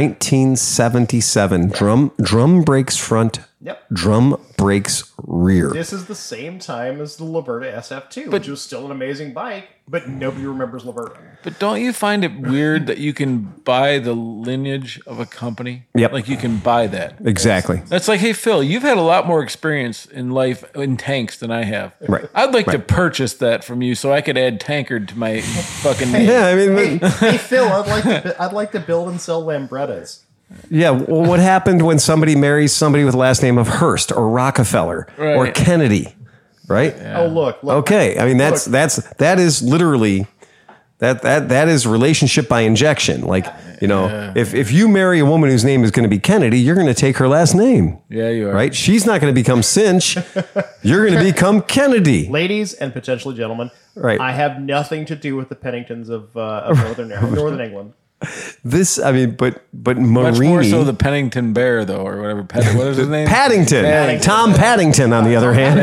1977 drum brakes front, Yep. drum brakes rear. This is the same time as the Laverta SF2, which was still an amazing bike, but nobody remembers Laverta. But don't you find it weird that you can buy the lineage of a company? Yep. Like you can buy that. Exactly. That's like, hey, Phil, you've had a lot more experience in life in tanks than I have. Right. I'd like to purchase that from you so I could add tankard to my fucking name. Yeah, I mean, Hey Phil, I'd like to build and sell Lambrettas. yeah. Well, what happened when somebody marries somebody with the last name of Hearst or Rockefeller or Right. Kennedy? Right. Oh look. Okay. I mean, that is literally that is relationship by injection. Like, you know, if you marry a woman whose name is going to be Kennedy, you're going to take her last name. Yeah, you are. Right? She's not going to become Cinch. You're going to become Kennedy. Ladies and potentially gentlemen, Right. I have nothing to do with the Penningtons of Northern England. This, I mean, but Much Marini, more so the Pennington Bear, though, or whatever. What is his name? Paddington. Tom Paddington, on the other hand.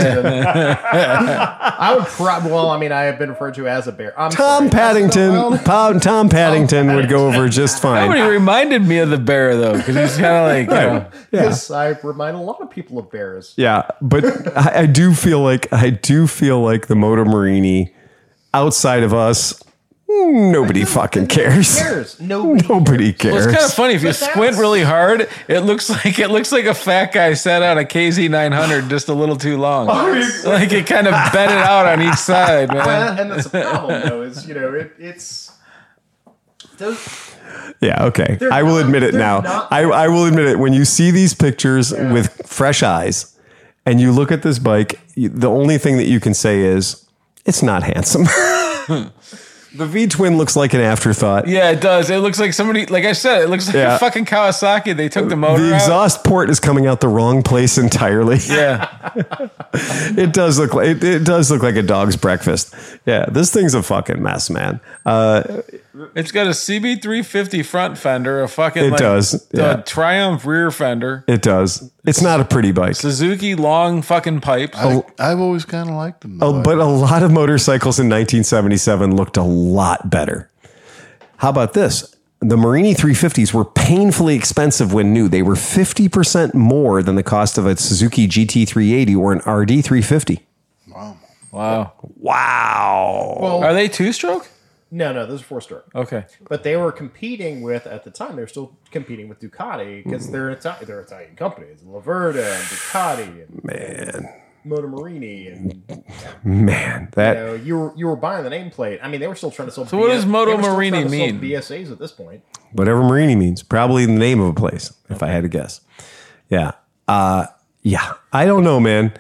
I would well, I mean, I have been referred to as a bear. I'm Tom sorry. Paddington. Tom Paddington would go over just Somebody fine. reminded me of the bear, though, because he's kind of like, you know, Because I remind a lot of people of bears. Yeah, but I do feel like the Moto Morini, outside of us, nobody fucking cares. Nobody cares. Well, it's kind of funny if you But squint that's- really hard. It looks like a fat guy sat on a KZ 900 just a little too long. Like it kind of bent it out on each side, man. Well, and that's the problem, though, is, you know, it's those. Yeah, okay. They're I will not- admit it they're now. not- I will admit it. When you see these pictures with fresh eyes and you look at this bike, the only thing that you can say is, it's not handsome. The V-twin looks like an afterthought. Yeah, it does. It looks like somebody, like I said, it looks like Yeah. a fucking Kawasaki. They took the motor The out. exhaust port is coming out the wrong place entirely. Yeah. It does look like it does look like a dog's breakfast. Yeah, this thing's a fucking mess, man. It's got a CB350 front fender, a fucking It does, yeah. a Triumph rear fender, It does. It's not a pretty bike. Suzuki long fucking pipes. I've always kind of liked them. Oh, but a lot of motorcycles in 1977 looked a lot better. How about this? The Marini 350s were painfully expensive when new. They were 50% more than the cost of a Suzuki GT380 or an RD 350. Wow. Wow. Well, Are they two-stroke? no, those are 4-stroke. Okay. But they were competing with, at the time, they were still competing with Ducati because they're Italian companies, Laverta and Ducati. And Man. Moto Morini, and Man, that you were buying the nameplate. I mean, they were still trying to sell. So what does Moto Morini mean? BSAs at this point. whatever Marini means, probably the name of a place, if I had to guess. Yeah. Yeah. I don't know, man.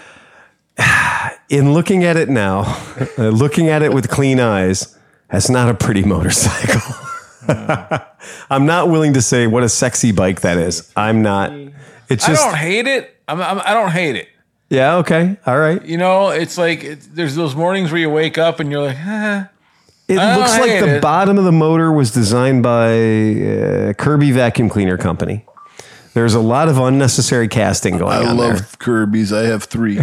In looking at it now, looking at it with clean eyes, that's not a pretty motorcycle. I'm not willing to say what a sexy bike that is. I'm not. It's just. I don't hate it. I don't hate it. Yeah. Okay. All right. You know, it's like there's those mornings where you wake up and you're like, It I looks don't like hate the it. bottom of the motor was designed by Kirby Vacuum Cleaner Company. There's a lot of unnecessary casting going I on love there. Kirby's. I have 3.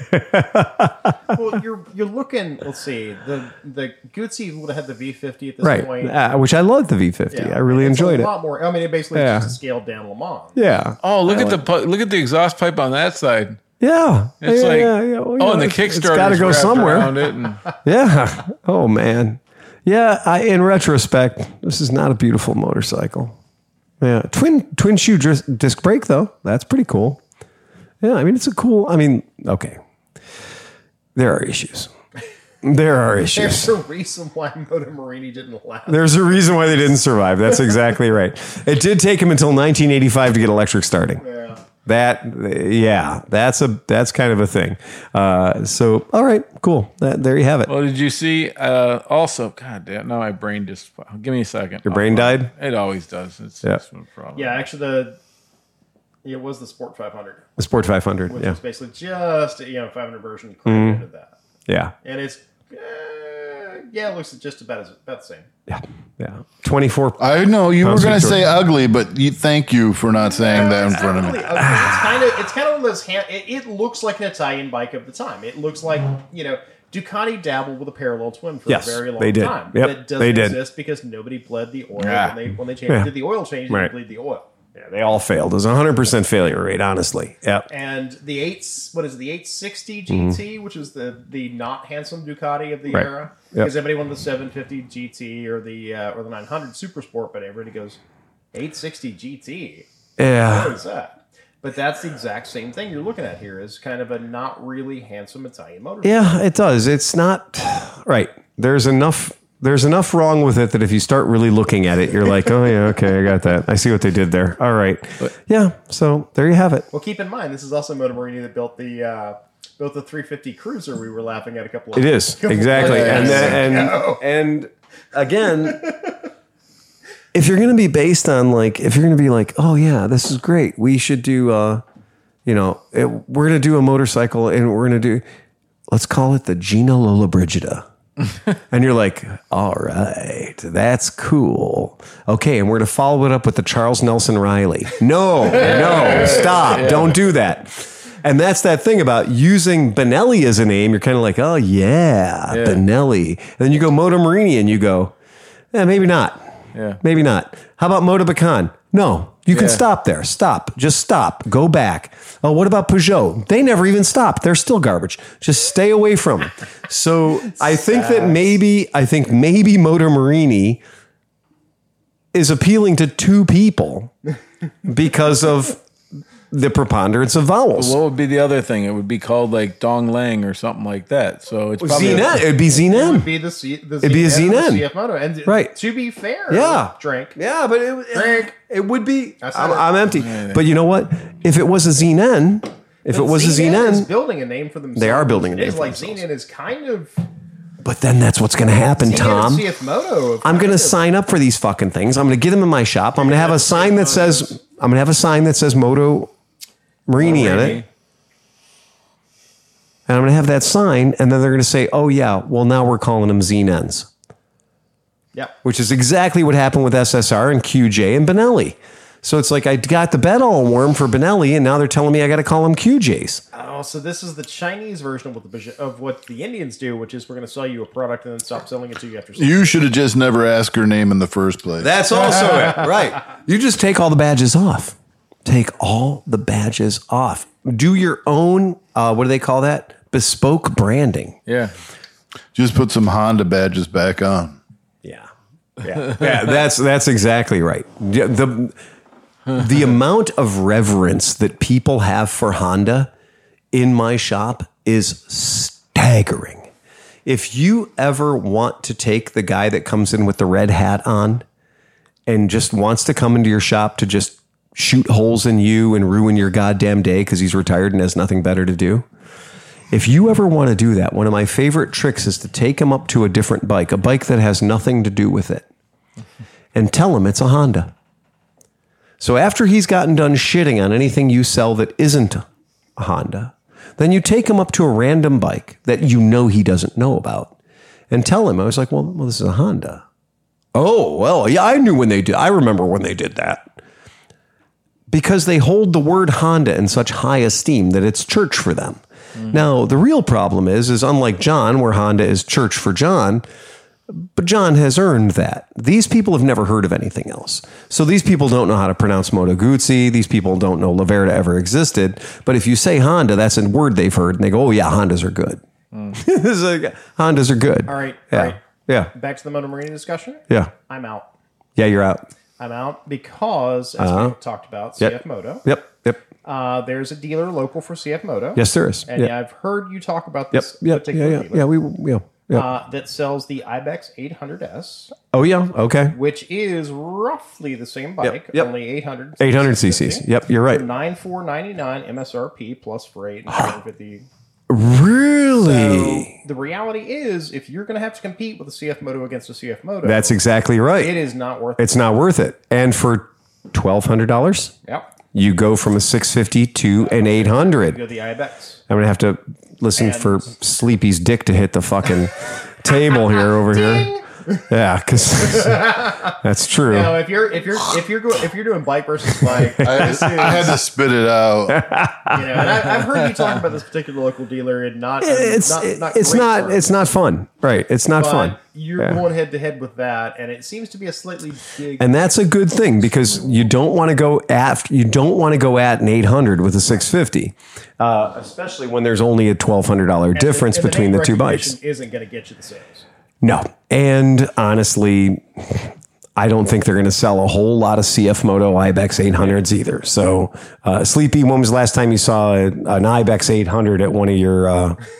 Well, you're looking. Let's see. The Guzzi would have had the V50 at this Right. point. Which I loved the V50. Yeah. I really It's enjoyed a it. lot more. I mean, it basically Yeah. is just a scaled down Le Mans. Yeah. oh, look at the exhaust pipe on that side. Yeah. It's yeah, like, yeah. Well, oh, and the it's Kickstarter's got to go wrapped somewhere. around it. And, Yeah. Oh, man. Yeah. In retrospect, this is not a beautiful motorcycle. Yeah. Twin shoe disc brake, though. That's pretty cool. Yeah. I mean, it's a cool. I mean, okay. There are issues. There are issues. There's a reason why Moto Morini didn't last. There's a reason why they didn't survive. That's exactly right. It did take them until 1985 to get electric starting. Yeah. That's kind of a thing. So, all right, cool. There you have it. well, did you see? Also, God damn, now my brain just. Give me a second. Your brain died? It always does. It's Yeah. just a problem. Yeah, actually, it was the Sport 500, The Sport 500. which Yeah. is basically just 500 version crammed into that, Yeah. and it's it looks just about the same. Yeah. Yeah. 24. I know you were Pounds going to feet say torque. ugly, but thank you for not saying that in It's front not of me. really ugly. It's kind of one of those. It looks like an Italian bike of the time. It looks like Ducati dabbled with a parallel twin for Yes, a very long they did. time. Yep, That doesn't they did. exist because nobody bled the oil Yeah. when they changed Yeah. did the oil change. They Right. didn't bleed the oil. Yeah, they all failed. It was a 100% failure rate, honestly. Yep. And the 860 GT, which is the not handsome Ducati of the Right. era, Yep. because everybody wanted the 750 GT or the 900 Super Sport, but everybody goes 860 GT. Yeah. What is that? But that's the exact same thing you're looking at here. Is kind of a not really handsome Italian motorcycle. Yeah, it does. It's not right. There's enough wrong with it that if you start really looking at it, you're like, oh yeah, okay, I got that. I see what they did there. All right. Yeah. So there you have it. Well, keep in mind this is also Moto Morini that built the 350 Cruiser we were laughing at a couple of. It is exactly, Yeah. and again, if you're going to be based on if you're going to be like, oh yeah, this is great, we should do, we're going to do a motorcycle, and we're going to do, let's call it the Gina Lollobrigida. And you're like, all right, that's cool. Okay, and we're going to follow it up with the Charles Nelson Riley. No, stop. Don't do that. And that's that thing about using Benelli as a name. You're kind of like, oh, yeah, Benelli. And then you go Moto Morini and you go, maybe not. Yeah. Maybe not. How about Moto Bacan? No, you can Yeah. stop there. Stop. Just stop. Go back. Oh, what about Peugeot? They never even stopped. They're still garbage. Just stay away from them. So I think maybe Moto Morini is appealing to two people because of the preponderance of vowels. What would be the other thing? It would be called like Dong Lang or something like that. So it's probably It'd be It Zenan. would be the It'd be a ZN, ZN. the CF Moto, and Right. to be fair, Yeah. drink. Yeah, but Drink. it would be. I said I'm it. empty. But you know what? If it was a Zenan, if it was a is Zenan, building a name for themselves. They are building a It name is for like themselves. Zenon is kind of but then that's what's going to happen, Zenon Tom. and CF Moto. I'm going kind to of- sign up for these fucking things. I'm going to get them in my shop. I'm going to have a sign that says Moto Morini on it. And I'm going to have that sign, and then they're going to say, oh, yeah, well, now we're calling them Zenens, Yeah. which is exactly what happened with SSR and QJ and Benelli. So it's like I got the bed all warm for Benelli, and now they're telling me I got to call them QJs. Oh, so this is the Chinese version of what the Indians do, which is we're going to sell you a product and then stop selling it to you after. You should have just never asked her name in the first place. That's also it. Right. You just take all the badges off. Take all the badges off. Do your own, what do they call that? Bespoke branding. yeah. Just put some Honda badges back on. Yeah. Yeah. Yeah, that's exactly right. The amount of reverence that people have for Honda in my shop is staggering. If you ever want to take the guy that comes in with the red hat on and just wants to come into your shop to just shoot holes in you and ruin your goddamn day because he's retired and has nothing better to do, if you ever want to do that, one of my favorite tricks is to take him up to a different bike, a bike that has nothing to do with it, and tell him it's a Honda. So after he's gotten done shitting on anything you sell that isn't a Honda, then you take him up to a random bike that you know he doesn't know about and tell him, I was like, well, this is a Honda. Oh, well, yeah, I knew when they did. I remember when they did that. Because they hold the word Honda in such high esteem that it's church for them. Now, the real problem is unlike John, where Honda is church for John, but John has earned that. These people have never heard of anything else. So these people don't know how to pronounce Moto Guzzi. These people don't know Laverda ever existed. But if you say Honda, that's a word they've heard. And they go, oh, yeah, Hondas are good. Hondas are good. All right. Yeah. All right. Yeah. Back to the Moto Marina discussion. Yeah. I'm out. Yeah, you're out. I'm out because, as we talked about, CF Moto. Yep. There's a dealer local for CF Moto. Yes, there is. And I've heard you talk about this Yep. particular dealer. Yeah, we that sells the Ibex 800S, Oh, yeah. Okay. which is roughly the same bike, Yep. only 800 800 cc's. Yep, you're right. $9,499 MSRP plus freight and 250. Really? So the reality is, if you're going to have to compete with a CF Moto against a CF Moto, That's exactly right. it is not worth it. It's not worth it. And for $1,200, Yep. you go from a 650 to an 800. Go to the Ibex. I'm going to have to listen And- for Sleepy's dick to hit the fucking table here over here. Yeah, because that's true. Now, if you're doing bike versus bike, I had to spit it out. and I've heard you talk about this particular local dealer, and It's not fun, right? It's not fun. You're going head to head with that, and it seems to be a slightly big. And that's a good thing because you don't want to go at an 800 with a 650, especially when there's only a $1,200 difference between the two bikes. Isn't going to get you the sales. No. And honestly, I don't think they're going to sell a whole lot of CF Moto Ibex 800s either. So, Sleepy, when was the last time you saw an Ibex 800 at one of your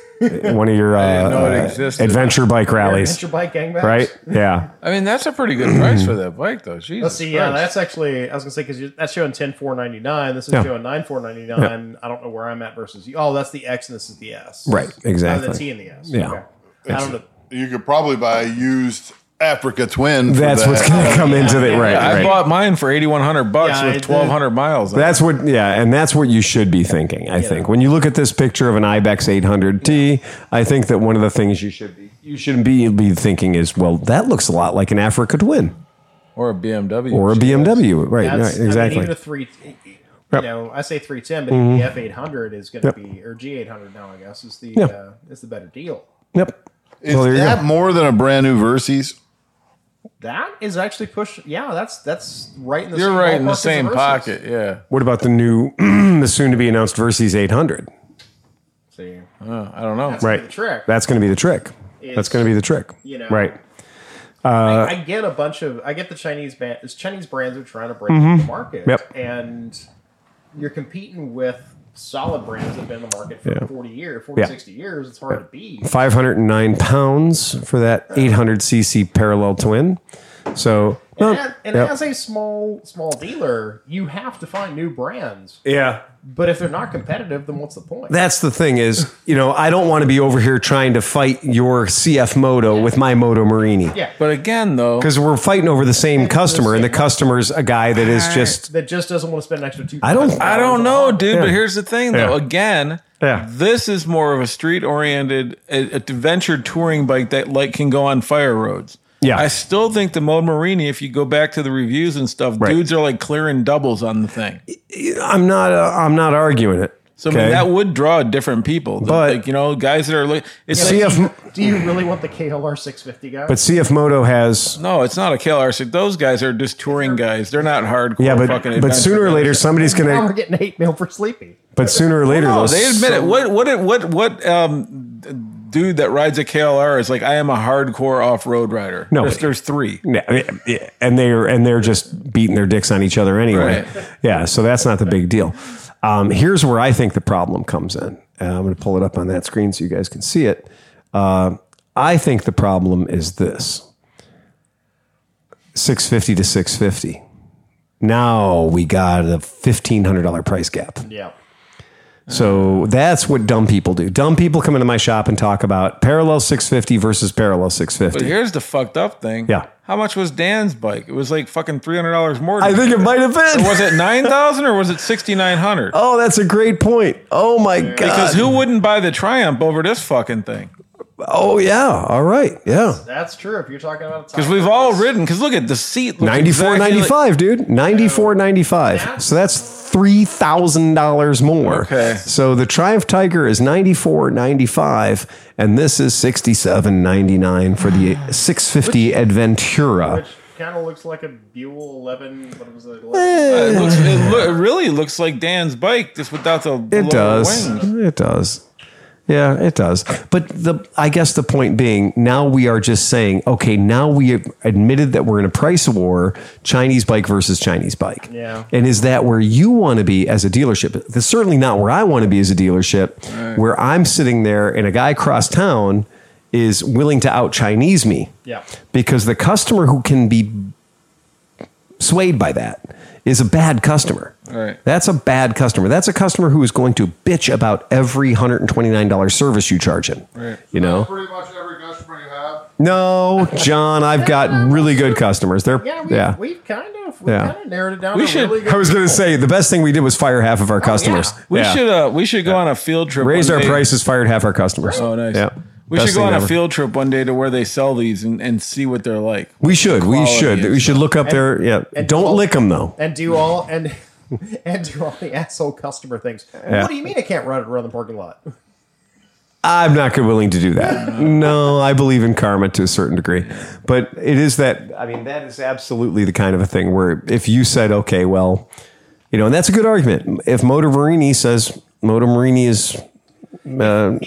adventure bike rallies? Adventure bike gangbangers? Right? Yeah. I mean, that's a pretty good price for that bike, though. Jesus Let's see. Yeah, Christ. that's actually, I was going to say, because that's showing 10,499. This is showing 9,499. I don't know where I'm at versus you. Oh, that's the X and this is the S. Right. Exactly. The T and the S. Yeah. Okay. I don't know. You could probably buy a used Africa Twin. For That's that. what's going to come into it. Right. I right. bought mine for $8,100 Yeah, I with did. 1,200 miles. on it. That's what, and that's what you should be thinking. I think when you look at this picture of an Ibex 800T, I think that one of the things you should be thinking is, well, that looks a lot like an Africa Twin Or a BMW. or a BMW, right? That's, Right, exactly. even a 3, I say 310, but even the F800 is going to be, or G800 now, I guess, is the better deal. Yep. Is Well, there you that go. more than a brand new Versys? That is actually pushed. Yeah, that's right in the You're same right in the ballpark as same Versys. pocket. Yeah. What about the new, the soon-to-be announced Versys 800? See, I don't know. that's Right. the trick. That's going to be the trick. That's going to be the trick. Right. I get the Chinese brands are trying to break into the market. Yep. And you're competing with solid brands that have been in the market for 40 years, 60 years. It's hard to beat. 509 pounds for that 800cc parallel twin. So, As a small dealer, you have to find new brands. yeah. But if they're not competitive, then what's the point? That's the thing is, I don't want to be over here trying to fight your CF Moto with my Moto Marini. Yeah. But again, though, Because we're fighting over the same customer, and the customer's a guy that is just. That just doesn't want to spend an extra $2,000. I don't know, dude. Yeah. But here's the thing, though. Yeah. Again, this is more of a street-oriented, adventure touring bike that can go on fire roads. Yeah. I still think the Moto Marini, if you go back to the reviews and stuff, Right. dudes are like clearing doubles on the thing. I'm not arguing it. So I mean, that would draw different people. But- Guys that are like, it's Do you really want the KLR 650 guy? But CF Moto has. no, it's not a KLR. Those guys are just touring guys. They're not hardcore. Yeah, fucking but adventure sooner or guys. later somebody's now gonna. we're getting hate mail for Sleepy. But sooner or later, No, those. they admit it. What dude that rides a KLR is like, I am a hardcore off-road rider. No, there's three. Yeah, and they're just beating their dicks on each other anyway. Right. Yeah, so that's not the big deal. Here's where I think the problem comes in, I'm going to pull it up on that screen so you guys can see it. I think the problem is this. 650 to 650. Now we got a $1,500 price gap. Yeah. So that's what dumb people do. Dumb people come into my shop and talk about parallel 650 versus parallel 650. But here's the fucked up thing. Yeah. How much was Dan's bike? It was like fucking $300 more. I think it might have been. Or was it 9,000 or was it 6,900? Oh, that's a great point. Oh my God. Because who wouldn't buy the Triumph over this fucking thing? Oh yeah. All right. Yeah. That's true. If you're talking about Because we've all ridden. Because look at the seat. $94.95, dude. $94.95. So that's $3,000 more. Okay. So the Triumph Tiger is $94.95, and this is $67.99 for the 650 Adventura. which kind of looks like a Buell 11. What was it? It really looks like Dan's bike, just without the It lower does. wings. It does. Yeah, it does. But I guess the point being, now we are just saying, okay, now we have admitted that we're in a price war, Chinese bike versus Chinese bike. Yeah. And is that where you want to be as a dealership? That's certainly not where I want to be as a dealership, where I'm sitting there and a guy across town is willing to out Chinese me. Yeah. Because the customer who can be swayed by that is a bad customer. Right. That's a bad customer. That's a customer who is going to bitch about every $129 service you charge him. Right. You know? Pretty much every customer you have. No, John, I've got really good customers. They're We've kind of narrowed it down. We to should- Really good I was going to say the best thing we did was fire half of our customers. yeah. We should go on a field trip. Raised one our day. prices, fired half our customers. Oh, nice. Yeah. We Best should go thing on a ever. field trip one day to where they sell these and see what they're like. We should. We quality should. is. We should look up their. Yeah. and Don't all- lick them though. and do all and do all the asshole customer things. Yeah. What do you mean I can't run it around the parking lot? I'm not willing to do that. No, I believe in karma to a certain degree. But it is that, I mean, that is absolutely the kind of a thing where if you said, okay, well, you know, and that's a good argument. If Motor Marini says Motor Marini is Were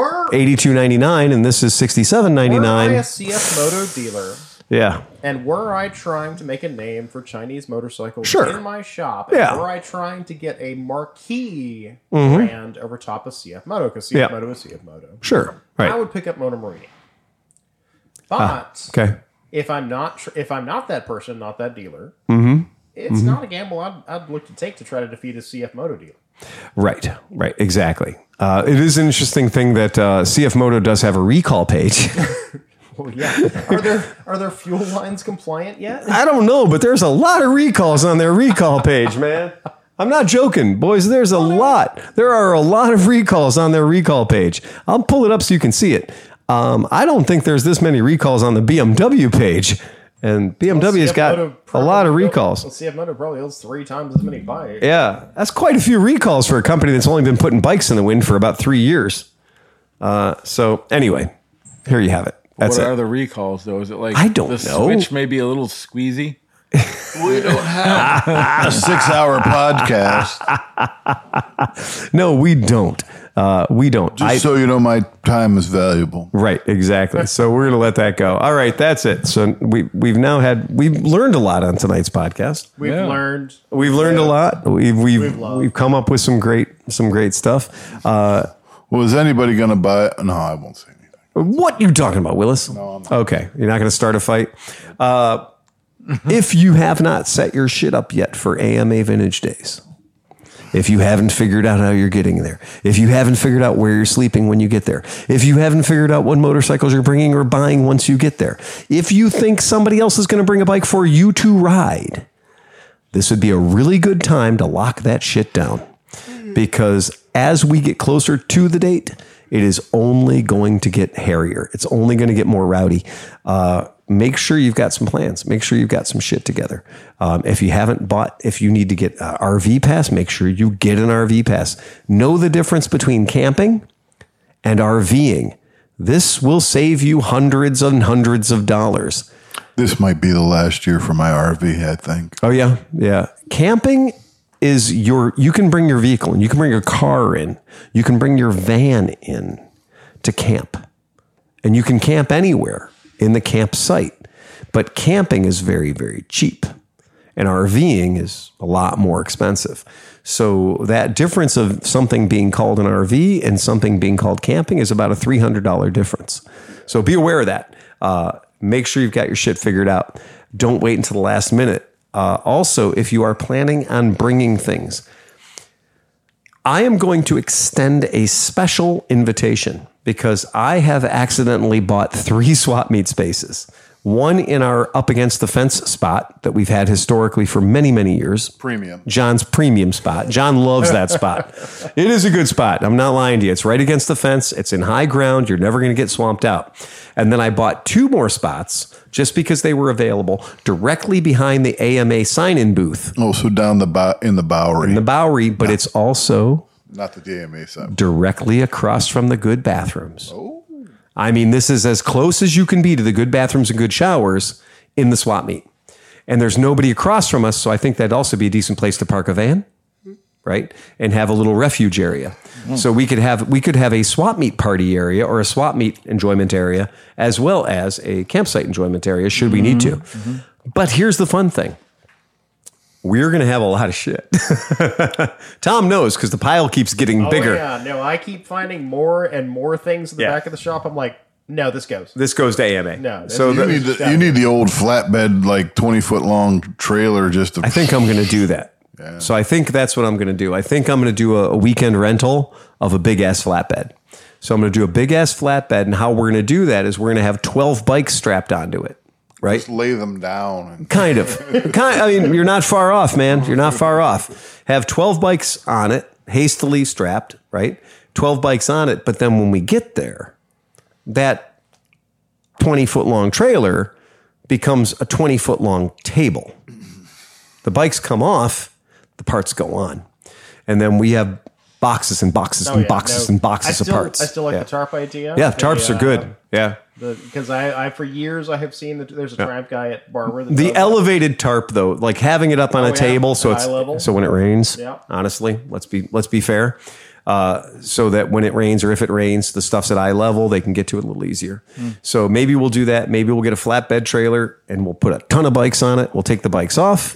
$82.99 and this is I a $67.99. CF Moto dealer, Yeah. and were I trying to make a name for Chinese motorcycles Sure. in my shop, Yeah. and were I trying to get a marquee brand over top of CF Moto, because CF Yeah. Moto is CF Moto, Sure. I Right. would pick up Motor Marini. But Okay. if I'm not that person, not that dealer, Mm-hmm. it's not a gamble I'd look to take to try to defeat a CF Moto dealer. Right. Right. Exactly. It is an interesting thing that CF Moto does have a recall page. Well, yeah. Are their fuel lines compliant yet? I don't know, but there's a lot of recalls on their recall page, man. I'm not joking, boys. There's a lot. There are a lot of recalls on their recall page. I'll pull it up so you can see it. I don't think there's this many recalls on the BMW page. And BMW's got a lot of recalls. CF Moto probably owns 3 times as many bikes. Yeah, that's quite a few recalls for a company that's only been putting bikes in the wind for about 3 years. So anyway, here you have it. That's What it. are the recalls though? Is it like I don't the know. switch may be a little squeezy? We don't have a 6-hour podcast. No, we don't. We don't. Just so you know, my time is valuable. Right, exactly. So we're going to let that go. All right, that's it. So we've learned a lot on tonight's podcast. We've learned. We've learned a lot. We've loved. come up with some great stuff. Well, is anybody going to buy it? No, I won't say anything. What you talking about, Willis? No, I'm not. Okay, you're not going to start a fight. If you have not set your shit up yet for AMA Vintage Days, if you haven't figured out how you're getting there, if you haven't figured out where you're sleeping when you get there, if you haven't figured out what motorcycles you're bringing or buying once you get there, if you think somebody else is going to bring a bike for you to ride, this would be a really good time to lock that shit down. Because as we get closer to the date, it is only going to get hairier. It's only going to get more rowdy. Make sure you've got some plans. Make sure you've got some shit together. If you haven't bought, if you need to get an RV pass, make sure you get an RV pass. Know the difference between camping and RVing. This will save you hundreds and hundreds of dollars. This might be the last year for my RV, I think. Oh, yeah. Yeah. Camping is you can bring your vehicle in. You can bring your car in. You can bring your van in to camp. And you can camp anywhere in the campsite. But camping is very, very cheap. And RVing is a lot more expensive. So that difference of something being called an RV and something being called camping is about a $300 difference. So be aware of that. Make sure you've got your shit figured out. Don't wait until the last minute. Also, if you are planning on bringing things, I am going to extend a special invitation because I have accidentally bought 3 swap meet spaces. One in our up against the fence spot that we've had historically for many, many years. Premium. John's premium spot. John loves that spot. It is a good spot. I'm not lying to you. It's right against the fence. It's in high ground. You're never going to get swamped out. And then I bought 2 more spots just because they were available directly behind the AMA sign-in booth. Oh, so down in the Bowery. In the Bowery, but it's also Not the DMA side. directly across from the good bathrooms. Oh. I mean, this is as close as you can be to the good bathrooms and good showers in the swap meet. And there's nobody across from us, so I think that'd also be a decent place to park a van, right? And have a little refuge area. So we could have a swap meet party area or a swap meet enjoyment area, as well as a campsite enjoyment area, should we need to. But here's the fun thing. We're going to have a lot of shit. Tom knows because the pile keeps getting bigger. Yeah, no, I keep finding more and more things in the back of the shop. I'm like, no, this goes. This goes to AMA. No, so You need the old flatbed, like 20-foot long trailer just to. I think I'm going to do that. Yeah. So I think that's what I'm going to do. I think I'm going to do a weekend rental of a big ass flatbed. So I'm going to do a big ass flatbed, and how we're going to do that is we're going to have 12 bikes strapped onto it. Right? Just lay them down. Kind of. I mean, you're not far off, man. You're not far off. Have 12 bikes on it, hastily strapped, right? 12 bikes on it. But then when we get there, that 20-foot long trailer becomes a 20-foot long table. The bikes come off, the parts go on. And then we have boxes and boxes and boxes and boxes of parts. I still like the tarp idea. Yeah, tarps are good. Yeah. Because I for years I have seen that there's a Triumph guy at Barber. That The elevated tarp though, like having it up on a table, so high level. So when it rains, Yeah. honestly, let's be fair, so that when it rains or if it rains, the stuff's at eye level, they can get to it a little easier. So maybe we'll do that. Maybe we'll get a flatbed trailer and we'll put a ton of bikes on it. We'll take the bikes off.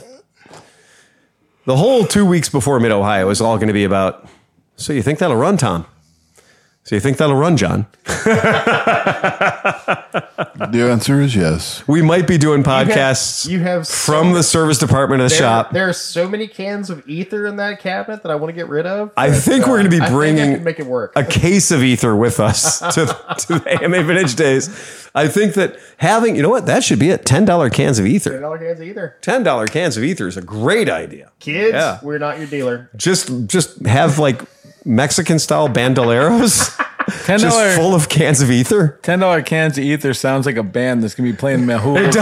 The whole 2 weeks before Mid Ohio is all going to be about. So you think that'll run, Tom? So you think that'll run, John? The answer is yes. We might be doing podcasts you have from the service department of the shop. There are so many cans of ether in that cabinet that I want to get rid of. I think we're going to be I bringing can make it work. a case of ether with us to the AMA Vintage Days. I think that having, you know what, that should be it. $10 cans of ether. $10 cans of ether. $10 cans of ether is a great idea. Kids, we're not your dealer. Just have like Mexican style bandoleros. Just full of cans of ether. $10 cans of ether sounds like a band that's gonna be playing Mahou. Can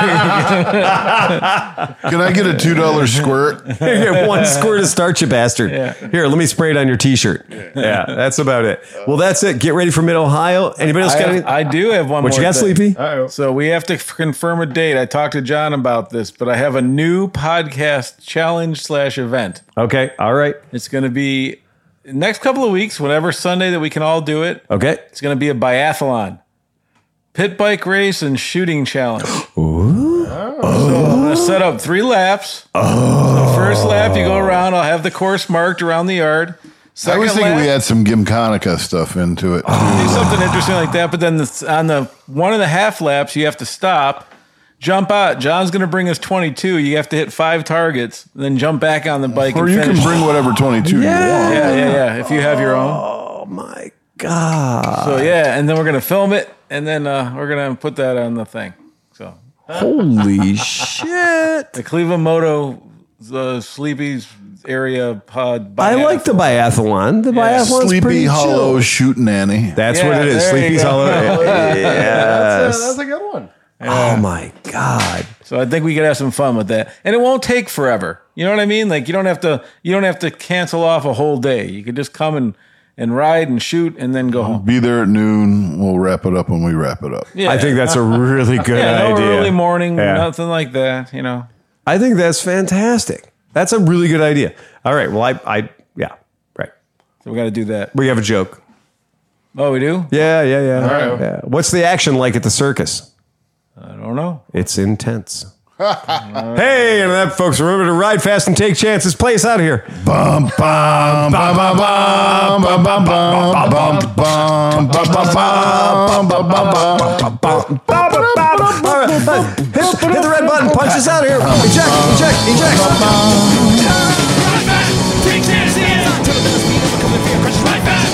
I get a $2 squirt? Here, get 1 squirt of starch, you bastard. Yeah. Here, let me spray it on your t-shirt. Yeah, that's about it. Well, that's it. Get ready for Mid Ohio. Anybody else got anything? I do have one more. What you got, thing. Sleepy? Uh-oh. So we have to confirm a date. I talked to John about this, but I have a new podcast challenge/event. Okay, all right. It's going to be next couple of weeks, whatever Sunday that we can all do it. Okay. It's going to be a biathlon, pit bike race, and shooting challenge. Ooh. So I'm going to set up 3 laps. So first lap, you go around. I'll have the course marked around the yard. I was thinking we had some Gymkhana stuff into it. Do something interesting like that, but then on the 1.5 laps, you have to stop, jump out. John's going to bring us 22. You have to hit 5 targets, then jump back on the bike. Or and you finish. can bring whatever 22 you want. Yeah. If you have your own. Oh my God. So and then we're going to film it, and then we're going to put that on the thing. So Holy shit. the Cleveland Moto, the Sleepy's area pod. I like the biathlon. The biathlon's Sleepy pretty Hollow chill. Shooting Annie. That's Yeah, what it is. there you Sleepy's go. Hollow. That's Yes. a good one. Oh my God. So I think we could have some fun with that, and it won't take forever. You know what I mean? Like you don't have to cancel off a whole day. You could just come and ride and shoot, and then go home. Be there at noon. We'll wrap it up when we wrap it up. Yeah. I think that's a really good no idea. early morning, Yeah. nothing like that. You know. I think that's fantastic. That's a really good idea. All right. Well, yeah, right. So we got to do that. We have a joke. Oh, we do? Yeah. right. Yeah. What's the action like at the circus? I don't know. It's intense. Hey, and that, folks, remember to ride fast and take chances. Play us out here. Bum bum bum bum bum bum bum bum bum bum bum bum bum bum. Hit the red button. Punch us out here. Eject. Ride fast, take chances. Till the speed of a coming fear crushes right fast.